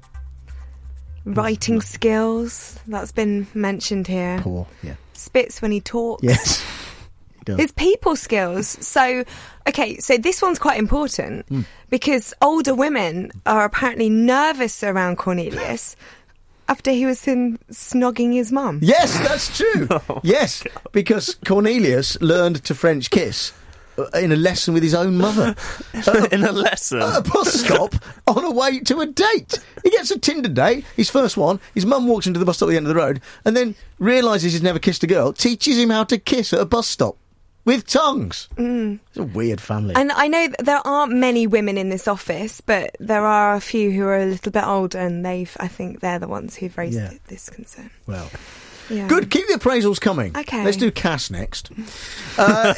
writing skills, that's been mentioned here. Poor, yeah. Spits when he talks. Yes. His people skills. So, okay, so this one's quite important mm. because older women are apparently nervous around Cornelius. After he was seen snogging his mum. Yes, that's true. Oh, yes, because Cornelius learned to French kiss in a lesson with his own mother. uh, in a lesson? At a bus stop on a way to a date. He gets a Tinder date, his first one. His mum walks into the bus stop at the end of the road and then realises he's never kissed a girl, teaches him how to kiss at a bus stop. With tongues. Mm. It's a weird family. And I know that there aren't many women in this office, but there are a few who are a little bit older, and they've, I think they're the ones who've raised yeah. this concern. Well, yeah. Good. Keep the appraisals coming. Okay. Let's do Cass next. Uh,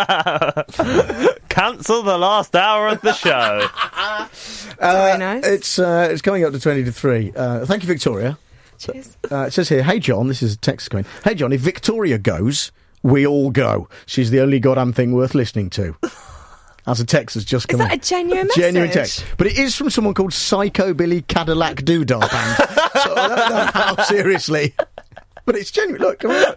it's Cancel the last hour of the show. uh, very nice. It's, uh, it's coming up to twenty to three. Uh, thank you, Victoria. Cheers. Uh, it says here, hey, John, this is a text going, hey, John, if Victoria goes... we all go. She's the only goddamn thing worth listening to. As a text has just come in. Is that a genuine message? Genuine text. But it is from someone called Psycho Billy Cadillac Doodah Band. So I don't know how seriously. But it's genuine. Look, come on. Look.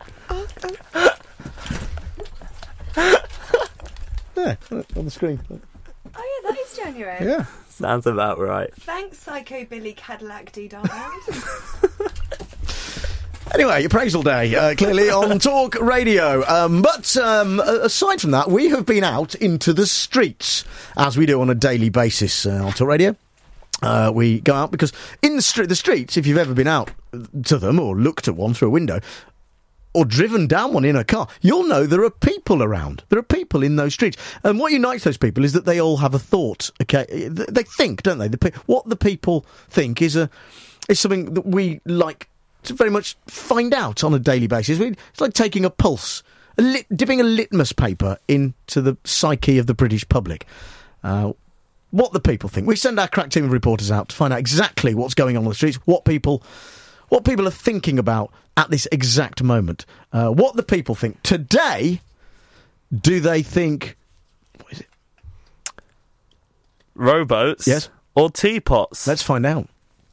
There, on the screen. Oh, yeah, that is genuine. Yeah. Sounds about right. Thanks, Psycho Billy Cadillac Doodah Band. Anyway, appraisal day, uh, clearly on Talk Radio. Um, but um, aside from that, we have been out into the streets, as we do on a daily basis uh, on Talk Radio. Uh, we go out because in the, street, the streets, if you've ever been out to them or looked at one through a window, or driven down one in a car, you'll know there are people around. There are people in those streets. And what unites those people is that they all have a thought. Okay, they think, don't they? The pe- what the people think is a is something that we like to very much find out on a daily basis. It's like taking a pulse, a lit, dipping a litmus paper into the psyche of the British public. Uh, what the people think. We send our crack team of reporters out to find out exactly what's going on on the streets, what people, what people are thinking about at this exact moment. Uh, what the people think. Today, do they think... What is it? Rowboats? Yes. Or teapots? Let's find out.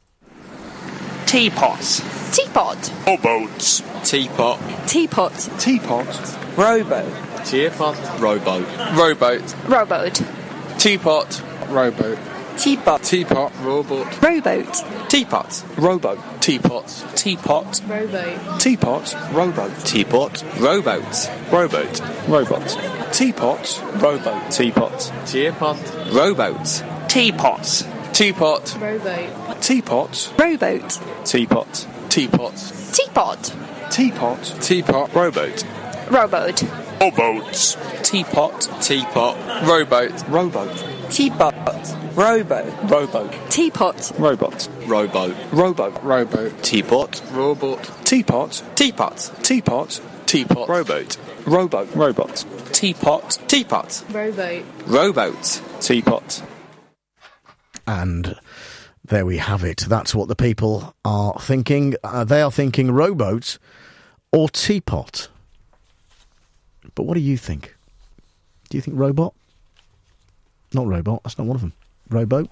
Teapots. Teapot. Rowboats. Teapot. Teapot. Teapot. Rowboat. Teapot. Rowboat. Rowboat. Rowboat. Teapot. Rowboat. Teapot. Teapot. Rowboat. Rowboat. Teapot. Rowboat. Teapot. Teapot. Rowboat. Teapot. Rowboat. Teapot. Rowboat. Rowboat. Robot. Teapot. Rowboat. Teapot. Teapot. Rowboat. Teapots. Teapot. Rowboat. Teapot. Rowboat. Teapot. Teapot. Teapot. Teapot. Teapot. Rowboat. Rowboat. Rowboats. Teapot. Teapot. Rowboat. Rowboat. Teapot. Rowboat. Rowboat. Teapot. Robot. Rowboat. Rowboat. Rowboat. Teapot. Robot. Teapot. Teapot. Teapot. Teapot. Rowboat. Rowboat. Robot. Teapot. Teapot. Rowboat. Rowboat. Teapot. And there we have it. That's what the people are thinking. Uh, they are thinking rowboat or teapot. But what do you think? Do you think robot? Not robot, that's not one of them. Rowboat?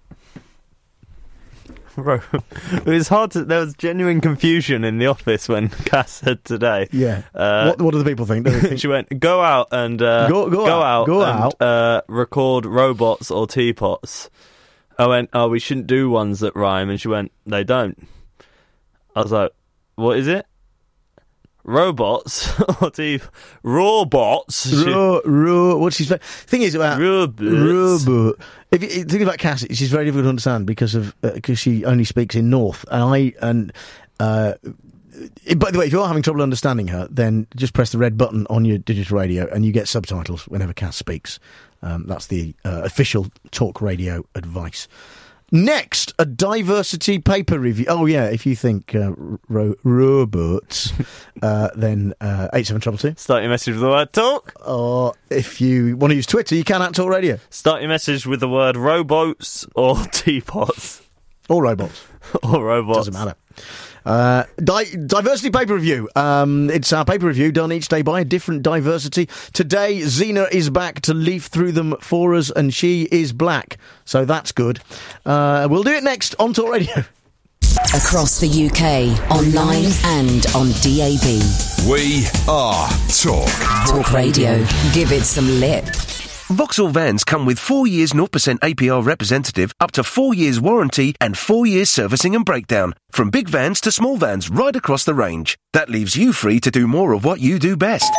Ro- it was hard to... There was genuine confusion in the office when Cass said today. Yeah. Uh, what, what do the people think? Do they think? She went, go out and... Uh, Go- go go out, out, go and, out. Uh, record robots or teapots. I went, oh, we shouldn't do ones that rhyme. And she went, they don't. I was like, what is it? Robots or tea robots? Ro, ro, what she's thing is about robot. If you think about Cassie, she's very difficult to understand because of because uh, she only speaks in North, and I and. Uh, by the way, if you're having trouble understanding her, then just press the red button on your digital radio, and you get subtitles whenever Cass speaks. Um, that's the uh, official Talk Radio advice. Next, a diversity paper review. Oh, yeah, if you think uh, ro- robots, uh, then uh, eight seven two two. Start your message with the word talk. Or if you want to use Twitter, you can at Talk Radio. Start your message with the word robots or teapots. Or robots. or robots. Doesn't matter. Uh, di- diversity paper review. Um, it's our paper review done each day by a different diversity. Today, Xena is back to leaf through them for us, and she is black. So that's good. Uh, we'll do it next on Talk Radio. Across the U K, online and on D A B. We are Talk. Talk Radio. Give it some lip. Vauxhall vans come with four years zero percent A P R representative, up to four years warranty and four years servicing and breakdown. From big vans to small vans right across the range. That leaves you free to do more of what you do best.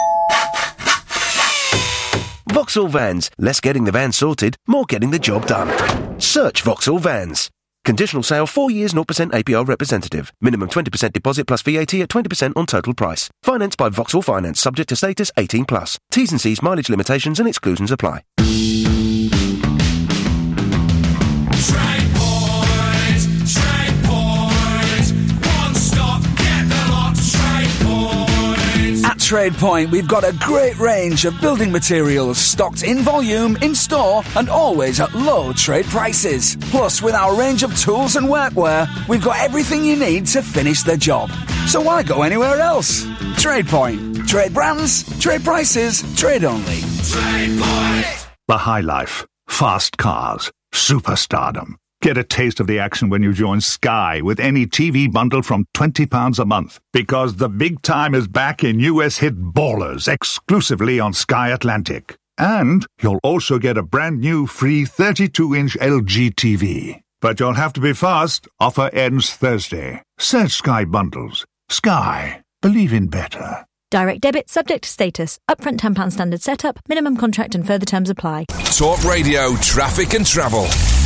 Vauxhall Vans. Less getting the van sorted, more getting the job done. Search Vauxhall Vans. Conditional sale, four years zero percent A P R representative. Minimum twenty percent deposit plus V A T at twenty percent on total price. Financed by Vauxhall Finance, subject to status eighteen plus. T's and C's, mileage limitations and exclusions apply. Trade Point, we've got a great range of building materials stocked in volume, in store, and always at low trade prices. Plus, with our range of tools and workwear, we've got everything you need to finish the job. So why go anywhere else? Trade Point. Trade brands, trade prices, trade only. Trade Point! The High Life. Fast cars. Superstardom. Get a taste of the action when you join Sky with any T V bundle from twenty pounds a month. Because the big time is back in U S hit Ballers, exclusively on Sky Atlantic. And you'll also get a brand new free thirty-two inch L G T V. But you'll have to be fast. Offer ends Thursday. Search Sky Bundles. Sky. Believe in better. Direct debit subject to status. Upfront ten pounds standard setup. Minimum contract and further terms apply. Talk Radio, traffic and travel.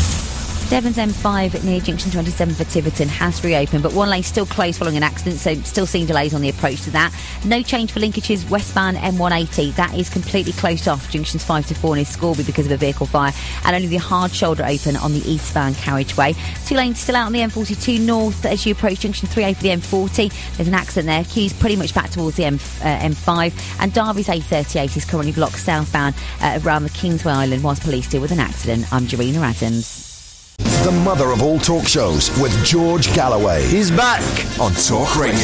Devon's M five near Junction twenty-seven for Tiverton has reopened, but one lane still closed following an accident, so still seeing delays on the approach to that. No change for linkages westbound M one eighty. That is completely closed off Junctions five to four near Scorby because of a vehicle fire, and only the hard shoulder open on the eastbound carriageway. Two lanes still out on the M forty-two north as you approach Junction three A for the M forty. There's an accident there. Queues pretty much back towards the M, uh, M five, and Derby's A thirty-eight is currently blocked southbound uh, around the Kingsway Island whilst police deal with an accident. I'm Jarena Adams. The mother of all talk shows with George Galloway. He's back on Talk Radio.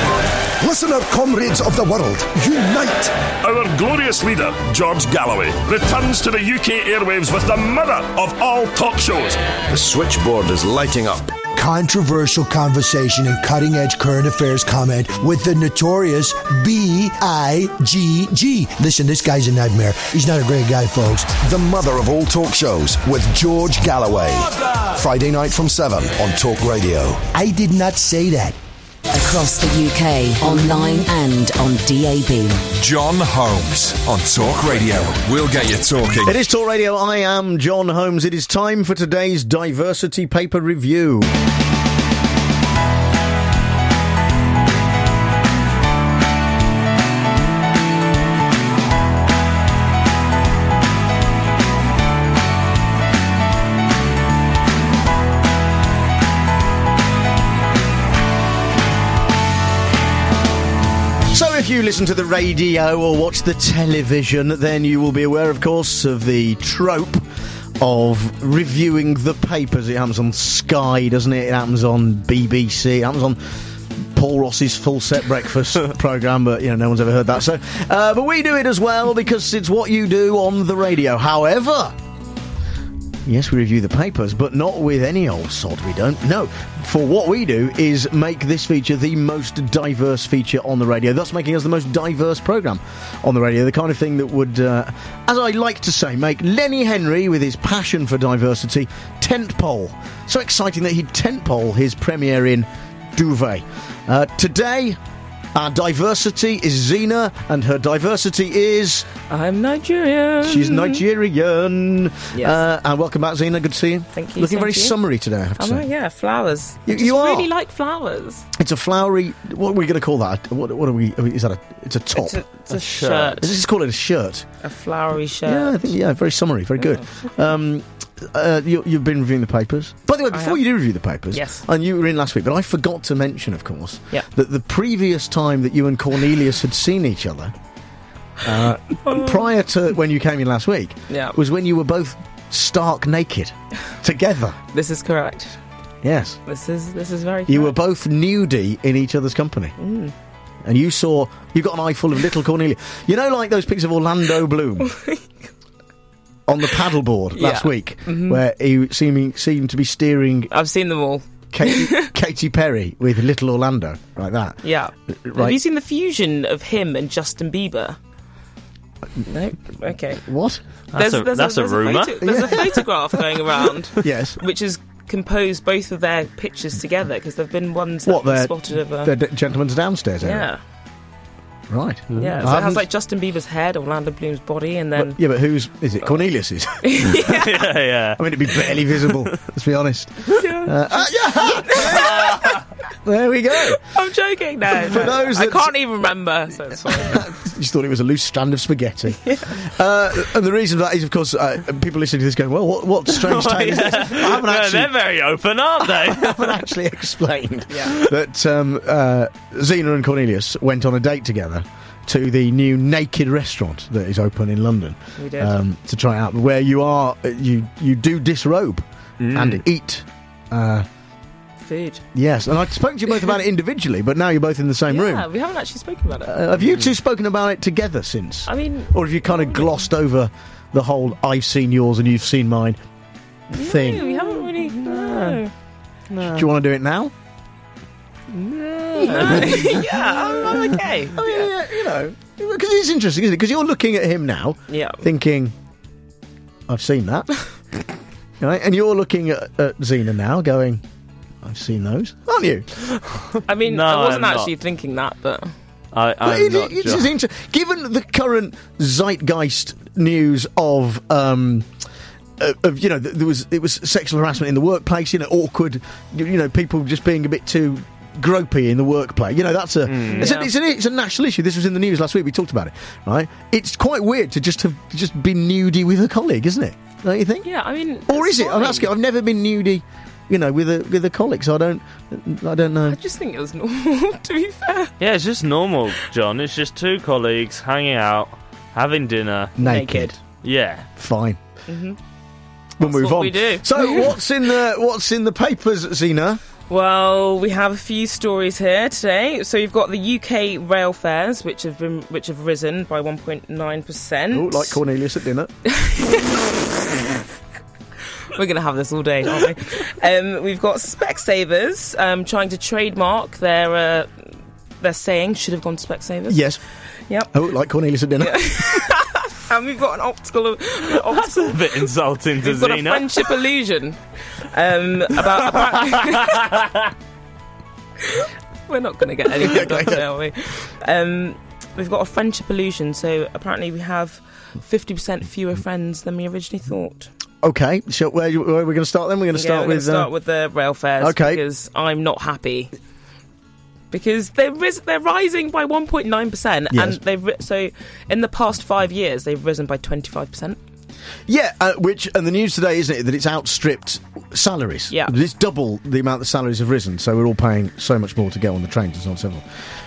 Listen up, comrades of the world. Unite! Our glorious leader, George Galloway, returns to the U K airwaves with the mother of all talk shows. The switchboard is lighting up. Controversial conversation and cutting-edge current affairs comment with the notorious B I G G. Listen, this guy's a nightmare. He's not a great guy, folks. The mother of all talk shows with George Galloway. Friday night from seven on Talk Radio. I did not say that. Across the U K, online and on D A B. John Holmes on Talk Radio. We'll get you talking. It is Talk Radio. I am John Holmes. It is time for today's diversity paper review. If you listen to the radio or watch the television, then you will be aware, of course, of the trope of reviewing the papers. It happens on Sky, doesn't it? It happens on B B C. It happens on Paul Ross's Full Set Breakfast programme, but, you know, no one's ever heard that. So, uh, but we do it as well because it's what you do on the radio. However, yes, we review the papers, but not with any old sod, we don't. No, for what we do is make this feature the most diverse feature on the radio, thus making us the most diverse programme on the radio, the kind of thing that would, uh, as I like to say, make Lenny Henry, with his passion for diversity, tent pole. So exciting that he'd tent pole his premiere in Duvet. Uh, today, our diversity is Zena, and her diversity is... I'm Nigerian. She's Nigerian. Yes. Uh, and welcome back, Zena. Good to see you. Thank you. Looking same very to you. summery today, I have to Oh, say. my, yeah, flowers. You- I just you are. really like flowers. It's a flowery... What are we going to call that? What, what are we... Is that a... It's a top. It's a, it's a shirt. Let's just call it a shirt. A flowery shirt. Yeah, I think, yeah, very summery, very good. Um, uh, you, you've been reviewing the papers. By the way, I before have. you did review the papers, Yes. and you were in last week, but I forgot to mention, of course, Yeah. that the previous time that you and Cornelius had seen each other, uh, prior to when you came in last week, Yeah. was when you were both stark naked together. This is correct. Yes. This is this is very You were correct. both nudie in each other's company. Mm. And you saw, you got an eye full of little Cornelia. You know, like those pictures of Orlando Bloom on the paddleboard last Yeah. week, Mhm. where he seeming seemed to be steering. I've seen them all. Katy, Katy Perry with little Orlando, like that. Yeah. Right. Have you seen the fusion of him and Justin Bieber? No. Okay. What? That's a- that's a rumour. photo- there's a photograph going around. Yes. Which is composed both of their pictures together because there've been ones that What, have they're, spotted of a they're d- gentlemen's downstairs area? yeah. Right. Yeah, I so it haven't- has like Justin Bieber's head, Orlando Bloom's body, and then But- yeah, but whose is it? Cornelius's. yeah, yeah. I mean, it'd be barely visible. Let's be honest. Uh, uh, yeah. There we go. I'm joking now. For those I that- can't even remember, so it's fine. You just thought it was a loose strand of spaghetti. uh, and the reason for that is, of course, uh, people listening to this going, well, what, what strange tale is this? I haven't Yeah, actually, they're very open, aren't they? I haven't actually explained Yeah. that um, uh, Zena and Cornelius went on a date together to the new Naked restaurant that is open in London. We did. Um, to try it out, where you are, uh, you, you do disrobe Mm. and eat. Uh, Food. yes, and I spoke to you both about it individually, but now you're both in the same Yeah, room. we haven't actually spoken about it. Uh, have you two spoken about it together since? I mean, Or have you kind of glossed over the whole I've seen yours and you've seen mine thing? no, we haven't really. No. Do you want to do it now? yeah, I'm, I'm okay. I mean, yeah, you know, because it's interesting, isn't it? Because you're looking at him now, Yeah. thinking, I've seen that. Right? And you're looking at, at Xena now, going, I've seen those, aren't you? I mean, No, I wasn't I'm not. actually thinking that, but I, But I'm it- not it's John. just inter- given the current zeitgeist news of um, uh, of you know th- there was it was sexual harassment in the workplace, you know, awkward, you, you know, people just being a bit too gropey in the workplace. You know, that's a it's, Yeah. a it's, a it's a national issue. This was in the news last week. We talked about it, right? It's quite weird to just have to just be nudie with a colleague, isn't it? Don't you think? yeah, I mean, Or it's is it? I'm fine. asking. I've never been nudie, you know, with a with a colleague, so I don't I don't know. I just think it was normal. To be fair, Yeah, it's just normal, John. It's just two colleagues hanging out, having dinner. Naked. Yeah. Fine. Mhm. We'll That's move what on. we do. So what's in the what's in the papers, Zena? well, we have a few stories here today. So you've got the U K rail fares, which have been which have risen by one point nine percent. Oh, like Cornelius at dinner. We're going to have this all day, aren't we? um, we've got Specsavers um, trying to trademark their uh, their saying should have gone to Specsavers. Yes. Yep. Oh, like Cornelius at dinner. And we've got an optical. An optical A bit insulting to we've got a Zena. friendship illusion um, about. about We're not going to get anything done, today, are we? Um, we've got a friendship illusion. So apparently we have fifty percent fewer friends than we originally thought. Okay, so where, where are we going to start then? We're going to Yeah, start we're gonna with. start uh, with the rail fares. Okay. Because I'm not happy. Because they're ris- they're rising by one point nine percent, Yes. and they've ri- so in the past five years they've risen by twenty-five percent. yeah, uh, which and the news today, isn't it, that it's outstripped salaries. Yeah. It's double the amount the salaries have risen, so we're all paying so much more to go on the trains and so on and so forth.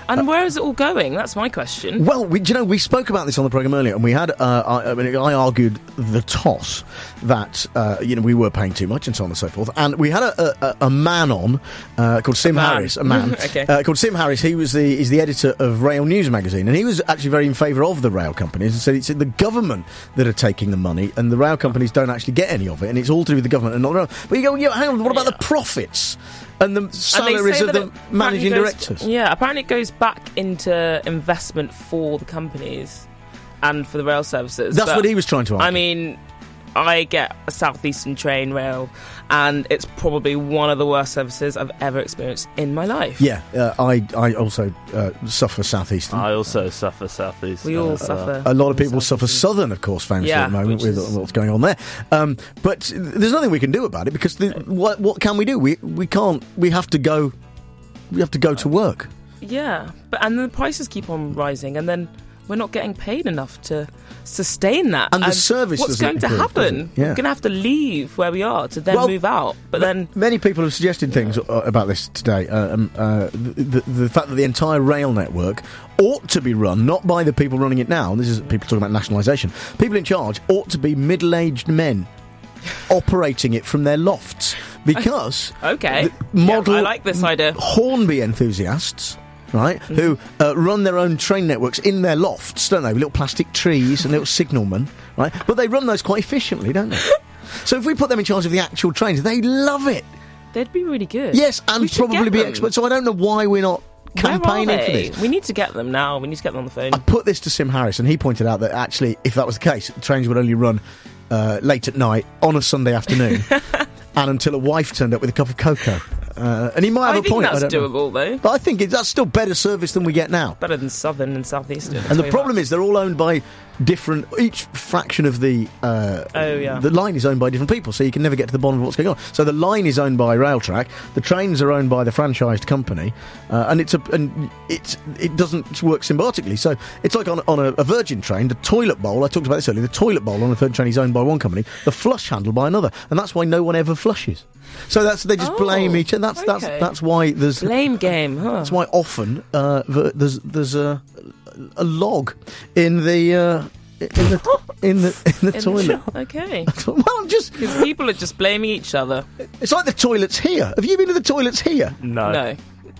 And where is it all going? That's my question. Well, we, do you know, we spoke about this on the programme earlier, and we had, uh, I, I mean, I argued the toss that, uh, you know, we were paying too much and so on and so forth. And we had a, a, a man on uh, called Sim A man. Harris, a man, Okay. uh, called Sim Harris. He was the, he's the editor of Rail News magazine, and he was actually very in favour of the rail companies and said it's the government that are taking the money, and the rail companies don't actually get any of it, and it's all to do with the government and not the rail. But you go, yeah, hang on, what about the profits? And the salaries say of that the it managing apparently goes- directors. Yeah, apparently it goes back into investment for the companies and for the rail services. That's But, what he was trying to argue. I mean, I get a Southeastern train rail, and it's probably one of the worst services I've ever experienced in my life. Yeah, uh, I I also uh, suffer Southeastern. I also suffer Southeastern. We all Uh, suffer. A lot of people suffer Southern, of course, famously Yeah, at the moment which with is- what's going on there. Um, but there's nothing we can do about it because the, what what can we do? We we can't. We have to go. We have to go to work. Yeah, but and the prices keep on rising, and then we're not getting paid enough to sustain that. And the service What's doesn't going to improve, does happen? it? Yeah. We're going to have to leave where we are to then Well, move out. But then Many people have suggested things uh, about this today. Uh, um, uh, the, the, the fact that the entire rail network ought to be run not by the people running it now. This is people talking about nationalisation. People in charge ought to be middle-aged men operating it from their lofts because okay, the model yeah, I like this idea. Hornby enthusiasts. Right, Mm-hmm. who uh, run their own train networks in their lofts, don't they? With little plastic trees and little signalmen, right? But they run those quite efficiently, don't they? So if we put them in charge of the actual trains, they love it. They'd be really good. Yes, and We should probably get be them. experts. So I don't know why we're not Where are campaigning for they? this. We need to get them now. We need to get them on the phone. Put this to Sim Harris, and he pointed out that actually, if that was the case, trains would only run uh, late at night on a Sunday afternoon, and until a wife turned up with a cup of cocoa. Uh, and he might have I a think point. that's I don't know. doable, though. But I think it, that's still better service than we get now. Better than Southern and Southeastern. And the problem is they're all owned by different. Each fraction of the uh, Oh, yeah. the line is owned by different people, so you can never get to the bottom of what's going on. So the line is owned by Railtrack, the trains are owned by the franchised company, uh, and it's a and it's it doesn't work symbiotically. So it's like on on a, a Virgin train, the toilet bowl. I talked about this earlier. The toilet bowl on a Virgin train is owned by one company, the flush handle by another, and that's why no one ever flushes. So that's they just Oh, blame each other. That's okay. that's that's why there's blame game. Huh? That's why often uh, the- there's there's a a log in the uh, in the in the in the In toilet. okay. Well, I'm just because people are just blaming each other. It's like the toilets here. Have you been to the toilets here? No. No.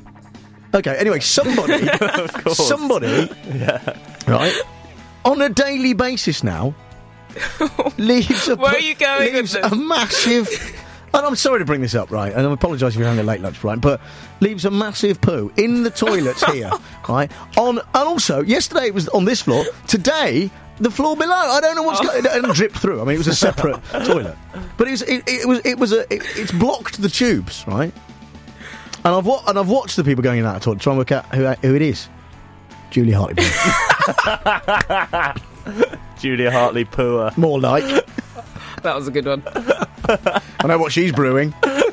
Okay. Anyway, somebody, Of course. somebody, Yeah. right, on a daily basis now leaves a Where are you going with leaves this? a massive. And I'm sorry to bring this up, right? And I apologise if you're having a late lunch, right? But leaves a massive poo in the toilets here, right? On and also yesterday it was on this floor. Today the floor below. I don't know what's Oh. going. It didn't drip through. I mean, it was a separate toilet, but it was it, it was it was a it, it's blocked the tubes, right? And I've wa- and I've watched the people going in that toilet, trying to work out who who it is. Julie Hartley. Julia Hartley Poor. More like. That was a good one. I know what she's brewing.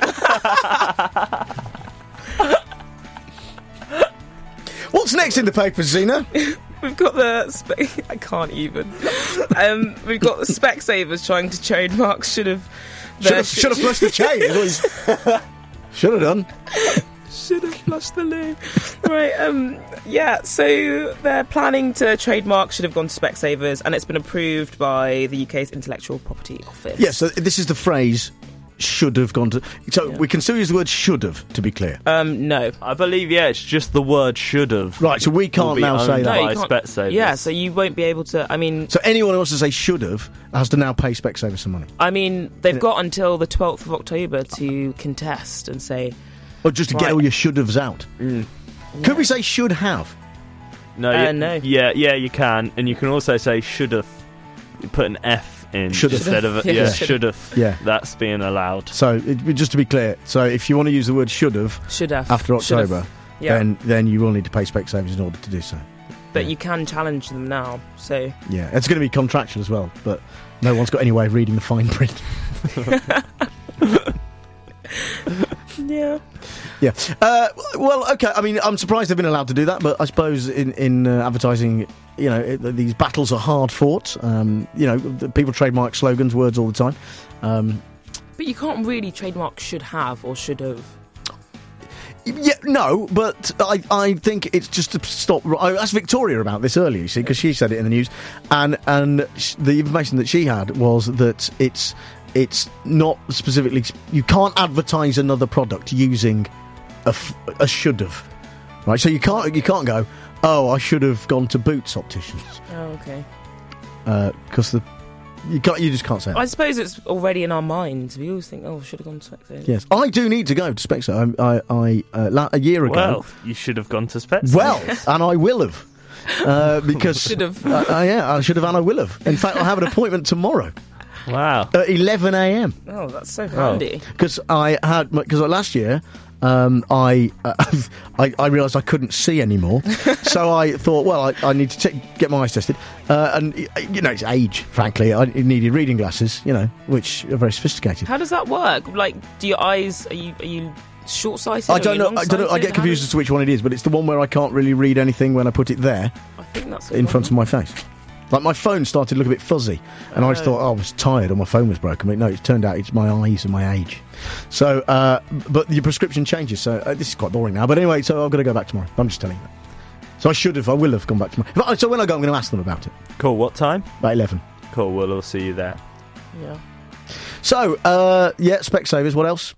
What's next in the papers, Zena? We've got the spe- I can't even. Um, we've got the Specsavers trying to trademark. Should have. Should have should have flushed the chain. Should have done. Should have flushed the loo. Right, um, yeah, so they're planning to trademark Should Have Gone to Specsavers, and it's been approved by the U K's Intellectual Property Office. Yes, so this is the phrase should have gone to. So we can still use the word should have, to be clear. Um, no. I believe, yeah, it's just the word should have. Right, so we can't now say that. No, By you can't- Specsavers. yeah, so you won't be able to, I mean... So anyone who wants to say should have has to now pay Specsavers some money. I mean, they've got until the twelfth of October to contest and say... Or just to get Right. all your should haves out. Could we say should have? No, Uh, yeah, no. yeah, yeah, you can, and you can also say should have. Put an F in Should've. instead of a, Yeah, yeah, should've. should have. Yeah. That's being allowed. So it, just to be clear, so if you want to use the word should have Should have. after Should have. October, Yeah. then then you will need to pay Specsavers in order to do so. But you can challenge them now, so... Yeah, it's going to be contractual as well, but no one's got any way of reading the fine print. Yeah. Yeah. Uh, well, okay. I mean, I'm surprised they've been allowed to do that, but I suppose in in uh, advertising, you know, it, these battles are hard fought. Um, you know, the- people trademark slogans, words all the time. Um, But you can't really trademark should have or should have. Yeah, no, but I, I think it's just to stop. I asked Victoria about this earlier, you see, because she said it in the news, and and sh- the information that she had was that it's it's not specifically. You can't advertise another product using a, f- a should have, right? So you can't you can't go, oh, I should have gone to Boots opticians. Oh, okay. Because uh, the you can't you just can't say that. I suppose it's already in our minds. We always think, oh, I should have gone to Specsavers. Yes, I do need to go to Specsavers. I, I, I uh, la- a year ago. Well, you should have gone to Specsavers. Well, and I will have. Uh, because should have. Uh, uh, yeah, I should have, and I will have. In fact, I have an appointment tomorrow. Wow. At eleven a.m. Oh, that's so handy. Because I had because last year. Um, I, uh, I I realised I couldn't see anymore, so I thought, well, I, I need to check, get my eyes tested, uh, and you know, it's age. Frankly, I needed reading glasses, you know, which are very sophisticated. How does that work? Like, do your eyes are you are you short sighted? I don't know. I don't know. I get confused as to which one it is, but it's the one where I can't really read anything when I put it there. I think that's in front of my face. Like, my phone started to look a bit fuzzy, and oh. I just thought, oh, I was tired or my phone was broken. But no, it turned out it's my eyes and my age. So, uh, but your prescription changes, so uh, this is quite boring now. But anyway, so I've got to go back tomorrow. I'm just telling you that. So I should have, I will have gone back tomorrow. So when I go, I'm going to ask them about it. Cool, what time? About eleven. Cool, we'll all see you there. Yeah. So, uh, yeah, Specsavers, what else?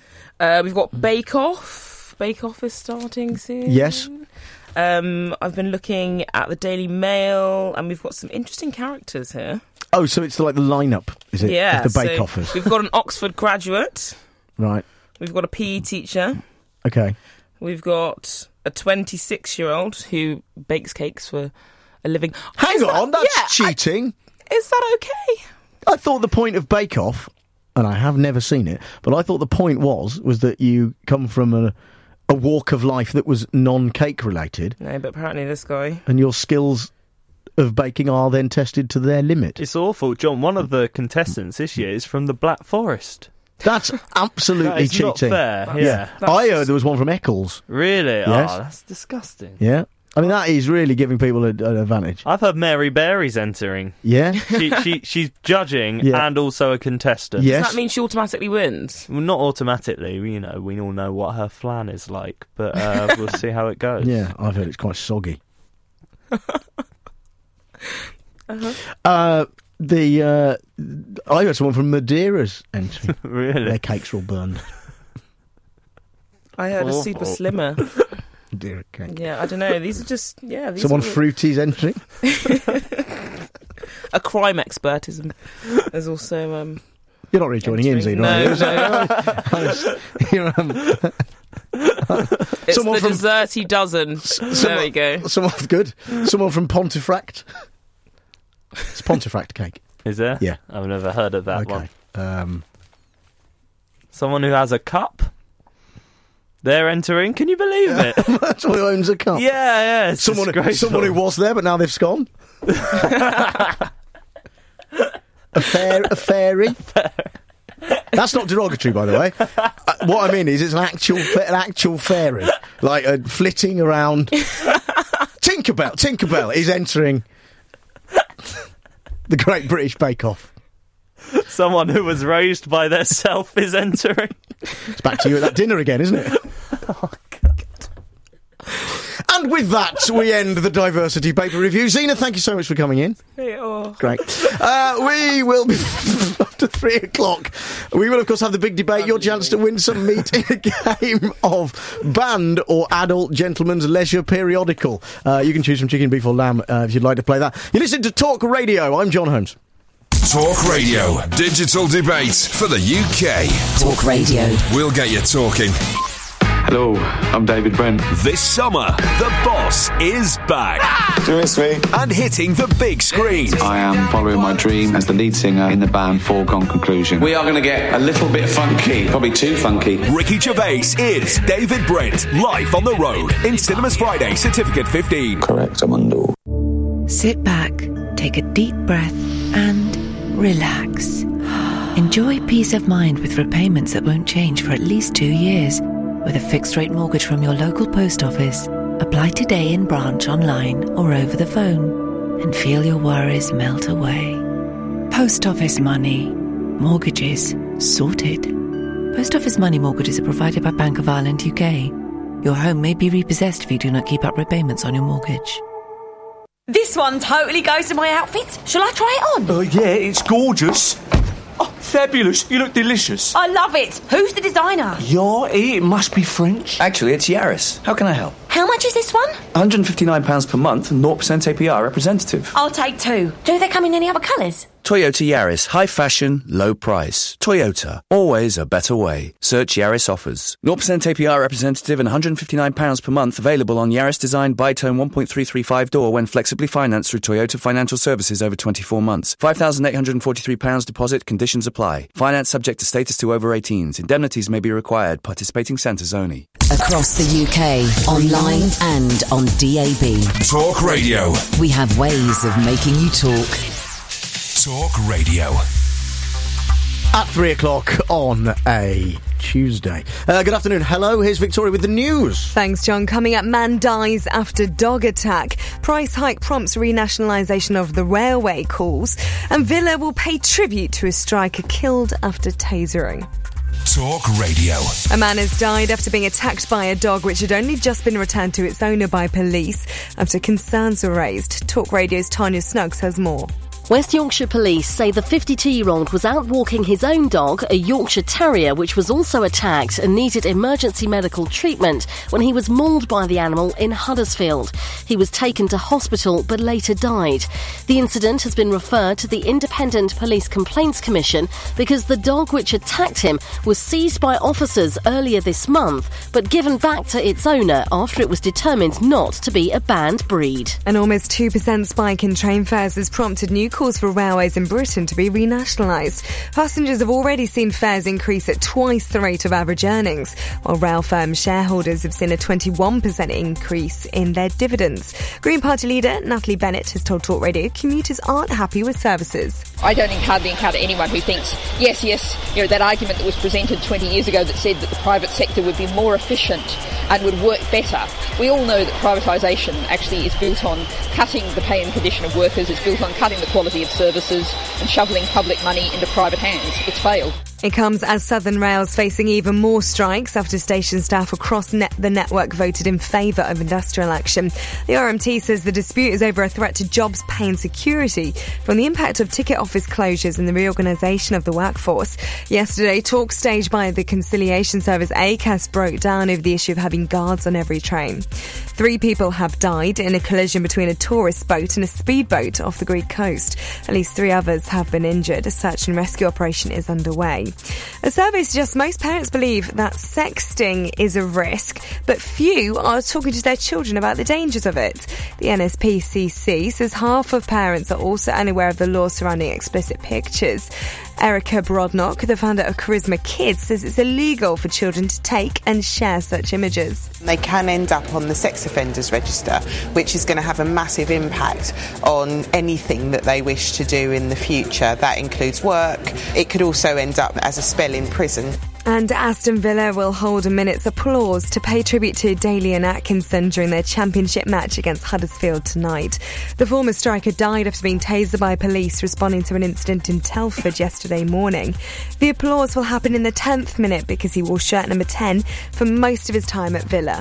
Uh, we've got Bake Off. Bake Off is starting soon. Yes. Um, I've been looking at the Daily Mail, and we've got some interesting characters here. Oh, so it's like the lineup, is it? Yeah. Of the Bake so Offers. We've got an Oxford graduate. Right. We've got a P E teacher. Okay. We've got a twenty-six-year-old who bakes cakes for a living. Hang is on, that, that's yeah, cheating. I, is that okay? I thought the point of Bake Off, and I have never seen it, but I thought the point was was that you come from a, a walk of life that was non-cake related. No, but apparently this guy... And your skills of baking are then tested to their limit. It's awful, John. One of the contestants this year is from the Black Forest. That's absolutely that is cheating. Not fair. That's, yeah, yeah. I heard there was one from Eccles. Really? Yes. Oh, that's disgusting. Yeah. I mean, that is really giving people a, an advantage. I've heard Mary Berry's entering. Yeah? she, she She's judging yeah. and also a contestant. Yes. Does that mean she automatically wins? Well, not automatically. You know, we all know what her flan is like, but uh, we'll see how it goes. Yeah, I've heard it's quite soggy. uh-huh. Uh, the uh, I heard someone from Madeira's entering. Really? Their cakes are all burned. I heard Awful. a super slimmer. Madeira cake. Yeah, I don't know. These are just yeah. These Someone are... fruity's entering. A crime expert is. There's also. Um, You're not really joining in, Zena, no, are you? no. You're, um, it's someone the from, desserty dozen. Someone, there we go. Someone good. Someone from Pontefract. It's Pontefract cake. Is there? Yeah. I've never heard of that okay. one. Um, Someone who has a cup. They're entering. Can you believe it? That's who owns a cup. Yeah, yeah. It's someone, someone who was there, but now they've gone. a fair, a fairy. That's not derogatory, by the way. Uh, what I mean is, it's an actual, an actual fairy, like uh, flitting around. Tinkerbell, Tinkerbell is entering the Great British Bake Off. Someone who was raised by their self is entering. It's back to you at that dinner again, isn't it? Oh, God. And with that, we end the Diversity Paper Review. Zena, thank you so much for coming in. Hey, oh. Great. Uh, we will be, after three o'clock, we will, of course, have the big debate, your chance to win some meat in a game of band or adult gentleman's leisure periodical. Uh, you can choose from chicken, beef or lamb uh, if you'd like to play that. You listen to Talk Radio. I'm John Holmes. Talk Radio. Digital debate for the U K. Talk Radio. We'll get you talking. Hello, I'm David Brent. This summer, The Boss is back. Do you miss me? And hitting the big screen. I am following my dream as the lead singer in the band Foregone Conclusion. We are going to get a little bit funky, probably too funky. Ricky Gervais is David Brent, live on the road in cinemas Friday, Certificate fifteen. Correct, Amundo. Sit back, take a deep breath and relax. Enjoy peace of mind with repayments that won't change for at least two years. With a fixed-rate mortgage from your local post office, apply today in branch, online or over the phone and feel your worries melt away. Post Office Money. Mortgages sorted. Post Office Money mortgages are provided by Bank of Ireland U K. Your home may be repossessed if you do not keep up repayments on your mortgage. This one totally goes to my outfit. Shall I try it on? Oh, uh, yeah, it's gorgeous. Oh, fabulous. You look delicious. I love it. Who's the designer? Yeah, it must be French. Actually, it's Yaris. How can I help? How much is this one? one hundred fifty-nine pounds per month and zero percent A P R representative. I'll take two. Do they come in any other colours? Toyota Yaris. High fashion, low price. Toyota. Always a better way. Search Yaris offers. zero percent A P R representative and one hundred fifty-nine pounds per month available on Yaris Design Bitone one point three three five door when flexibly financed through Toyota Financial Services over twenty-four months. five thousand eight hundred forty-three pounds deposit. Conditions apply. Finance subject to status to over eighteens. Indemnities may be required. Participating centres only. Across the U K, online and on D A B. Talk Radio. We have ways of making you talk. Talk Radio. At three o'clock on a Tuesday. Uh, good afternoon. Hello, here's Victoria with the news. Thanks, John. Coming up, man dies after dog attack. Price hike prompts renationalisation of the railway calls. And Villa will pay tribute to a striker killed after tasering. Talk Radio. A man has died after being attacked by a dog which had only just been returned to its owner by police after concerns were raised. Talk Radio's Tanya Snuggs has more. West Yorkshire Police say the fifty-two-year-old was out walking his own dog, a Yorkshire Terrier, which was also attacked and needed emergency medical treatment when he was mauled by the animal in Huddersfield. He was taken to hospital but later died. The incident has been referred to the Independent Police Complaints Commission because the dog which attacked him was seized by officers earlier this month but given back to its owner after it was determined not to be a banned breed. An almost two percent spike in train fares has prompted new calls for railways in Britain to be renationalised. Passengers have already seen fares increase at twice the rate of average earnings, while rail firm shareholders have seen a twenty-one percent increase in their dividends. Green Party leader Natalie Bennett has told Talk Radio commuters aren't happy with services. I don't hardly encounter anyone who thinks, yes, yes, you know, that argument that was presented twenty years ago that said that the private sector would be more efficient and would work better. We all know that privatisation actually is built on cutting the pay and condition of workers, it's built on cutting the quality of services and shoveling public money into private hands. It's failed. It comes as Southern Rail's facing even more strikes after station staff across net- the network voted in favour of industrial action. The R M T says the dispute is over a threat to jobs, pay and security from the impact of ticket office closures and the reorganisation of the workforce. Yesterday, talks staged by the conciliation service A C A S broke down over the issue of having guards on every train. Three people have died in a collision between a tourist boat and a speedboat off the Greek coast. At least three others have been injured. A search and rescue operation is underway. A survey suggests most parents believe that sexting is a risk, but few are talking to their children about the dangers of it. The N S P C C says half of parents are also unaware of the law surrounding explicit pictures. Erica Brodnock, the founder of Charisma Kids, says it's illegal for children to take and share such images. They can end up on the sex offenders register, which is going to have a massive impact on anything that they wish to do in the future. That includes work. It could also end up as a spell in prison. And Aston Villa will hold a minute's applause to pay tribute to Daly and Atkinson during their championship match against Huddersfield tonight. The former striker died after being tasered by police responding to an incident in Telford yesterday morning. The applause will happen in the tenth minute because he wore shirt number ten for most of his time at Villa.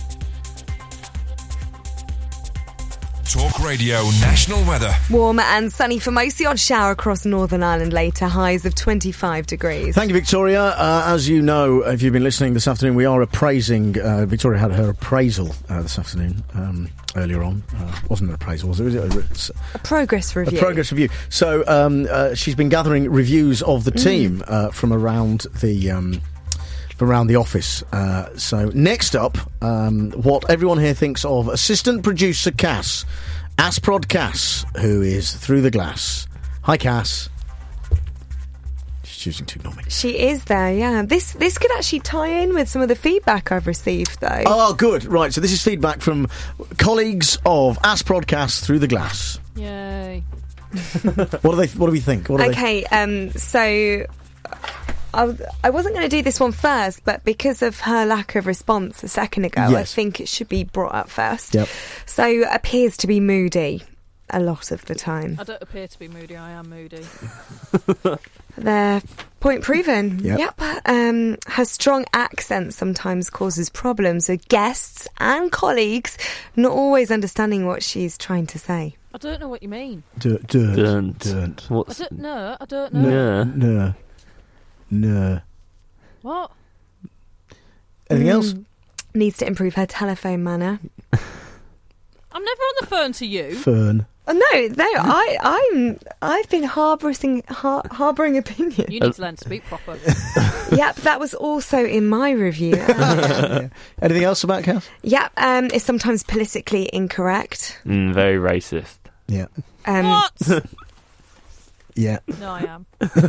Talk Radio National Weather. Warm and sunny for most. The odd shower across Northern Ireland later. Highs of twenty-five degrees. Thank you, Victoria. Uh, as you know, if you've been listening this afternoon, we are appraising. Uh, Victoria had her appraisal uh, this afternoon. Um, earlier on, uh, wasn't an appraisal, was it? Was it a, a progress review. A progress review. So um, uh, she's been gathering reviews of the team mm. uh, from around the. Um, around the office. Uh, so next up, um, what everyone here thinks of assistant producer Cass, Asprod Cass, who is through the glass. Hi, Cass. She's choosing to ignore me. She is there, yeah. This this could actually tie in with some of the feedback I've received, though. Oh, good. Right, so this is feedback from colleagues of Asprod Cass through the glass. Yay. What do they? What do we think? What do okay, they... um, so... I wasn't going to do this one first, but because of her lack of response a second ago, yes. I think it should be brought up first. Yep. So, appears to be moody a lot of the time. I don't appear to be moody, I am moody. They're Point proven. Yep. Yep. Um, her strong accent sometimes causes problems with guests and colleagues not always understanding what she's trying to say. I don't know what you mean. D- don't. Don't. Don't. What's I don't know. I don't know. no? No. No. What? Anything else? Needs to improve her telephone manner. I'm never on the phone to you. Fern. Oh, no, no, I, I'm, I've been harbouring, har- harbouring opinion. You need to learn to speak proper. Yep, that was also in my review. Yeah. Anything else about Cass? Yep, um, it's sometimes politically incorrect. Mm, very racist. Yeah. Um, What? Yeah. No, I am.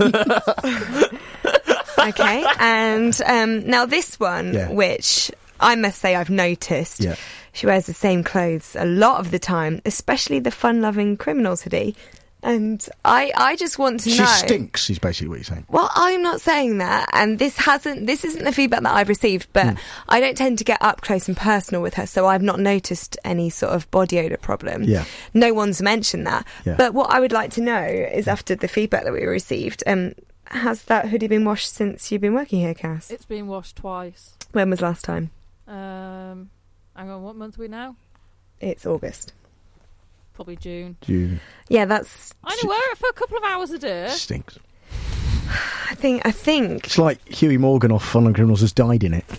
Okay, and um, now this one, Yeah. which I must say I've noticed. Yeah. She wears the same clothes a lot of the time, especially the fun-loving criminals hoodie. And I, I just want to She know. stinks, is basically what you're saying. Well, I'm not saying that, and this hasn't. This isn't the feedback that I've received, but Mm. I don't tend to get up close and personal with her, so I've not noticed any sort of body odour problem. Yeah. No one's mentioned that. Yeah. But what I would like to know is, after the feedback that we received, um, has that hoodie been washed since you've been working here, Cass? It's been washed twice. When was last time? Um, hang on, what month are we now? It's August. Probably June. June. Yeah, that's. I only wear it for a couple of hours a day. Stinks. I think. I think. It's like Huey Morgan off Fun Loving Criminals has died in it.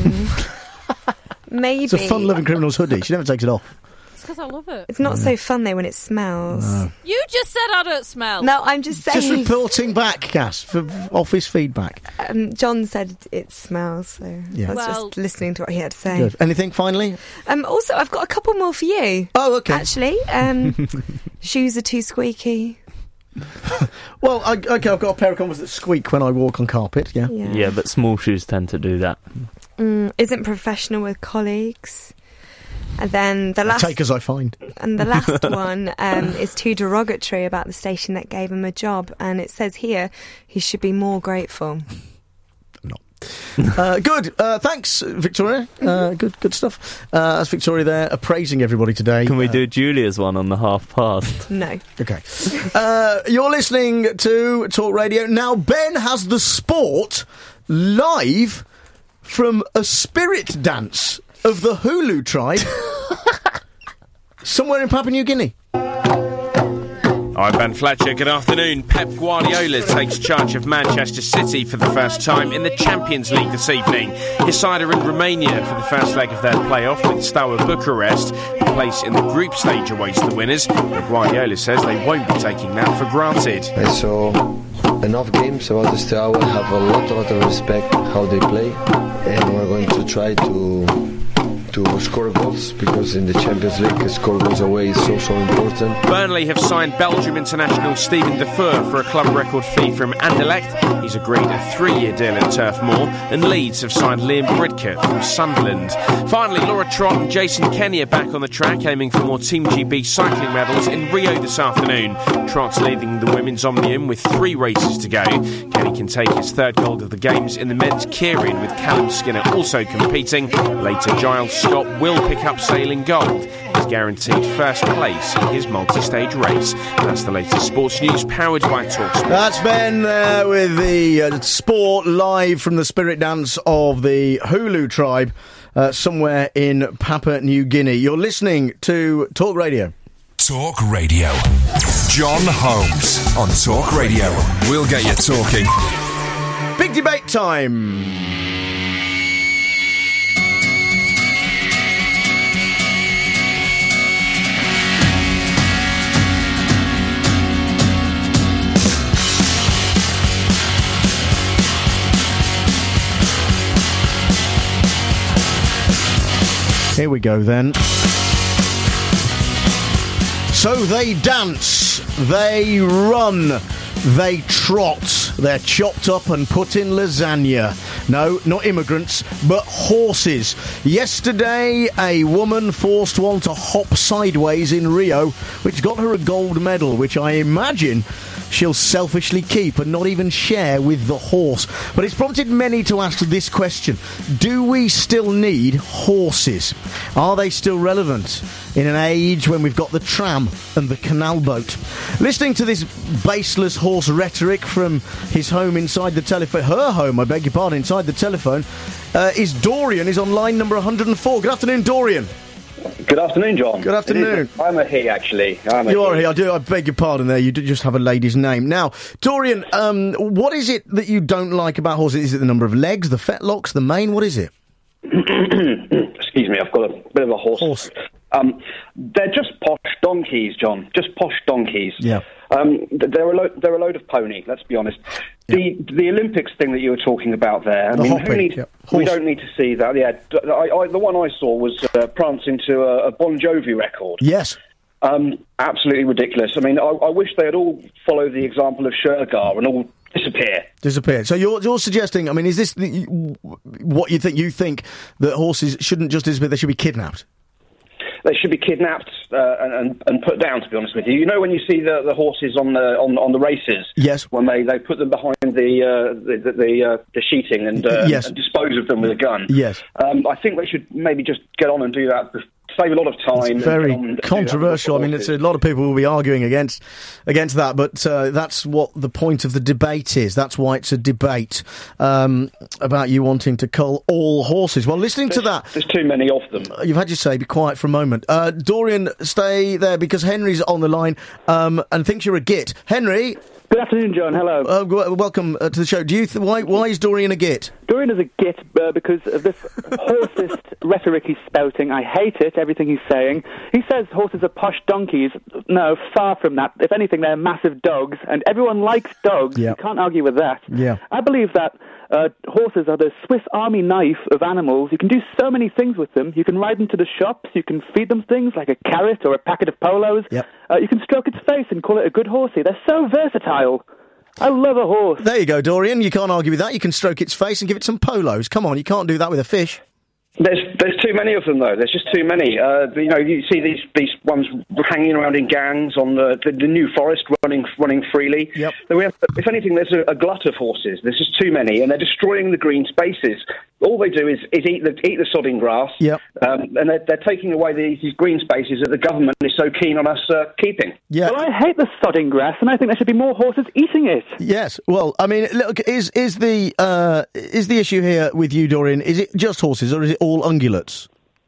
Maybe. It's a Fun Loving Criminals hoodie. She never takes it off. It's because I love it. It's not so fun though when it smells. No. You just said I don't smell. No, I'm just saying. Just reporting back, Cass, for office feedback. Um, John said it smells, so Yeah. I was Well- just listening to what he had to say. Good. Anything finally? Um, also, I've got a couple more for you. Oh, okay. Actually, um, shoes are too squeaky. Well, I, okay, I've got a pair of Converse that squeak when I walk on carpet, yeah. Yeah. Yeah, but small shoes tend to do that. Mm, isn't professional with colleagues. And then the I last take as I find. and the last one um, is too derogatory about the station that gave him a job, and it says here he should be more grateful. Uh, good. Uh, thanks, Victoria. Uh, good good stuff. Uh, that's Victoria there appraising everybody today. Can we Uh, do Julia's one on the half past? No. Okay. Uh, you're listening to Talk Radio. Now, Ben has the sport live from a spirit dance of the Hulu tribe somewhere in Papua New Guinea. I'm Ben Fletcher. Good afternoon. Pep Guardiola takes charge of Manchester City for the first time in the Champions League this evening. His side are in Romania for the first leg of their playoff with Steaua Bucharest. The place in the group stage awaits the winners, but Guardiola says they won't be taking that for granted. I saw enough games about the Steaua. I have a lot, a lot of respect how they play, and we're going to try to to score goals, because in the Champions League, score goals away is so, so important. Burnley have signed Belgium international Steven Defour for a club record fee from Anderlecht. He's agreed a three-year deal at Turf Moor, and Leeds have signed Liam Bridcut from Sunderland. Finally, Laura Trott and Jason Kenny are back on the track, aiming for more Team G B cycling medals in Rio this afternoon. Trott's leading the women's Omnium with three races to go. Kenny can take his third gold of the Games in the men's Keirin, with Callum Skinner also competing. Later, Giles Scott will pick up sailing gold. He's guaranteed first place in his multi-stage race. That's the latest sports news powered by TalkSport. That's Ben uh, with the uh, sport live from the spirit dance of the Hulu tribe uh, somewhere in Papua New Guinea. You're listening to Talk Radio. Talk Radio. John Holmes on Talk Radio. We'll get you talking. Big debate time. Here we go then. So they dance, they run, they trot, they're chopped up and put in lasagna. No, not immigrants, but horses. Yesterday, a woman forced one to hop sideways in Rio, which got her a gold medal, which I imagine she'll selfishly keep and not even share with the horse. But it's prompted many to ask this question. Do we still need horses? Are they still relevant in an age when we've got the tram and the canal boat? Listening to this baseless horse rhetoric from his home inside the telephone, her home, I beg your pardon, inside the telephone, uh, is Dorian, is on line number one hundred and four. Good afternoon, Dorian. Good afternoon, John. Good afternoon. A, I'm a he, actually. I'm a you he. are a he. I do. I beg your pardon there. You do just have a lady's name. Now, Dorian, um, what is it that you don't like about horses? Is it the number of legs, the fetlocks, the mane? What is it? Excuse me, I've got a bit of a horse. horse. Um, they're just posh donkeys, John. Just posh donkeys. Yeah. Um, they're a lo- they're a load of pony. Let's be honest. The the Olympics thing that you were talking about there. I The mean, hopping, who needs, yeah. we don't need to see that. Yeah, d- I, I, the one I saw was uh, prancing to a, a Bon Jovi record. Yes. Um, absolutely ridiculous. I mean, I, I wish they had all followed the example of Shergar and all disappear. Disappear. So you're you're suggesting? I mean, is this the, what you think? You think that horses shouldn't just disappear? They should be kidnapped. They should be kidnapped uh, and, and put down. To be honest with you, you know when you see the, the horses on the on, on the races, yes, when they, they put them behind the uh, the the, the, uh, the sheeting and, uh, yes. and dispose of them with a gun. Yes, um, I think they should maybe just get on and do that. Save a lot of time. It's very controversial. I mean, it's a lot of people will be arguing against against that, but uh, that's what the point of the debate is. That's why it's a debate um, about you wanting to cull all horses. Well, listening there's, to that, there's too many of them. You've had your say. Be quiet for a moment, uh, Dorian. Stay there because Henry's on the line um, and thinks you're a git. Henry. Good afternoon, John. Hello. Uh, w- welcome uh, to the show. Do you th- why why is Dorian a git? Dorian is a git uh, because of this horsist rhetoric he's spouting. I hate it, everything he's saying. He says horses are posh donkeys. No, far from that. If anything, they're massive dogs, and everyone likes dogs. Yeah. You can't argue with that. Yeah. I believe that uh, horses are the Swiss Army knife of animals. You can do so many things with them. You can ride them to the shops. You can feed them things like a carrot or a packet of polos. Yep. Uh, you can stroke its face and call it a good horsey. They're so versatile. I love a horse. There you go, Dorian. You can't argue with that. You can stroke its face and give it some polos. Come on, you can't do that with a fish. There's there's too many of them though. There's just too many. Uh, you know, you see these these ones hanging around in gangs on the the, the New Forest, running running freely. Yep. So we have, if anything, there's a, a glut of horses. There's just too many, and they're destroying the green spaces. All they do is, is eat the eat the sodding grass. Yep. Um, and they're, they're taking away the, these green spaces that the government is so keen on us uh, keeping. Yeah. Well, I hate the sodding grass, and I think there should be more horses eating it. Yes. Well, I mean, look, is is the uh, is the issue here with you, Dorian? Is it just horses, or is it all ungulates?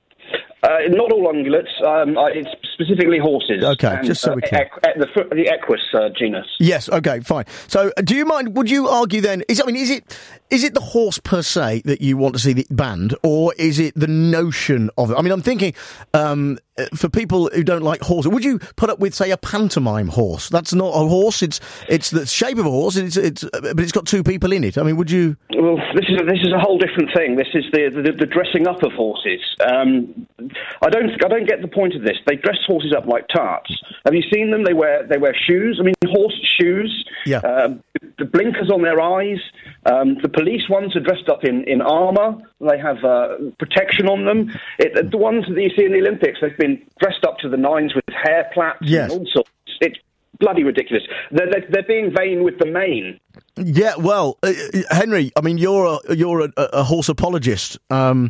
Uh, not all ungulates. Um, uh, it's specifically horses. Okay, and, just so uh, we can. Equ- the, the Equus uh, genus. Yes. Okay. Fine. So, uh, do you mind? Would you argue then? Is I mean, is it is it the horse per se that you want to see the banned, or is it the notion of it? I mean, I'm thinking um, for people who don't like horses, would you put up with, say, a pantomime horse? That's not a horse. It's it's the shape of a horse. It's it's but it's got two people in it. I mean, would you? Well, this is a, this is a whole different thing. This is the the, the dressing up of horses. Um, I don't I don't get the point of this. They dress horses up like tarts. Have you seen them? They wear they wear shoes. I mean, horse shoes. Yeah. Um, the blinkers on their eyes. Um, the police ones are dressed up in, in armour. They have uh, protection on them. It, the ones that you see in the Olympics, they've been dressed up to the nines with hair plaits Yes. and all sorts. It's bloody ridiculous. They're, they're, they're being vain with the mane. Yeah. Well, uh, Henry, I mean, you're a, you're a, a horse apologist. Um,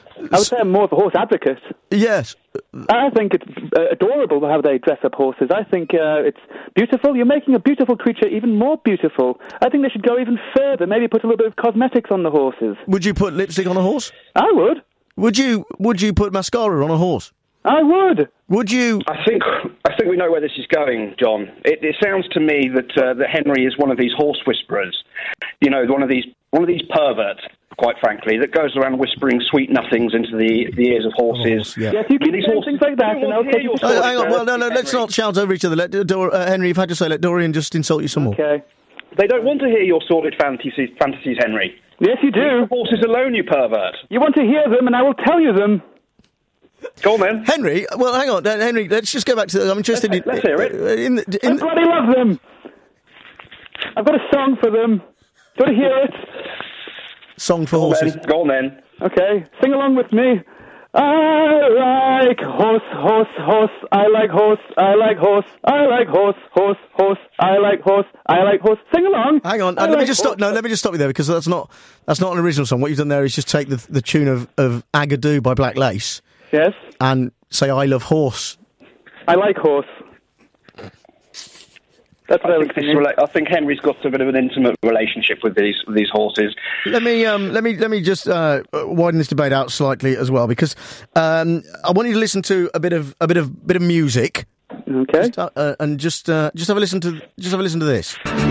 I would say I'm more of a horse advocate. Yes. I think it's uh, adorable how they dress up horses. I think uh, it's beautiful. You're making a beautiful creature even more beautiful. I think they should go even further. Maybe put a little bit of cosmetics on the horses. Would you put lipstick on a horse? I would. Would you? Would you put mascara on a horse? I would. Would you? I think I think we know where this is going, John. It, it sounds to me that uh, that Henry is one of these horse whisperers. You know, one of these one of these perverts, quite frankly, that goes around whispering sweet nothings into the, the ears of horses. Yeah. Yes, you can say things like that, and I'll take you Oh, hang on. Well, no, no. Let's not shout over each other. Let Dor- uh, Henry, you've had to say. Let Dorian just insult you some more. Okay. They don't want to hear your sordid fantasies, fantasies, Henry. Yes, you do. Leave the horses alone, you pervert. You want to hear them, and I will tell you them. Go on, then. Henry, well, hang on, uh, Henry. Let's just go back to. I'm interested let's, in. Let's hear it. Uh, in, the, in I bloody love them. I've got a song for them. Do you want to hear it? Song for Go on, horses. then. Go on, then. Okay, sing along with me. I like horse, horse, horse. I like horse. I like horse. I like horse, horse, horse. I like horse. I like horse. Sing along. Hang on. Uh, let like me just horse. stop. No, let me just stop you there because that's not that's not an original song. What you've done there is just take the the tune of of Agadoo by Black Lace. Yes. And say I love horse. I like horse. That's what I, I was think this thinking. rela- I think Henry's got a bit of an intimate relationship with these with these horses. Let me um, let me let me just uh, widen this debate out slightly as well, because um, I want you to listen to a bit of a bit of bit of music. Okay. Just, uh, uh, and just uh, just have a listen to just have a listen to this.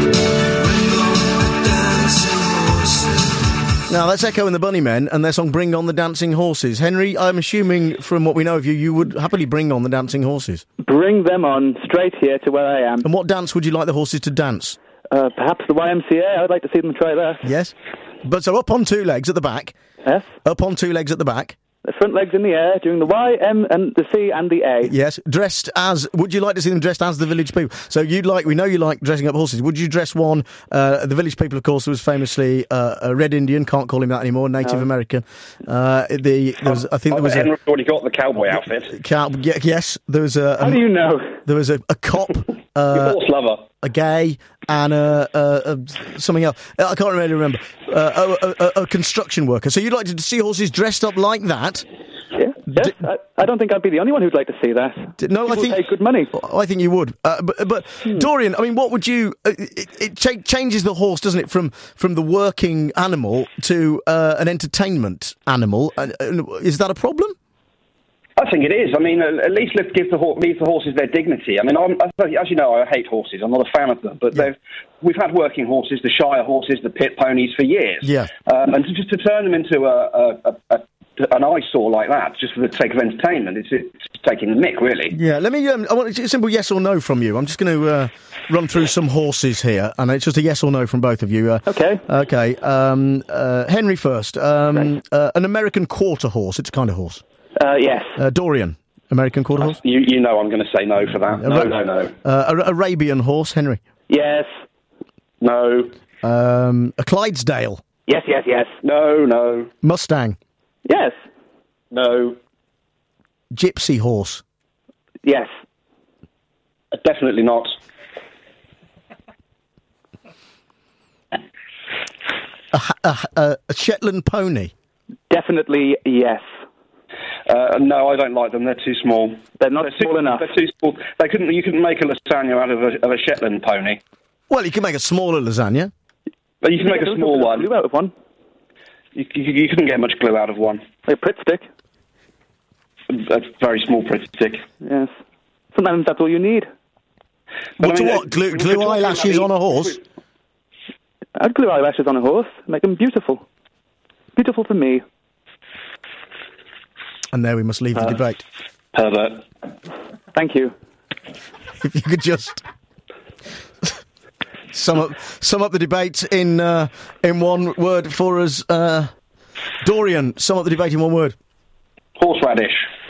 Now, that's Echo and the Bunnymen and their song Bring On the Dancing Horses. Henry, I'm assuming from what we know of you, you would happily bring on the dancing horses. Bring them on, straight here to where I am. And what dance would you like the horses to dance? Uh, perhaps the Y M C A. I'd like to see them try that. Yes. But so up on two legs at the back. Yes. Up on two legs at the back. The front legs in the air, doing the Y, M, and the C and the A. Yes. Dressed as, would you like to see them dressed as the village people? So you'd like, we know you like dressing up horses. Would you dress one, uh, the village people, of course, was famously uh, a Red Indian, can't call him that anymore, Native No. American. Uh, the, there was, I think there was Henry's a... already got the cowboy outfit. Cow, yeah, yes, there was a... How do you know? There was a, a cop... You're Uh, a horse lover. a gay, and a, a, a, something else. I can't really remember. Uh, a, a, a construction worker. So you'd like to see horses dressed up like that? Yeah. Yes. D- I, I don't think I'd be the only one who'd like to see that. D- no, People I think pay good money. I think you would. Uh, but, but Hmm. Dorian, I mean, what would you? Uh, it it cha- changes the horse, doesn't it, from from the working animal to uh, an entertainment animal? Uh, uh, is that a problem? I think it is. I mean, at least let's give the ho- leave the horses their dignity. I mean, I'm, as you know, I hate horses. I'm not a fan of them, but they've we've had working horses, the Shire horses, the pit ponies for years. Yeah. Um, and to, just to turn them into a, a, a, a an eyesore like that, just for the sake of entertainment, it's, it's taking the mick, really. Yeah, let me. Um, I want a simple yes or no from you. I'm just going to uh, run through some horses here, and it's just a yes or no from both of you. Uh, okay. Okay. Um, uh, Henry first. Um, right. uh, an American quarter horse. It's a kind of horse. Uh, yes. Uh, Dorian. American quarter horse. You, you know, I'm going to say no for that. No, Ara- no, no. Uh, a- Arabian horse. Henry. Yes. No. Um, a Clydesdale. Yes, yes, yes. No, no. Mustang. Yes. No. Gypsy horse. Yes. Uh, definitely not. A, a, a, a Shetland pony. Definitely yes. Uh, no, I don't like them. They're too small. They're not they're small too, enough. They're too small. They couldn't. You couldn't make a lasagna out of a, of a Shetland pony. Well, you can make a smaller lasagna. But you can make a small one. Glue out of one. You, you, you couldn't get much glue out of one. Like a Pritt stick. A very small Pritt stick. Yes. Sometimes that's all you need. What, I mean, what? Glue, glue eyelashes on a horse? I'd glue eyelashes on a horse. Make them beautiful. Beautiful for me. And there we must leave the Uh, debate. Pervert. Thank you. If you could just sum up sum up the debate in uh, in one word for us, uh, Dorian. Sum up the debate in one word. Horseradish.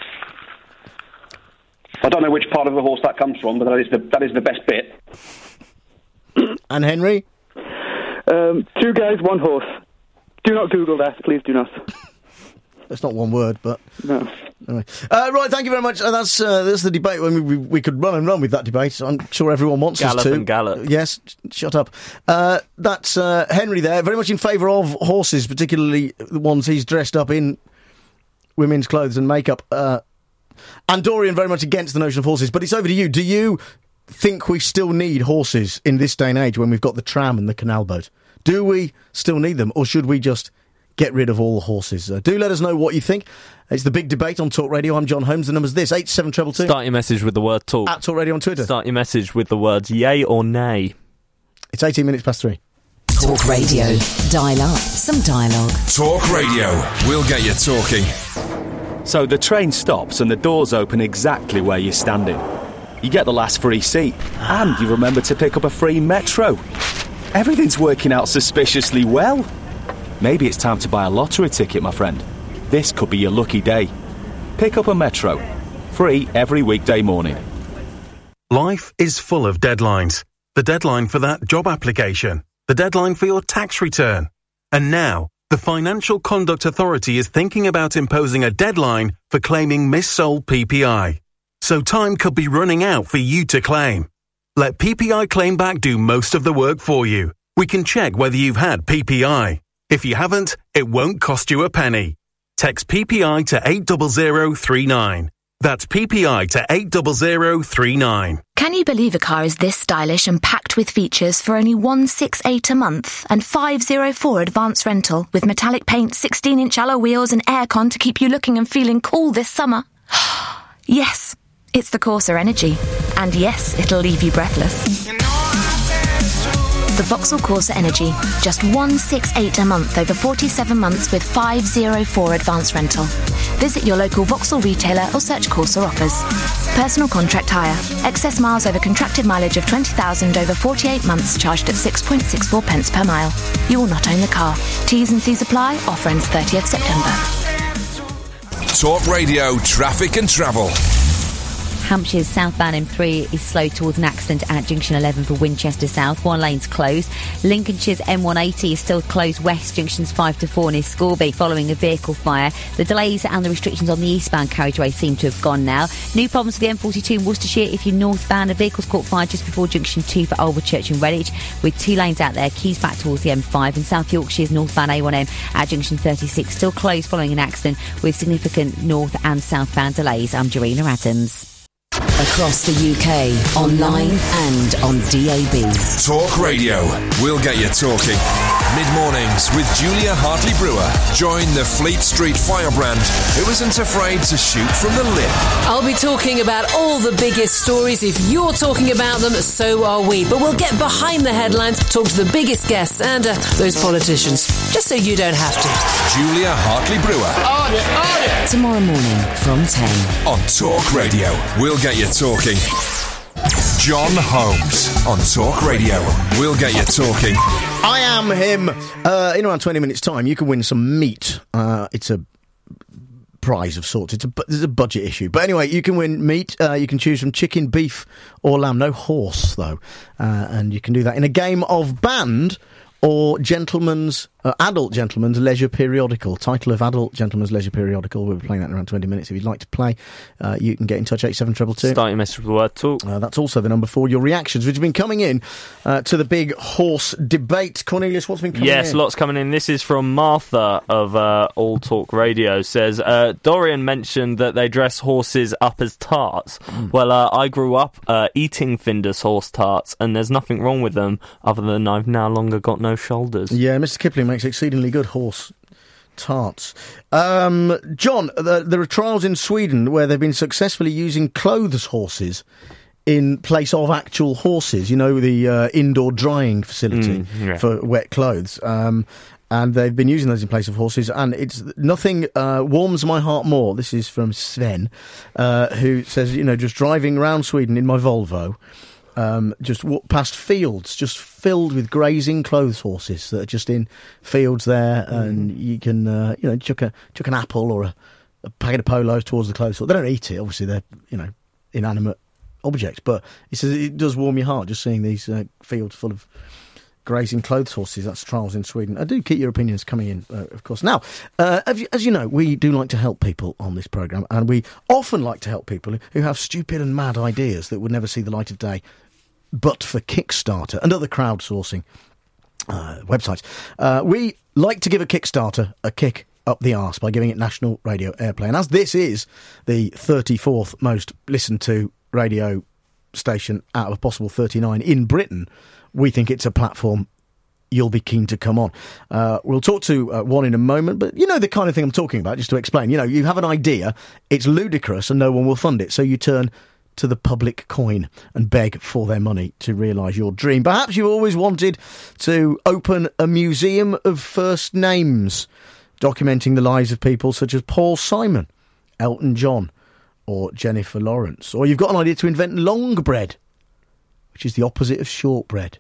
I don't know which part of the horse that comes from, but that is the that is the best bit. And Henry? Um, two guys, one horse. Do not Google that, please do not. That's not one word, but no. Anyway. Uh, right, thank you very much. Uh, that's uh, that's the debate. I mean, we we could run and run with that debate. I'm sure everyone wants Gallop us to. and gallop. Yes, shut up. Uh, that's uh, Henry there, very much in favour of horses, particularly the ones he's dressed up in women's clothes and makeup. Uh, and Dorian very much against the notion of horses. But it's over to you. Do you think we still need horses in this day and age when we've got the tram and the canal boat? Do we still need them, or should we just get rid of all the horses? Uh, do let us know what you think. It's the big debate on Talk Radio. I'm John Holmes. The number's this, eight seven two two. Start your message with the word talk. At Talk Radio on Twitter. Start your message with the words yay or nay. It's eighteen minutes past three. Talk Radio. Dial up some dialogue. Talk Radio. We'll get you talking. So the train stops and the doors open exactly where you're standing. You get the last free seat, and you remember to pick up a free Metro. Everything's working out suspiciously well. Maybe it's time to buy a lottery ticket, my friend. This could be your lucky day. Pick up a Metro. Free every weekday morning. Life is full of deadlines. The deadline for that job application. The deadline for your tax return. And now, the Financial Conduct Authority is thinking about imposing a deadline for claiming missold P P I. So time could be running out for you to claim. Let P P I Claim Back do most of the work for you. We can check whether you've had P P I. If you haven't, it won't cost you a penny. Text P P I to eight zero zero three nine. That's P P I to eight zero zero three nine. Can you believe a car is this stylish and packed with features for only one hundred sixty-eight a month and five hundred four advance rental with metallic paint, sixteen inch alloy wheels and aircon to keep you looking and feeling cool this summer? Yes, it's the Corsa Energy. And yes, it'll leave you breathless. The Vauxhall Corsa Energy. Just one hundred sixty-eight a month over forty-seven months with five hundred four advance rental. Visit your local Vauxhall retailer or search Corsa offers. Personal contract hire. Excess miles over contracted mileage of twenty thousand over forty-eight months charged at six point six four pence per mile. You will not own the car. T's and C's apply. Offer ends thirtieth September. Talk Radio Traffic and Travel. Hampshire's southbound M three is slow towards an accident at junction eleven for Winchester South. One lane's closed. Lincolnshire's M one eighty is still closed west, junctions five to four near Scorby, following a vehicle fire. The delays and the restrictions on the eastbound carriageway seem to have gone now. New problems for the M forty-two in Worcestershire. If you're northbound, a vehicle's caught fire just before junction two for Alvechurch and Redditch, with two lanes out there. Keys back towards the M five. And South Yorkshire's northbound A one M at junction thirty-six, still closed following an accident with significant north and southbound delays. I'm Jarina Adams. Across the U K, online and on D A B. Talk Radio. We'll get you talking. Mid-mornings with Julia Hartley-Brewer. Join the Fleet Street firebrand who isn't afraid to shoot from the lip. I'll be talking about all the biggest stories. If you're talking about them, so are we. But we'll get behind the headlines, talk to the biggest guests and uh, those politicians, just so you don't have to. Julia Hartley-Brewer. On it, on it. Tomorrow morning from ten. On Talk Radio. We'll get you talking. John Holmes on Talk Radio. We'll get you talking. I am him. Uh, in around twenty minutes' time, you can win some meat. Uh, it's a prize of sorts. It's a, it's a budget issue. But anyway, you can win meat. Uh, you can choose from chicken, beef or lamb. No horse, though. Uh, and you can do that in a game of band or gentleman's, uh, adult gentleman's leisure periodical. Title of adult gentleman's leisure periodical. We'll be playing that in around twenty minutes. If you'd like to play, uh, you can get in touch, eight seven two two. Start your message with the word talk. Uh, that's also the number for your reactions, which have been coming in uh, to the big horse debate. Cornelius, what's been coming yes, in? Yes, lots coming in. This is from Martha of uh, All Talk Radio. Says, uh, Dorian mentioned that they dress horses up as tarts. Mm. Well, uh, I grew up uh, eating Findus horse tarts, and there's nothing wrong with them other than I've now longer got no shoulders. Yeah, Mister Kipling makes exceedingly good horse tarts. Um, John, the, there are trials in Sweden where they've been successfully using clothes horses in place of actual horses. You know, the uh, indoor drying facility mm, yeah. for wet clothes. Um, and they've been using those in place of horses, and it's nothing uh, warms my heart more. This is from Sven, uh, who says, you know, just driving around Sweden in my Volvo, Um, just walk past fields just filled with grazing clothes horses that are just in fields there, and mm. you can uh, you know chuck a chuck an apple or a, a packet of polos towards the clothes horse. They don't eat it, obviously. They're you know inanimate objects, but he says it does warm your heart just seeing these uh, fields full of grazing clothes horses. That's trials in Sweden. I do keep your opinions coming in, uh, of course. Now, uh, as, you, as you know, we do like to help people on this programme, and we often like to help people who have stupid and mad ideas that would never see the light of day but for Kickstarter and other crowdsourcing uh, websites. Uh, we like to give a Kickstarter a kick up the arse by giving it national radio airplay. And as this is the thirty-fourth most listened to radio station out of a possible thirty-nine in Britain, we think it's a platform you'll be keen to come on. Uh, we'll talk to uh, one in a moment, but you know the kind of thing I'm talking about, just to explain. You know, you have an idea, it's ludicrous and no one will fund it, so you turn to the public coin and beg for their money to realise your dream. Perhaps you always wanted to open a museum of first names, documenting the lives of people such as Paul Simon, Elton John, or Jennifer Lawrence. Or you've got an idea to invent long bread, which is the opposite of shortbread.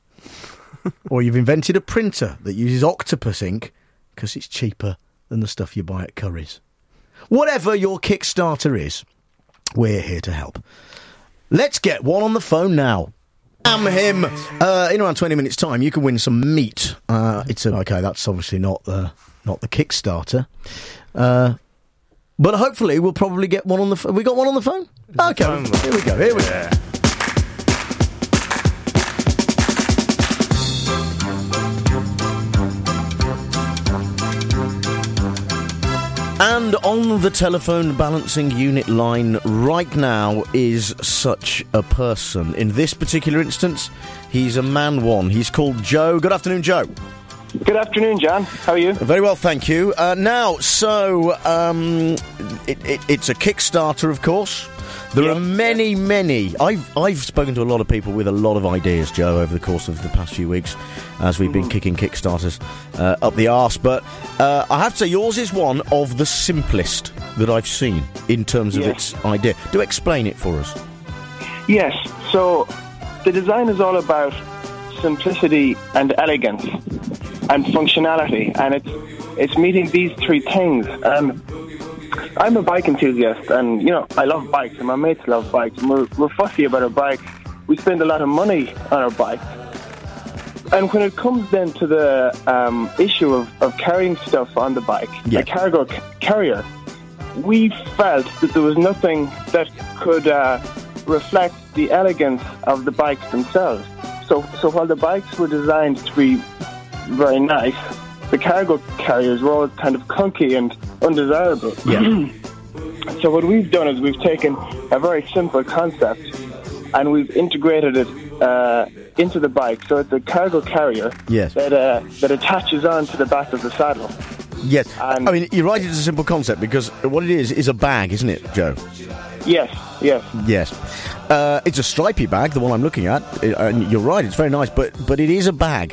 Or you've invented a printer that uses octopus ink because it's cheaper than the stuff you buy at Curry's. Whatever your Kickstarter is, we're here to help. Let's get one on the phone now. I'm him. Uh, in around twenty minutes' time, you can win some meat. Uh, it's a, okay. That's obviously not the not the Kickstarter, uh, but hopefully we'll probably get one on the. F- we got one on the phone. Okay, here we go. Here we go. And on the telephone balancing unit line right now is such a person. In this particular instance, he's a man one. He's called Joe. Good afternoon, Joe. Good afternoon, John. How are you? Very well, thank you. Uh, now, so, um, it, it, it's a Kickstarter, of course. There yeah. are many, many... I've, I've spoken to a lot of people with a lot of ideas, Joe, over the course of the past few weeks, as we've mm. been kicking Kickstarters uh, up the arse. But uh, I have to say, yours is one of the simplest that I've seen in terms of yes. its idea. Do explain it for us. Yes. So, the design is all about simplicity and elegance and functionality, and it's it's meeting these three things. Um, I'm a bike enthusiast, and you know I love bikes, and my mates love bikes. And we're we're fussy about our bikes. We spend a lot of money on our bikes, and when it comes then to the um, issue of, of carrying stuff on the bike, yeah. a cargo c- carrier, we felt that there was nothing that could uh, reflect the elegance of the bikes themselves. So, so while the bikes were designed to be very nice, the cargo carriers were all kind of clunky and undesirable. Yeah. So what we've done is we've taken a very simple concept and we've integrated it uh, into the bike. So it's a cargo carrier yes. that uh, that attaches onto the back of the saddle. Yes. And I mean, you're right, it's a simple concept because what it is is a bag, isn't it, Joe? Yes, yes. Yes. Uh, it's a stripy bag, the one I'm looking at. It, and you're right, it's very nice, but, but it is a bag.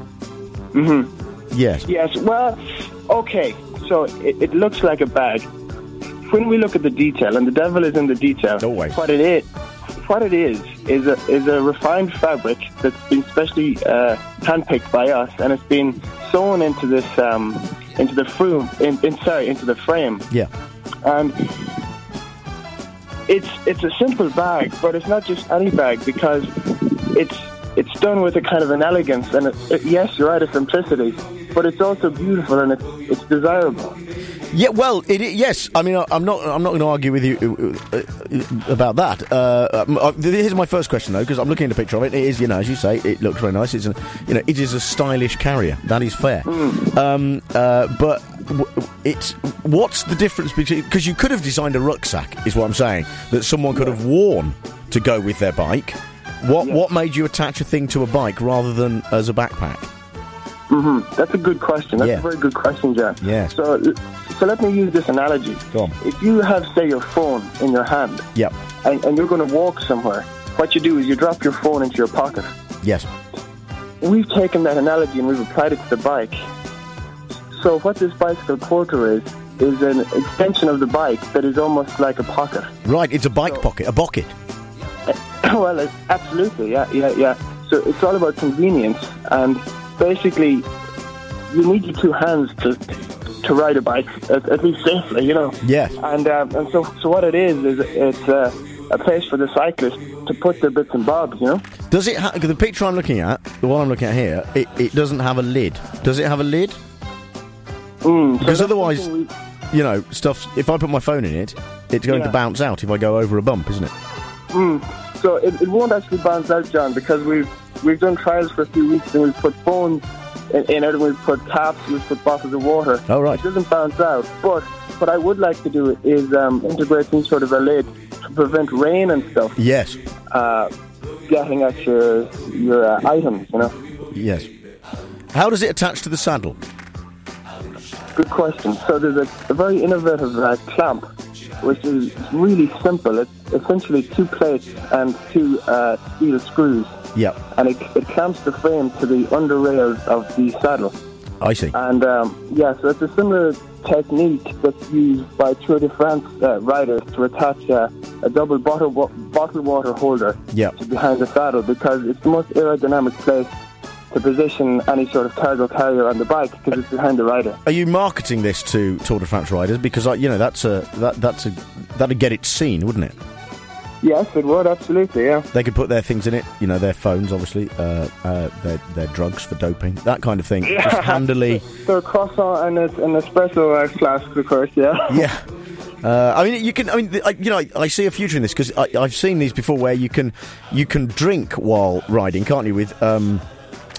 Mm-hmm. Yes. Yes, well, okay, so it, it looks like a bag. When we look at the detail, and the devil is in the detail, Always. what it is, what it is, is a, is a refined fabric that's been specially uh, handpicked by us, and it's been sewn into this, um, into the frame, in, in, sorry, into the frame. Yeah. And it's it's a simple bag, but it's not just any bag because it's it's done with a kind of an elegance, and it, it, yes, you're right, a simplicity, but it's also beautiful and it's it's desirable. Yeah, well, it, it, yes. I mean, I, I'm not. I'm not going to argue with you uh, uh, about that. Uh, uh, here's my first question, though, because I'm looking at a picture of it. It is, you know, as you say, it looks very nice. It's, a, you know, it is a stylish carrier. That is fair. Mm. Um, uh, but w- it's what's the difference between? Because you could have designed a rucksack, is what I'm saying, that someone could yeah. have worn to go with their bike. What yeah. What made you attach a thing to a bike rather than as a backpack? Mm-hmm. That's a good question. That's yeah. a very good question, Jack. Yeah. So, so let me use this analogy. Go on. If you have, say, your phone in your hand, yep. and, and you're going to walk somewhere, what you do is you drop your phone into your pocket. Yes. We've taken that analogy and we've applied it to the bike. So what this bicycle porter is, is an extension of the bike that is almost like a pocket. Right, it's a bike so, pocket, a bucket. Uh, well, it's, absolutely, yeah, yeah, yeah. So it's all about convenience, and basically, you need your two hands to to ride a bike, at, at least safely, you know. Yes. And um, and so so what it is is it's uh, a place for the cyclist to put their bits and bobs, you know. Does it? Ha- the picture I'm looking at, the one I'm looking at here, it, it doesn't have a lid. Does it have a lid? Mm, because so otherwise, we... you know, stuff. If I put my phone in it, it's going yeah. to bounce out if I go over a bump, isn't it? Mm. So it, it won't actually bounce out, John, because we've we've done trials for a few weeks and we've put phones in, in it, and we've put caps, we've put bottles of water. Oh, right. It doesn't bounce out. But what I would like to do is um, integrate some sort of a lid to prevent rain and stuff. Yes. Uh, getting at your your uh, items, you know. Yes. How does it attach to the saddle? Good question. So there's a, a very innovative uh, clamp, which is really simple. It's essentially two plates and two uh, steel screws. Yep. And it, it clamps the frame to the under rails of the saddle. I see. And um, yeah, so it's a similar technique that's used by Tour de France uh, riders to attach uh, a double bottle wa- bottle water holder yep. to behind the saddle, because it's the most aerodynamic place to position any sort of cargo carrier on the bike, because it's behind the rider. Are you marketing this to Tour de France riders? Because uh, you know that's a that that's a that'd get it seen, wouldn't it? Yes, it would, absolutely, yeah. They could put their things in it, you know, their phones, obviously, uh, uh, their their drugs for doping, that kind of thing. Yeah. Just handily. Their croissant and an espresso uh, flask, of course, yeah. Yeah. Uh, I mean, you can. I mean, I, you know, I, I see a future in this because I've seen these before, where you can you can drink while riding, can't you? With um,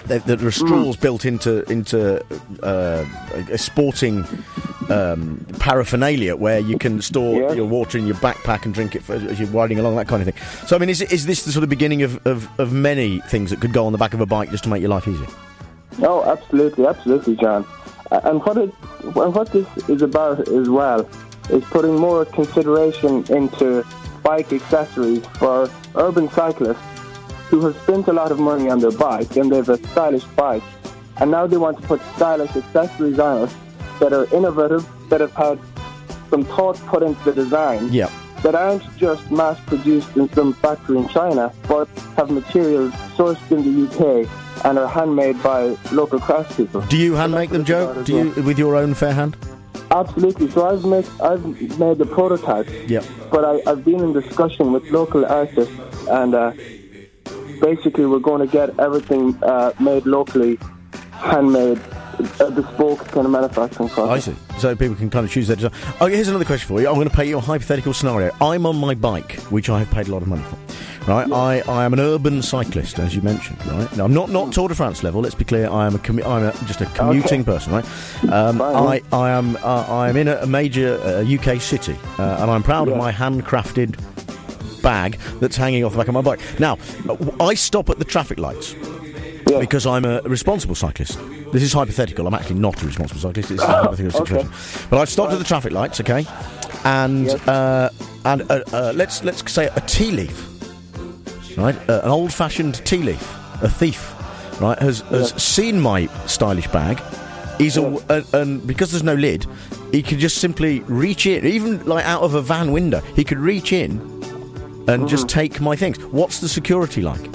there, there are straws mm. built into into uh, a sporting um, paraphernalia where you can store yeah. your water in your backpack and drink it for, as you're riding along, that kind of thing. So, I mean, is, is this the sort of beginning of, of, of many things that could go on the back of a bike just to make your life easier? Oh, absolutely, absolutely, John. And what it, what this is about as well is putting more consideration into bike accessories for urban cyclists who have spent a lot of money on their bike and they have a stylish bike, and now they want to put stylish accessories on it that are innovative, that have had some thought put into the design, yeah. that aren't just mass-produced in some factory in China, but have materials sourced in the U K and are handmade by local craftspeople. Do you hand make them, Joe? Do you, with your own fair hand? Absolutely. So I've made I've made the prototype. Yeah. But I, I've been in discussion with local artists, and uh, basically we're going to get everything uh, made locally, handmade, a bespoke kind of manufacturing process. I see. So people can kind of choose their design. Oh, here's another question for you. I'm going to paint you a hypothetical scenario. I'm on my bike, which I have paid a lot of money for. Right, yeah. I, I am an urban cyclist, as you mentioned. Right, now I'm not not Tour de France level. Let's be clear. I am a commu- I'm a, just a commuting okay. person. Right, um, I I am uh, I am in a, a major uh, U K city, uh, and I'm proud yeah. of my handcrafted bag that's hanging off the back of my bike. Now, I stop at the traffic lights yeah. because I'm a responsible cyclist. This is hypothetical. I'm actually not a responsible cyclist. It's a hypothetical situation. Okay. But I've stopped at the traffic lights. Okay, and yes. uh, and uh, uh, let's let's say a tea leaf. Right, uh, an old-fashioned tea leaf, a thief, right, has, has yeah. seen my stylish bag. He's yeah. a, a, and because there's no lid, he could just simply reach in, even like out of a van window. He could reach in and mm-hmm. just take my things. What's the security like?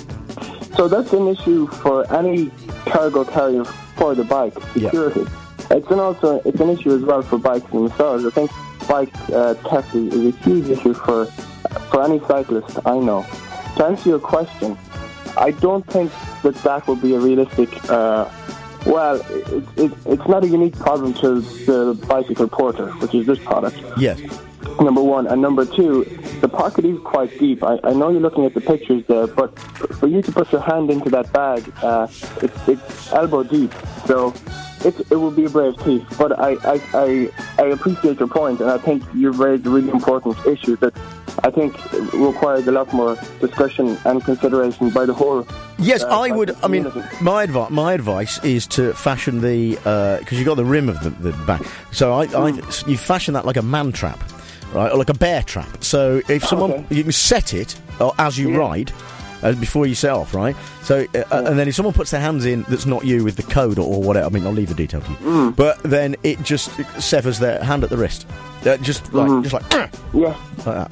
So that's an issue for any cargo carrier for the bike security. Yeah. It's an also it's an issue as well for bikes themselves. I think bike uh, theft is, is a huge issue for for any cyclist I know. To answer your question, I don't think that that will be a realistic... Uh, well, it, it, it's not a unique problem to the Bicycle Porter, which is this product. Yes. Number one. And number two, the pocket is quite deep. I, I know you're looking at the pictures there, but for you to put your hand into that bag, uh, it, it's elbow deep. So it, it will be a brave thief. But I, I, I, I appreciate your point, and I think you've raised a really important issue that I think requires a lot more discussion and consideration by the whole. Yes, uh, I would. I mean, my advi- my advice is to fashion the because uh, you've got the rim of the, the back. So I, mm. I, you fashion that like a man trap, right, or like a bear trap. So if someone okay. you can set it uh, as you yeah. ride. Uh, before you set off, right? So, uh, yeah. and then if someone puts their hands in that's not you with the code or, or whatever, I mean, I'll leave the detail to you. Mm. But then it just severs their hand at the wrist, uh, just like, mm. just like, yeah, like that.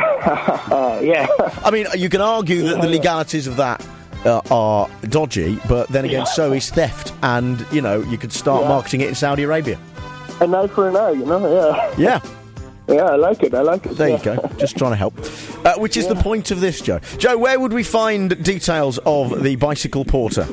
uh, yeah. I mean, you can argue that the legalities of that uh, are dodgy, but then again, yeah. so is theft, and you know, you could start yeah. marketing it in Saudi Arabia. An eye for an eye, you know? Yeah. Yeah. Yeah, I like it, I like it. There yeah. you go, just trying to help. Uh, which is yeah. the point of this, Joe. Joe, where would we find details of the Bicycle Porter?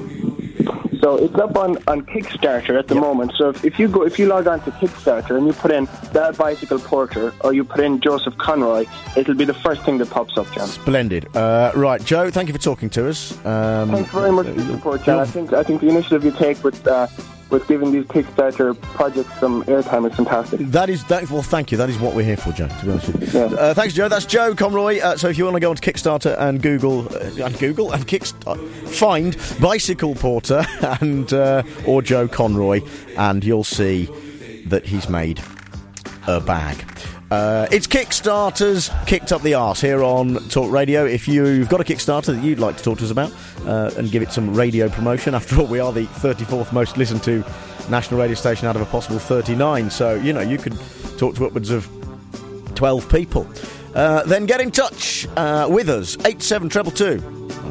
So it's up on, on Kickstarter at the yep. moment. So if, if you go, if you log on to Kickstarter and you put in The Bicycle Porter or you put in Joseph Conroy, it'll be the first thing that pops up, John. Splendid. Uh, right, Joe, thank you for talking to us. Um, Thanks very much for your support, John. I think I think the initiative you take with uh, with giving these Kickstarter projects some airtime is fantastic. That is that. Well, thank you. That is what we're here for, Joe. To be honest with you. Yeah. Uh, thanks, Joe. That's Joe Conroy. Uh, so if you want to go onto Kickstarter and Google uh, and Google and Kickstarter, find Bicycle Porter and uh, or Joe Conroy, and you'll see that he's made a bag. Uh, it's Kickstarter's Kicked Up the Arse here on Talk Radio. If you've got a Kickstarter that you'd like to talk to us about uh, and give it some radio promotion, after all, we are the thirty-fourth most listened to national radio station out of a possible thirty-nine, so, you know, you could talk to upwards of twelve people. Uh, then get in touch uh, with us, eight seven two two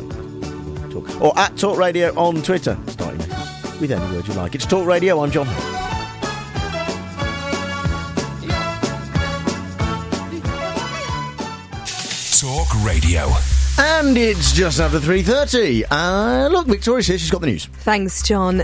two, or at Talk Radio on Twitter. Start your message with any word you like. It's Talk Radio, I'm John. Talk Radio. And it's just after three thirty. Uh, look, Victoria's here. She's got the news. Thanks, John.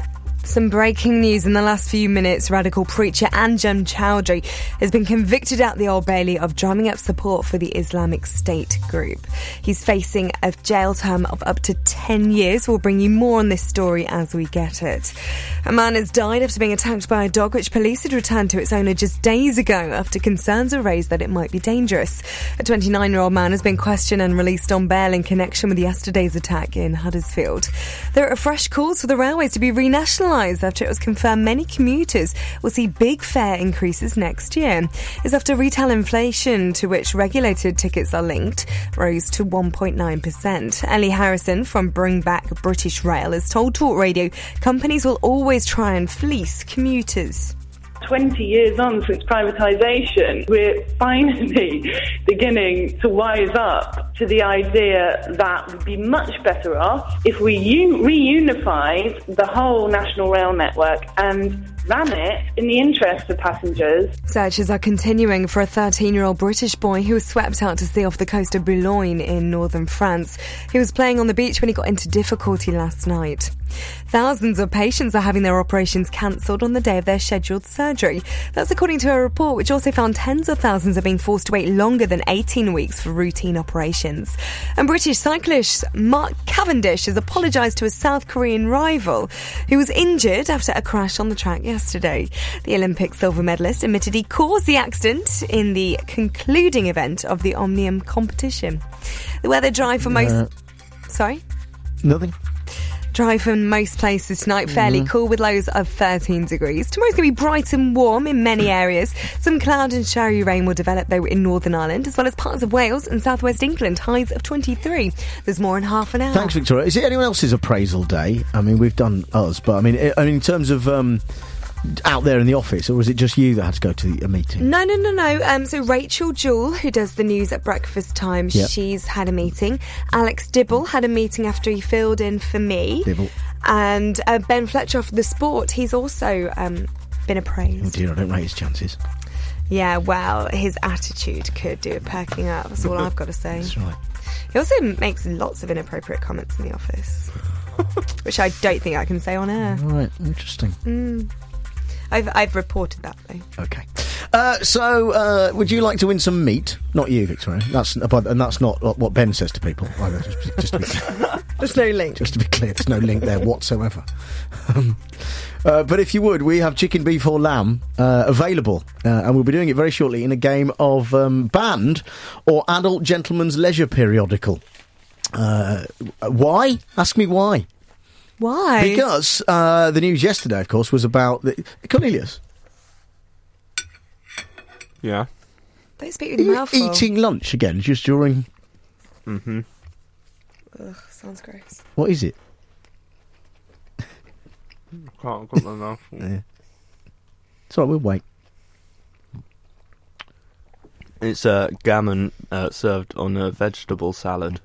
Some breaking news in the last few minutes. Radical preacher Anjem Chowdhury has been convicted at the Old Bailey of drumming up support for the Islamic State group. He's facing a jail term of up to ten years. We'll bring you more on this story as we get it. A man has died after being attacked by a dog which police had returned to its owner just days ago after concerns were raised that it might be dangerous. A twenty-nine-year-old man has been questioned and released on bail in connection with yesterday's attack in Huddersfield. There are fresh calls for the railways to be renationalised after it was confirmed many commuters will see big fare increases next year. It's after retail inflation, to which regulated tickets are linked, rose to one point nine percent. Ellie Harrison from Bring Back British Rail has told Talk Radio companies will always try and fleece commuters. twenty years on since privatisation, we're finally beginning to wise up to the idea that we'd be much better off if we un- reunified the whole national rail network and ran it in the interest of passengers. Searches are continuing for a thirteen-year-old British boy who was swept out to sea off the coast of Boulogne in northern France. He was playing on the beach when he got into difficulty last night. Thousands of patients are having their operations cancelled on the day of their scheduled surgery. That's according to a report which also found tens of thousands are being forced to wait longer than eighteen weeks for routine operations. And British cyclist Mark Cavendish has apologised to a South Korean rival who was injured after a crash on the track yesterday. The Olympic silver medalist admitted he caused the accident in the concluding event of the Omnium competition. The weather dry for most... Uh, Sorry? Nothing. Dry for most places tonight, fairly Mm-hmm. cool with lows of thirteen degrees. Tomorrow's going to be bright and warm in many areas. Some cloud and showery rain will develop though in Northern Ireland, as well as parts of Wales and southwest England, highs of twenty-three. There's more in half an hour. Thanks, Victoria. Is it anyone else's appraisal day? I mean, we've done ours, but I mean, I I mean in terms of um, out there in the office, or was it just you that had to go to the, a meeting? No, no, no, no. Um, so Rachel Jewell, who does the news at breakfast time, Yep. she's had a meeting. Alex Dibble had a meeting after he filled in for me. Dibble. And uh, Ben Fletcher of The Sport, he's also um, been appraised. Oh dear, I don't rate his chances. Yeah, well, his attitude could do it perking up. That's all I've got to say. That's right. He also makes lots of inappropriate comments in the office, which I don't think I can say on air. Right, interesting. Mm. I've I've reported that though. Okay. Uh, so, uh, would you like to win some meat? Not you, Victoria. That's but, and that's not what Ben says to people. Either. Just, just to be clear. There's no link. Just to be clear, there's no link there whatsoever. Um, uh, but if you would, we have chicken, beef or lamb uh, available, uh, and we'll be doing it very shortly in a game of um, band or adult gentleman's leisure periodical. Uh, why? Ask me why. Why? Because uh, the news yesterday, of course, was about the, Cornelius. Yeah. Don't speak with your mouth full. Eating lunch again, just during. Mm-hmm. Ugh, sounds gross. What is it? Can't got my mouth full. Yeah. It's all right, we'll wait. It's uh, gammon uh, served on a vegetable salad.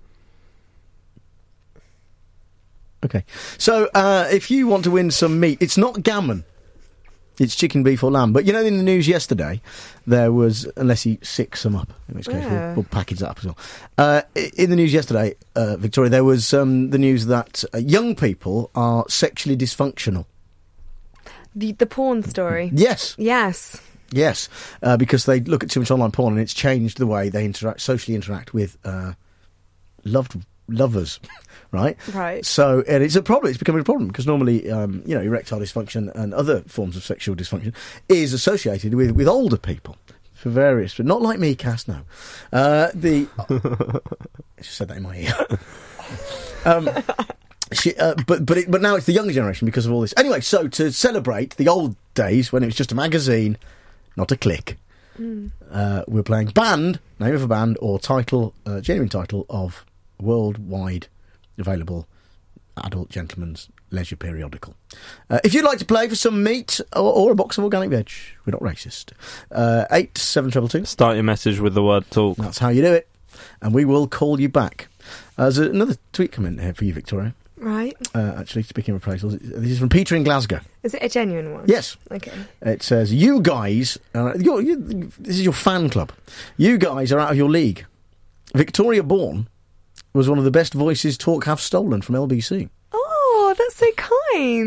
Okay. So, uh, if you want to win some meat, it's not gammon. It's chicken, beef or lamb. But, you know, in the news yesterday, there was, unless he sicks them up, in which case Yeah. we'll, we'll package that up as well. Uh, i- in the news yesterday, uh, Victoria, there was um, the news that uh, young people are sexually dysfunctional. The the porn story. Yes. Yes. Yes. Uh, because they look at too much online porn and it's changed the way they interact, socially interact with uh, loved lovers. Right? Right. So, and it's a problem. It's becoming a problem because normally, um, you know, erectile dysfunction and other forms of sexual dysfunction is associated with, with older people for various, but not like me, Cass, no. Uh, the... I just said that in my ear. um, she, uh, but but it, but now it's the younger generation because of all this. Anyway, so to celebrate the old days when it was just a magazine, not a click, Mm. uh, we're playing band, name of a band, or title, uh, genuine title of worldwide available adult gentleman's leisure periodical. Uh, if you'd like to play for some meat or, or a box of organic veg, we're not racist. Uh, eight seven triple two. Start your message with the word talk. That's how you do it, and we will call you back. Uh, there's another tweet comment here for you, Victoria. Right. Uh, actually, speaking of appraisals, this is from Peter in Glasgow. Is it a genuine one? Yes. Okay. It says, you guys, uh, you're, you, this is your fan club. You guys are out of your league. Victoria Bourne was one of the best voices talk have stolen from L B C. Oh, that's so kind.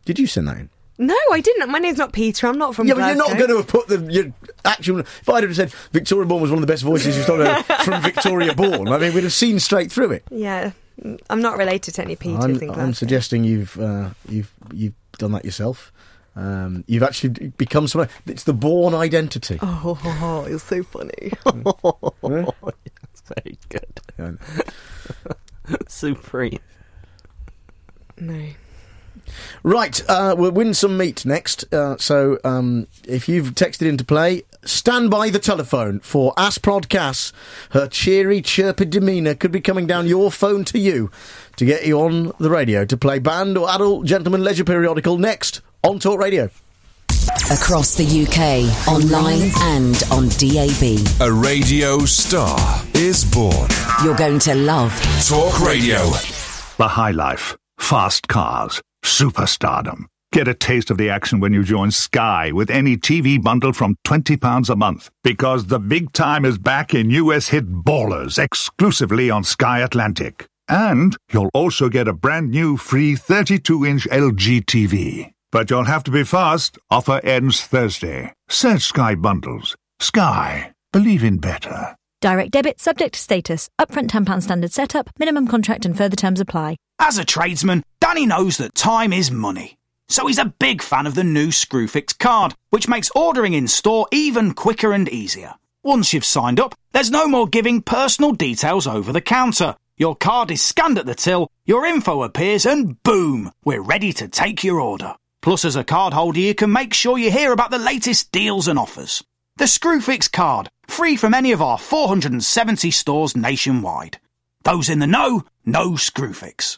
Did you send that in? No, I didn't. My name's not Peter. I'm not from Yeah, Glasgow. but you're not going to have put the your actual... If I'd have said Victoria Bourne was one of the best voices you've heard from Victoria Bourne, I mean, we'd have seen straight through it. Yeah, I'm not related to any Peters I'm, in Glasgow. I'm suggesting you've uh, you've you've done that yourself. Um, you've actually become someone... It's the Bourne identity. Oh, oh, oh, you're so funny. Yeah? That's very good. Yeah. Supreme. No. Right, uh, we'll win some meat next. Uh, so um, if you've texted into play, stand by the telephone for Asprod Cass. Her cheery, chirpy demeanour could be coming down your phone to you to get you on the radio to play band or adult gentleman leisure periodical next on Talk Radio. Across the U K, online and on D A B. A radio star is born. You're going to love Talk Radio. The High Life. Fast cars. Superstardom. Get a taste of the action when you join Sky with any T V bundle from twenty pounds a month. Because the big time is back in U S hit Ballers exclusively on Sky Atlantic. And you'll also get a brand new free thirty-two inch L G T V. But you'll have to be fast. Offer ends Thursday. Search Sky Bundles. Sky. Believe in better. Direct debit subject to status. Upfront ten pounds standard setup. Minimum contract and further terms apply. As a tradesman, Danny knows that time is money. So he's a big fan of the new Screwfix card, which makes ordering in store even quicker and easier. Once you've signed up, there's no more giving personal details over the counter. Your card is scanned at the till, your info appears, and boom, we're ready to take your order. Plus, as a card holder, you can make sure you hear about the latest deals and offers. The Screwfix card, free from any of our four hundred seventy stores nationwide. Those in the know, know Screwfix.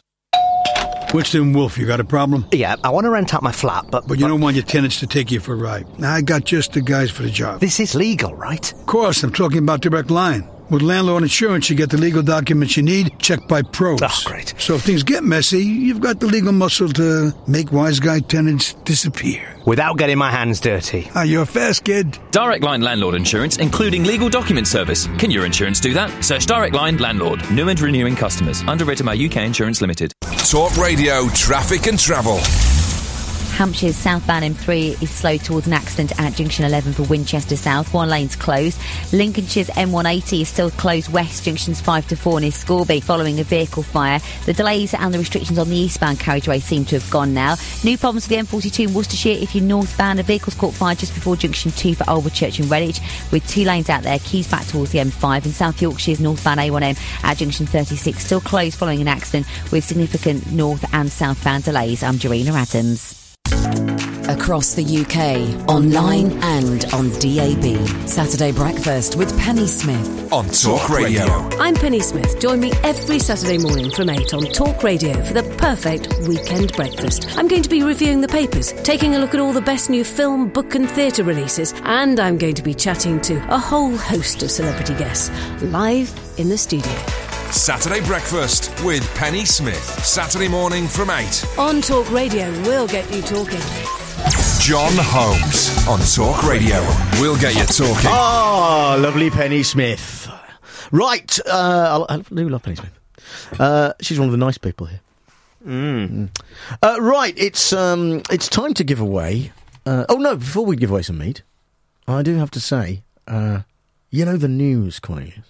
Winston Wolf, you got a problem? Yeah, I want to rent out my flat, but... But you don't want your tenants to take you for a ride. I got just the guys for the job. This is legal, right? Of course, I'm talking about Direct Line. With landlord insurance, you get the legal documents you need, checked by pros. Oh, great. So if things get messy, you've got the legal muscle to make wise guy tenants disappear. Without getting my hands dirty. Ah, you're a fast kid. Direct Line Landlord Insurance, including legal document service. Can your insurance do that? Search Direct Line Landlord. New and renewing customers. Underwritten by U K Insurance Limited. Talk Radio, traffic and travel. Hampshire's southbound M three is slow towards an accident at junction eleven for Winchester South. One lane's closed. Lincolnshire's M one eighty is still closed west junctions five to four near Scorby following a vehicle fire. The delays and the restrictions on the eastbound carriageway seem to have gone now. New problems for the M forty-two in Worcestershire if you're northbound. A vehicle's caught fire just before junction two for Oldwood Church in Redditch with two lanes out there. Keys back towards the M five. In South Yorkshire's northbound A one M at junction thirty-six still closed following an accident with significant north and southbound delays. I'm Jarina Adams. Across the U K, online and on D A B. Saturday Breakfast with Penny Smith. On Talk Radio. I'm Penny Smith. Join me every Saturday morning from eight on Talk Radio for the perfect weekend breakfast. I'm going to be reviewing the papers, taking a look at all the best new film, book and theatre releases, and I'm going to be chatting to a whole host of celebrity guests live in the studio. Saturday Breakfast with Penny Smith. Saturday morning from eight. On Talk Radio, we'll get you talking. John Holmes on Talk Radio. We'll get you talking. Ah, lovely Penny Smith. Right, uh, I, I do love Penny Smith. Uh, she's one of the nice people here. Mm. Uh, right, it's um, it's time to give away. Uh, oh no, before we give away some meat, I do have to say, uh, you know the news, Cornelius.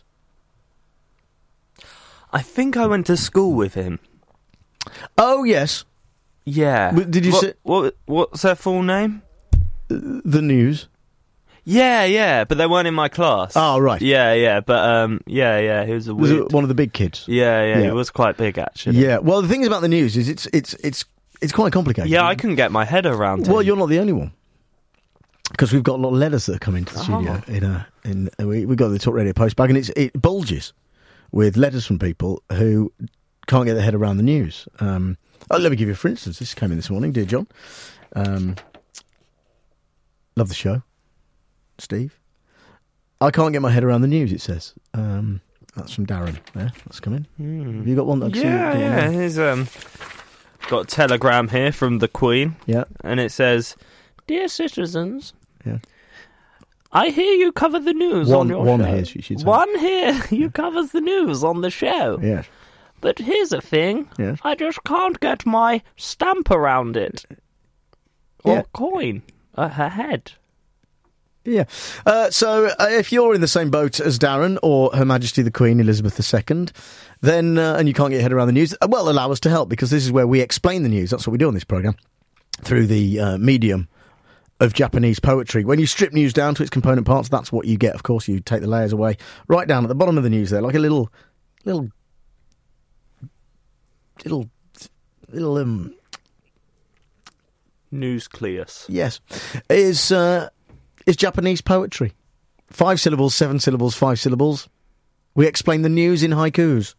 I think I went to school with him. Oh yes. Yeah. Did you what, say what? What's their full name? The News. Yeah, yeah, but they weren't in my class. Oh right. Yeah, yeah, but um, yeah, yeah, he was a Was weird. it one of the big kids? Yeah, yeah, Yeah. he was quite big actually. Yeah. Well, the thing about the News is it's it's it's it's quite complicated. Yeah, I couldn't get my head around it. Well, you're not the only one. Because we've got a lot of letters that come into the Oh. studio. In a, in a, we we got the Talk Radio post bag, and it's it bulges with letters from people who can't get their head around the news. Um, oh, let me give you, for instance, this came in this morning, dear John. Um, love the show, Steve. I can't get my head around the news. It says um, that's from Darren. There, that's coming. Hmm. Have you got one? That Yeah, yeah. Here's um, got a telegram here from the Queen. Yeah, and it says, "Dear citizens, yeah. I hear you cover the news One- on your one show. here, she- she'd say. One here, you covers the news on the show. Yes. But here's the thing, Yes. I just can't get my stamp around it. Or Yeah. a coin at her head. Yeah. Uh, so uh, if you're in the same boat as Darren or Her Majesty the Queen Elizabeth the Second, then uh, and you can't get your head around the news, uh, well, allow us to help, because this is where we explain the news. That's what we do on this programme, through the uh, medium of Japanese poetry. When you strip news down to its component parts, that's what you get. Of course, you take the layers away right down at the bottom of the news there, like a little, little, little, little, um... Nucleus. Yes. Is, uh, is Japanese poetry. Five syllables, seven syllables, five syllables. We explain the news in haikus.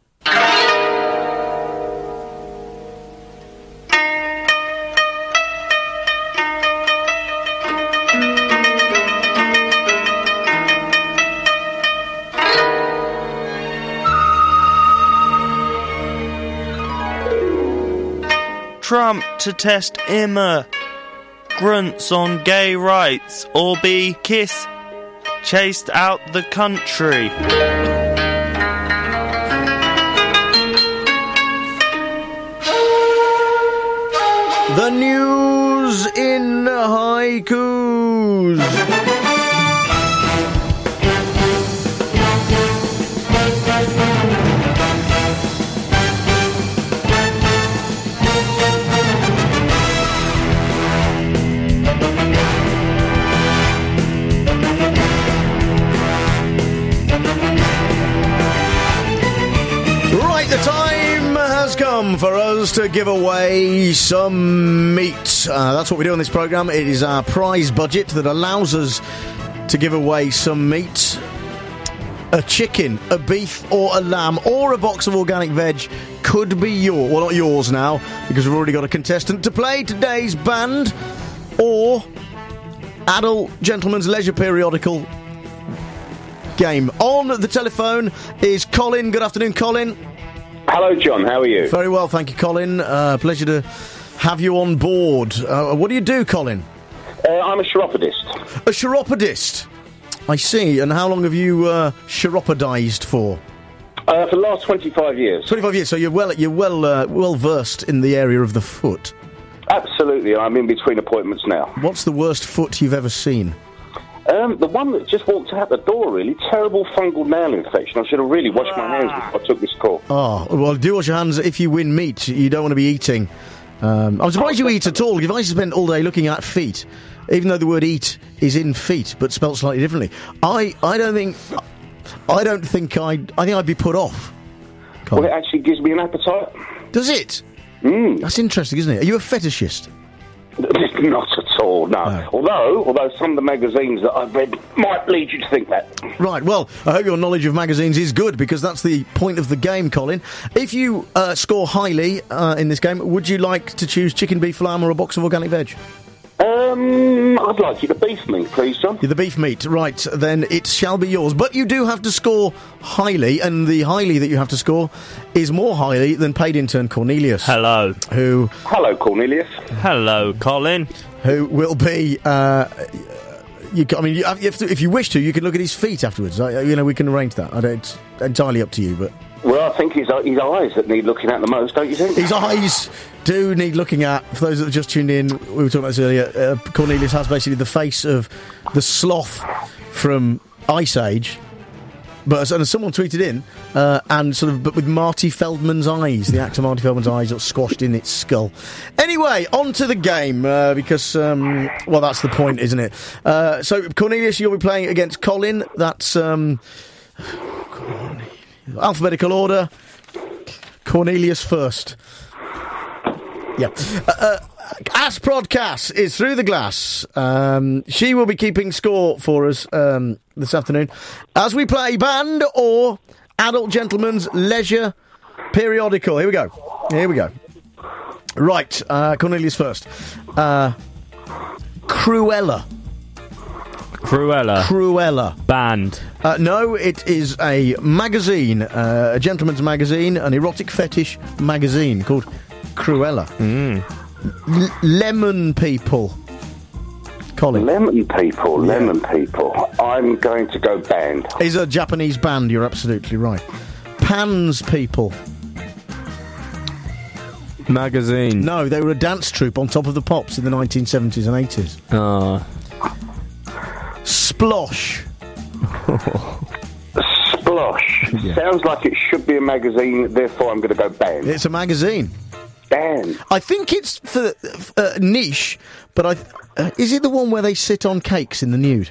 Trump to test immigrants on gay rights or be kiss chased out the country. The news in haikus. Right, the time has come for us to give away some meat. Uh, that's what we do on this programme. It is our prize budget that allows us to give away some meat. A chicken, a beef or a lamb or a box of organic veg could be yours. Well, not yours now, because we've already got a contestant to play today's band or adult gentleman's leisure periodical game. On the telephone is Colin. Good afternoon, Colin. Hello, John. How are you? Very well, thank you, Colin. Uh, pleasure to have you on board. Uh, what do you do, Colin? Uh, I'm a chiropodist. A chiropodist? I see. And how long have you uh, chiropodised for? Uh, for the last twenty-five years. twenty-five years. So you're well, you're well, uh, well versed in the area of the foot. Absolutely. I'm in between appointments now. What's the worst foot you've ever seen? Um, the one that just walked out the door, really. Terrible fungal nail infection. I should have really washed my hands before I took this call. Oh, well, do wash your hands if you win meat. You don't want to be eating. Um, I'm surprised you eat at all. If I spent all day looking at feet, even though the word eat is in feet, but spelt slightly differently, I, I don't think... I don't think I'd... I think I'd be put off. Well, it actually gives me an appetite. Does it? Mm. That's interesting, isn't it? Are you a fetishist? Not at all, no. no. Although, although some of the magazines that I've read might lead you to think that. Right, well, I hope your knowledge of magazines is good, because that's the point of the game, Colin. If you uh, score highly uh, in this game, would you like to choose chicken, beef, lamb or a box of organic veg? Um, I'd like you to beef meat, please, John. You're the beef meat, right, then it shall be yours. But you do have to score highly, and the highly that you have to score is more highly than paid intern Cornelius. Hello. Who... Hello, Cornelius. Hello, Colin. Who will be... Uh, you, I mean, you have, you have to, if you wish to, you can look at his feet afterwards. I, you know, we can arrange that. I don't, it's entirely up to you, but... Well, I think his, his eyes that need looking at the most, don't you think? His eyes do need looking at. For those that have just tuned in, we were talking about this earlier, uh, Cornelius has basically the face of the sloth from Ice Age. But and someone tweeted in, uh, and sort of, but with Marty Feldman's eyes, the actor Marty Feldman's eyes sort of squashed in its skull. Anyway, on to the game, uh, because, um, well, that's the point, isn't it? Uh, so, Cornelius, you'll be playing against Colin. That's, um, alphabetical order. Cornelius first. Yeah. Uh, uh, Asprodcast is through the glass. Um, she will be keeping score for us um, this afternoon as we play band or adult gentleman's leisure periodical. Here we go. Here we go. Right, uh, Cornelius first. Uh, Cruella. Cruella. Cruella. Band. Uh, no, it is a magazine, uh, a gentleman's magazine, an erotic fetish magazine called Cruella. Mm. L- lemon People. Colin. Lemon People, Yeah. Lemon People. I'm going to go band. Is a Japanese band, you're absolutely right. Pans People. Magazine. No, they were a dance troupe on Top of the Pops in the nineteen seventies and eighties. Ah. Splosh. Splosh. Yeah. Sounds like it should be a magazine, therefore I'm going to go band. It's a magazine. Band. I think it's for uh, niche, but I uh, is it the one where they sit on cakes in the nude?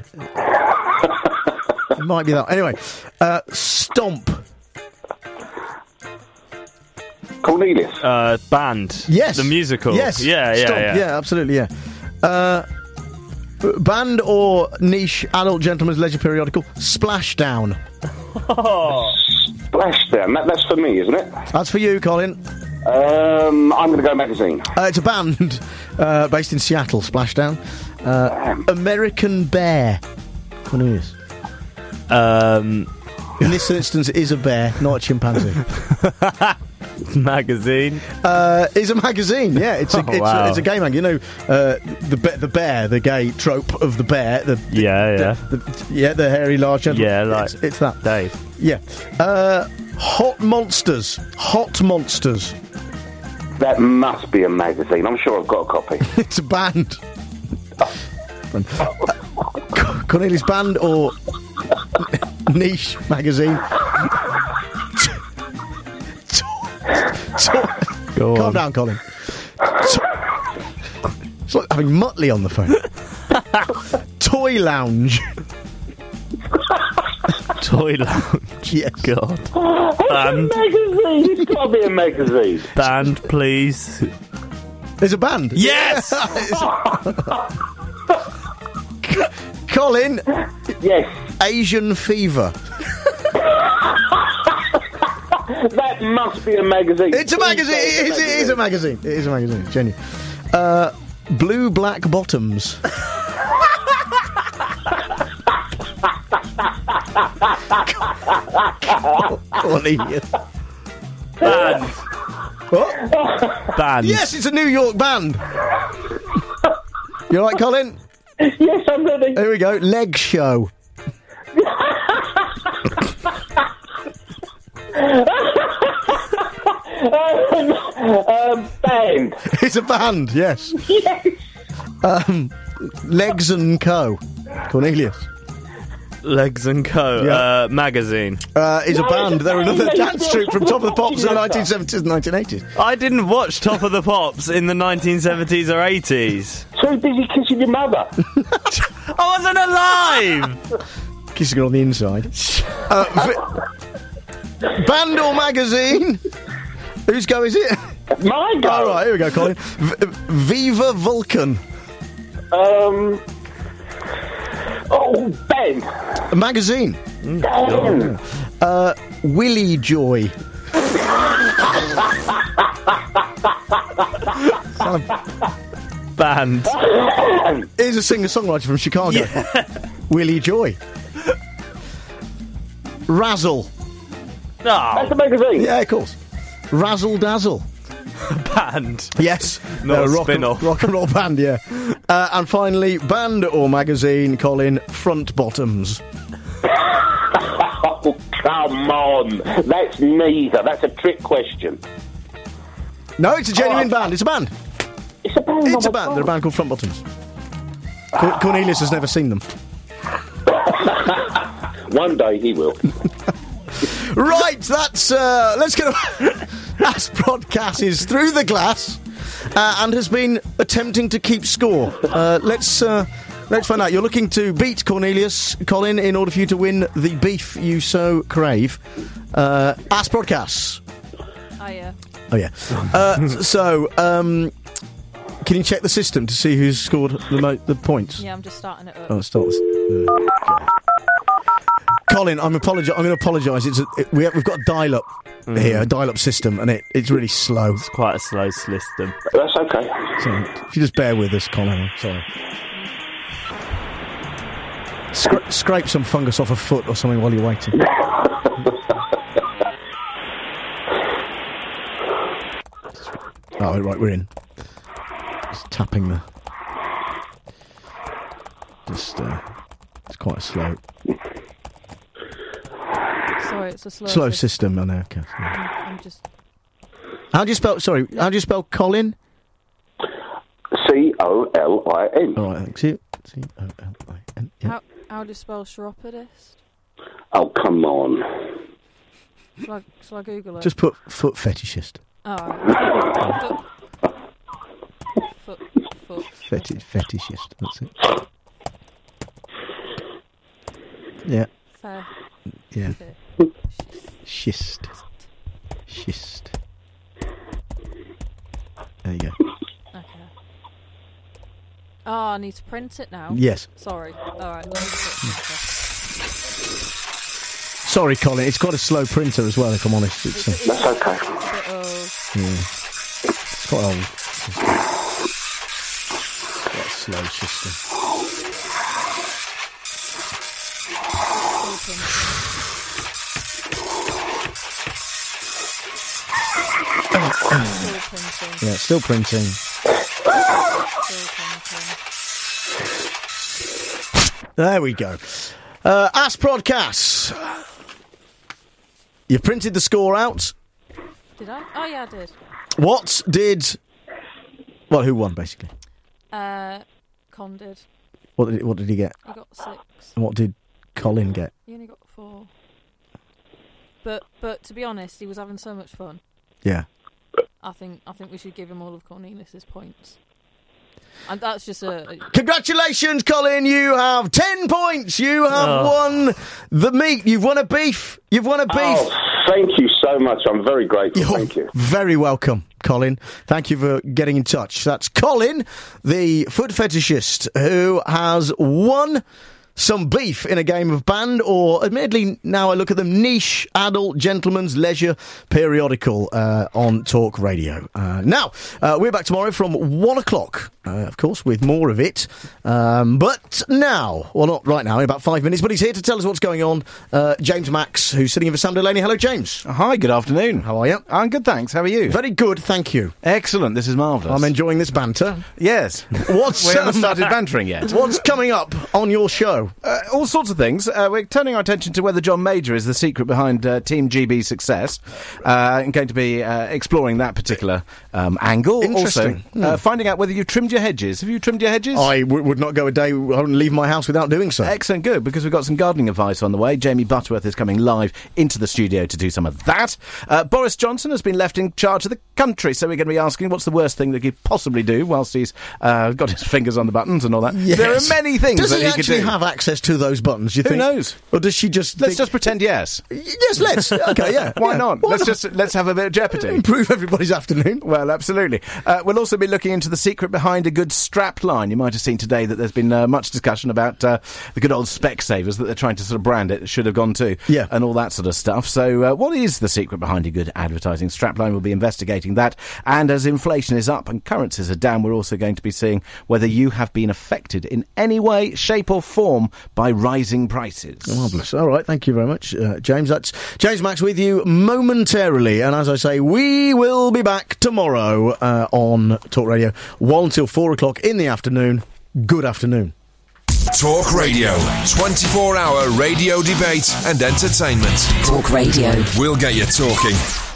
It might be that. Anyway, uh, Stomp. Cornelius. Uh, band. Yes. The musical. Yes. Yeah, yeah, Stomp. yeah. Yeah, absolutely, yeah. Uh, band or niche adult gentleman's leisure periodical, Splashdown. Splashdown. That, that's for me, isn't it? That's for you, Colin. Um, I'm going to go magazine. Uh, it's a band uh, based in Seattle, Splashdown. Uh, American Bear. Cornelius. Um, in this instance, it is a bear, not a chimpanzee. Magazine. Uh, it's a magazine. Yeah, it's a, Oh, it's, wow. a it's a gay mag. You know, uh, the be- the bear, the gay trope of the bear. The, the Yeah, yeah. the, the, yeah, the hairy large gentleman. Yeah, like it's, it's that. Dave. Yeah. Uh, Hot Monsters. Hot Monsters. That must be a magazine. I'm sure I've got a copy. It's a band. Uh, Cornelius, band or niche magazine? Go Calm on. down, Colin. It's like having Muttley on the phone. Toy Lounge. Toy Lounge. Yes. God. It's Band. a magazine. It's got to be a magazine. Band, please. There's a band. Yes! Colin. Yes. Asian Fever. That must be a magazine. It's a magazine. It is, it is a magazine. It is a magazine. It's genuine. Uh, Blue Black Bottoms. Cornelius. Band. What? Band. Yes, it's a New York band. You all right, Colin? Yes, I'm ready. Here we go. Leg Show. um, um, band. It's a band, yes. Yes. Um, Legs and Co. Cornelius. Legs and Co. Yeah. Uh, magazine. Uh, is a No, band. it's a They're band. another No, dance it's troupe from Top of the Pops in the Yes, nineteen seventies and nineteen eighties. I didn't watch Top of the Pops in the nineteen seventies or eighties. Too busy kissing your mother. I wasn't alive! Kissing her on the inside. Uh, vi- band or magazine? Whose go is it? My go. All right, here we go, Colin. V- Viva Vulcan. Um. Oh, band. A magazine. Band. Uh, Willy Joy. Band. Here's a singer-songwriter from Chicago. Willy Joy. Razzle. That's No. a magazine. Yeah, of course. Razzle Dazzle. Band. Yes. Not Uh, a rock, and, spin-off. rock and roll band, yeah. Uh, and finally, band or magazine, Colin, Front Bottoms. Oh, come on. That's neither. That's a trick question. No, it's a genuine Oh, band. It's a band. It's a band. It's oh a my band. They're a God. band called Front Bottoms. Cor- Cornelius has never seen them. One day he will. Right, that's... Uh, let's get... As Broadcast is through the glass uh, and has been attempting to keep score. Uh, let's... Uh, Let's find out. You're looking to beat Cornelius, Colin, in order for you to win the beef you so crave. Uh, Ask Broadcasts. Oh, yeah. Oh, yeah. Uh, so, um, can you check the system to see who's scored the, mo- the points? Yeah, I'm just starting it up. Oh, start this. Uh, okay. Colin, I'm, apologi- I'm going to apologise. It's a, it, we have, we've got a dial-up Mm. here, a dial-up system, and it, it's really slow. It's quite a slow system. That's okay. So, if you just bear with us, Colin, I'm sorry. Scra- scrape some fungus off a foot or something while you're waiting. Oh, right, we're in. Just tapping the... Just, uh... It's quite slow. Sorry, it's a slow, Slow system. system, I know, okay. I'm, I'm just... How do you spell? Sorry, how do you spell Colin? C O L I N. All right, thanks you. C O L I N. Yeah. How, how do you spell chiropodist? Oh, come on. Shall I, shall I Google it? Just put foot fetishist. Oh, all right. foot, foot, foot. Feti- fetishist. That's it. Yeah. Fair. Yeah. Fair. Schist. Schist. There you go. Okay. Oh, I need to print it now. Yes. Sorry. All right. Sorry, Colin. It's got a slow printer as well. If I'm honest, it's, uh, that's okay. It's a bit old. Yeah. It's quite old. It's quite a slow system. Yeah, still printing. There we go. Uh, Ask Prodcast. You've printed the score out. Did I? Oh, yeah, I did. What did... Well, who won, basically? Uh, Con did. What did, what did he get? He got six. And what did Colin get? He only got four. But, but to be honest, he was having so much fun. Yeah. I think I think we should give him all of Cornelius's points. And that's just a... a Congratulations, Colin! You have ten points! You have Oh. won the meat! You've won a beef! You've won a beef! Oh, thank you so much. I'm very grateful. You're Thank you. very welcome, Colin. Thank you for getting in touch. That's Colin, the foot fetishist, who has won some beef in a game of band, or admittedly, now I look at them, niche adult gentleman's leisure periodical uh, on Talk Radio. Uh, now, uh, we're back tomorrow from one o'clock, uh, of course, with more of it. Um, but now, well, not right now, in about five minutes, but he's here to tell us what's going on. Uh, James Max, who's sitting in for Sam Delaney. Hello, James. Hi, good afternoon. How are you? I'm good, thanks. How are you? Very good, thank you. Excellent, this is marvellous. I'm enjoying this banter. Yes. What's, we haven't um, started bantering yet. What's coming up on your show? Uh, all sorts of things. Uh, we're turning our attention to whether John Major is the secret behind uh, Team G B's success. Uh, I'm going to be uh, exploring that particular um, angle. Interesting. Also, Hmm. uh, finding out whether you've trimmed your hedges. Have you trimmed your hedges? I w- would not go a day, I wouldn't leave my house without doing so. Excellent, good, because we've got some gardening advice on the way. Jamie Butterworth is coming live into the studio to do some of that. Uh, Boris Johnson has been left in charge of the country, so we're going to be asking what's the worst thing that he could possibly do whilst he's uh, got his fingers on the buttons and all that. Yes. There are many things Does that he he, actually could do. have access to those buttons, do you Who think? knows? Or does she just Let's think- just pretend yes. Yes, let's. Okay, yeah. Why yeah. not? Why let's not? just let's have a bit of jeopardy. Improve everybody's afternoon. Well, absolutely. Uh, we'll also be looking into the secret behind a good strap line. You might have seen today that there's been uh, much discussion about uh, the good old Specsavers that they're trying to sort of brand it should have gone to, yeah, and all that sort of stuff. So, uh, what is the secret behind a good advertising strap line? We'll be investigating that. And as inflation is up and currencies are down, we're also going to be seeing whether you have been affected in any way, shape, or form by rising prices. Marvellous. All right, thank you very much, uh, James. That's James Max with you momentarily. And as I say, we will be back tomorrow uh, on Talk Radio, one till four o'clock in the afternoon. Good afternoon. Talk Radio. twenty-four hour radio debate and entertainment. Talk Radio. We'll get you talking.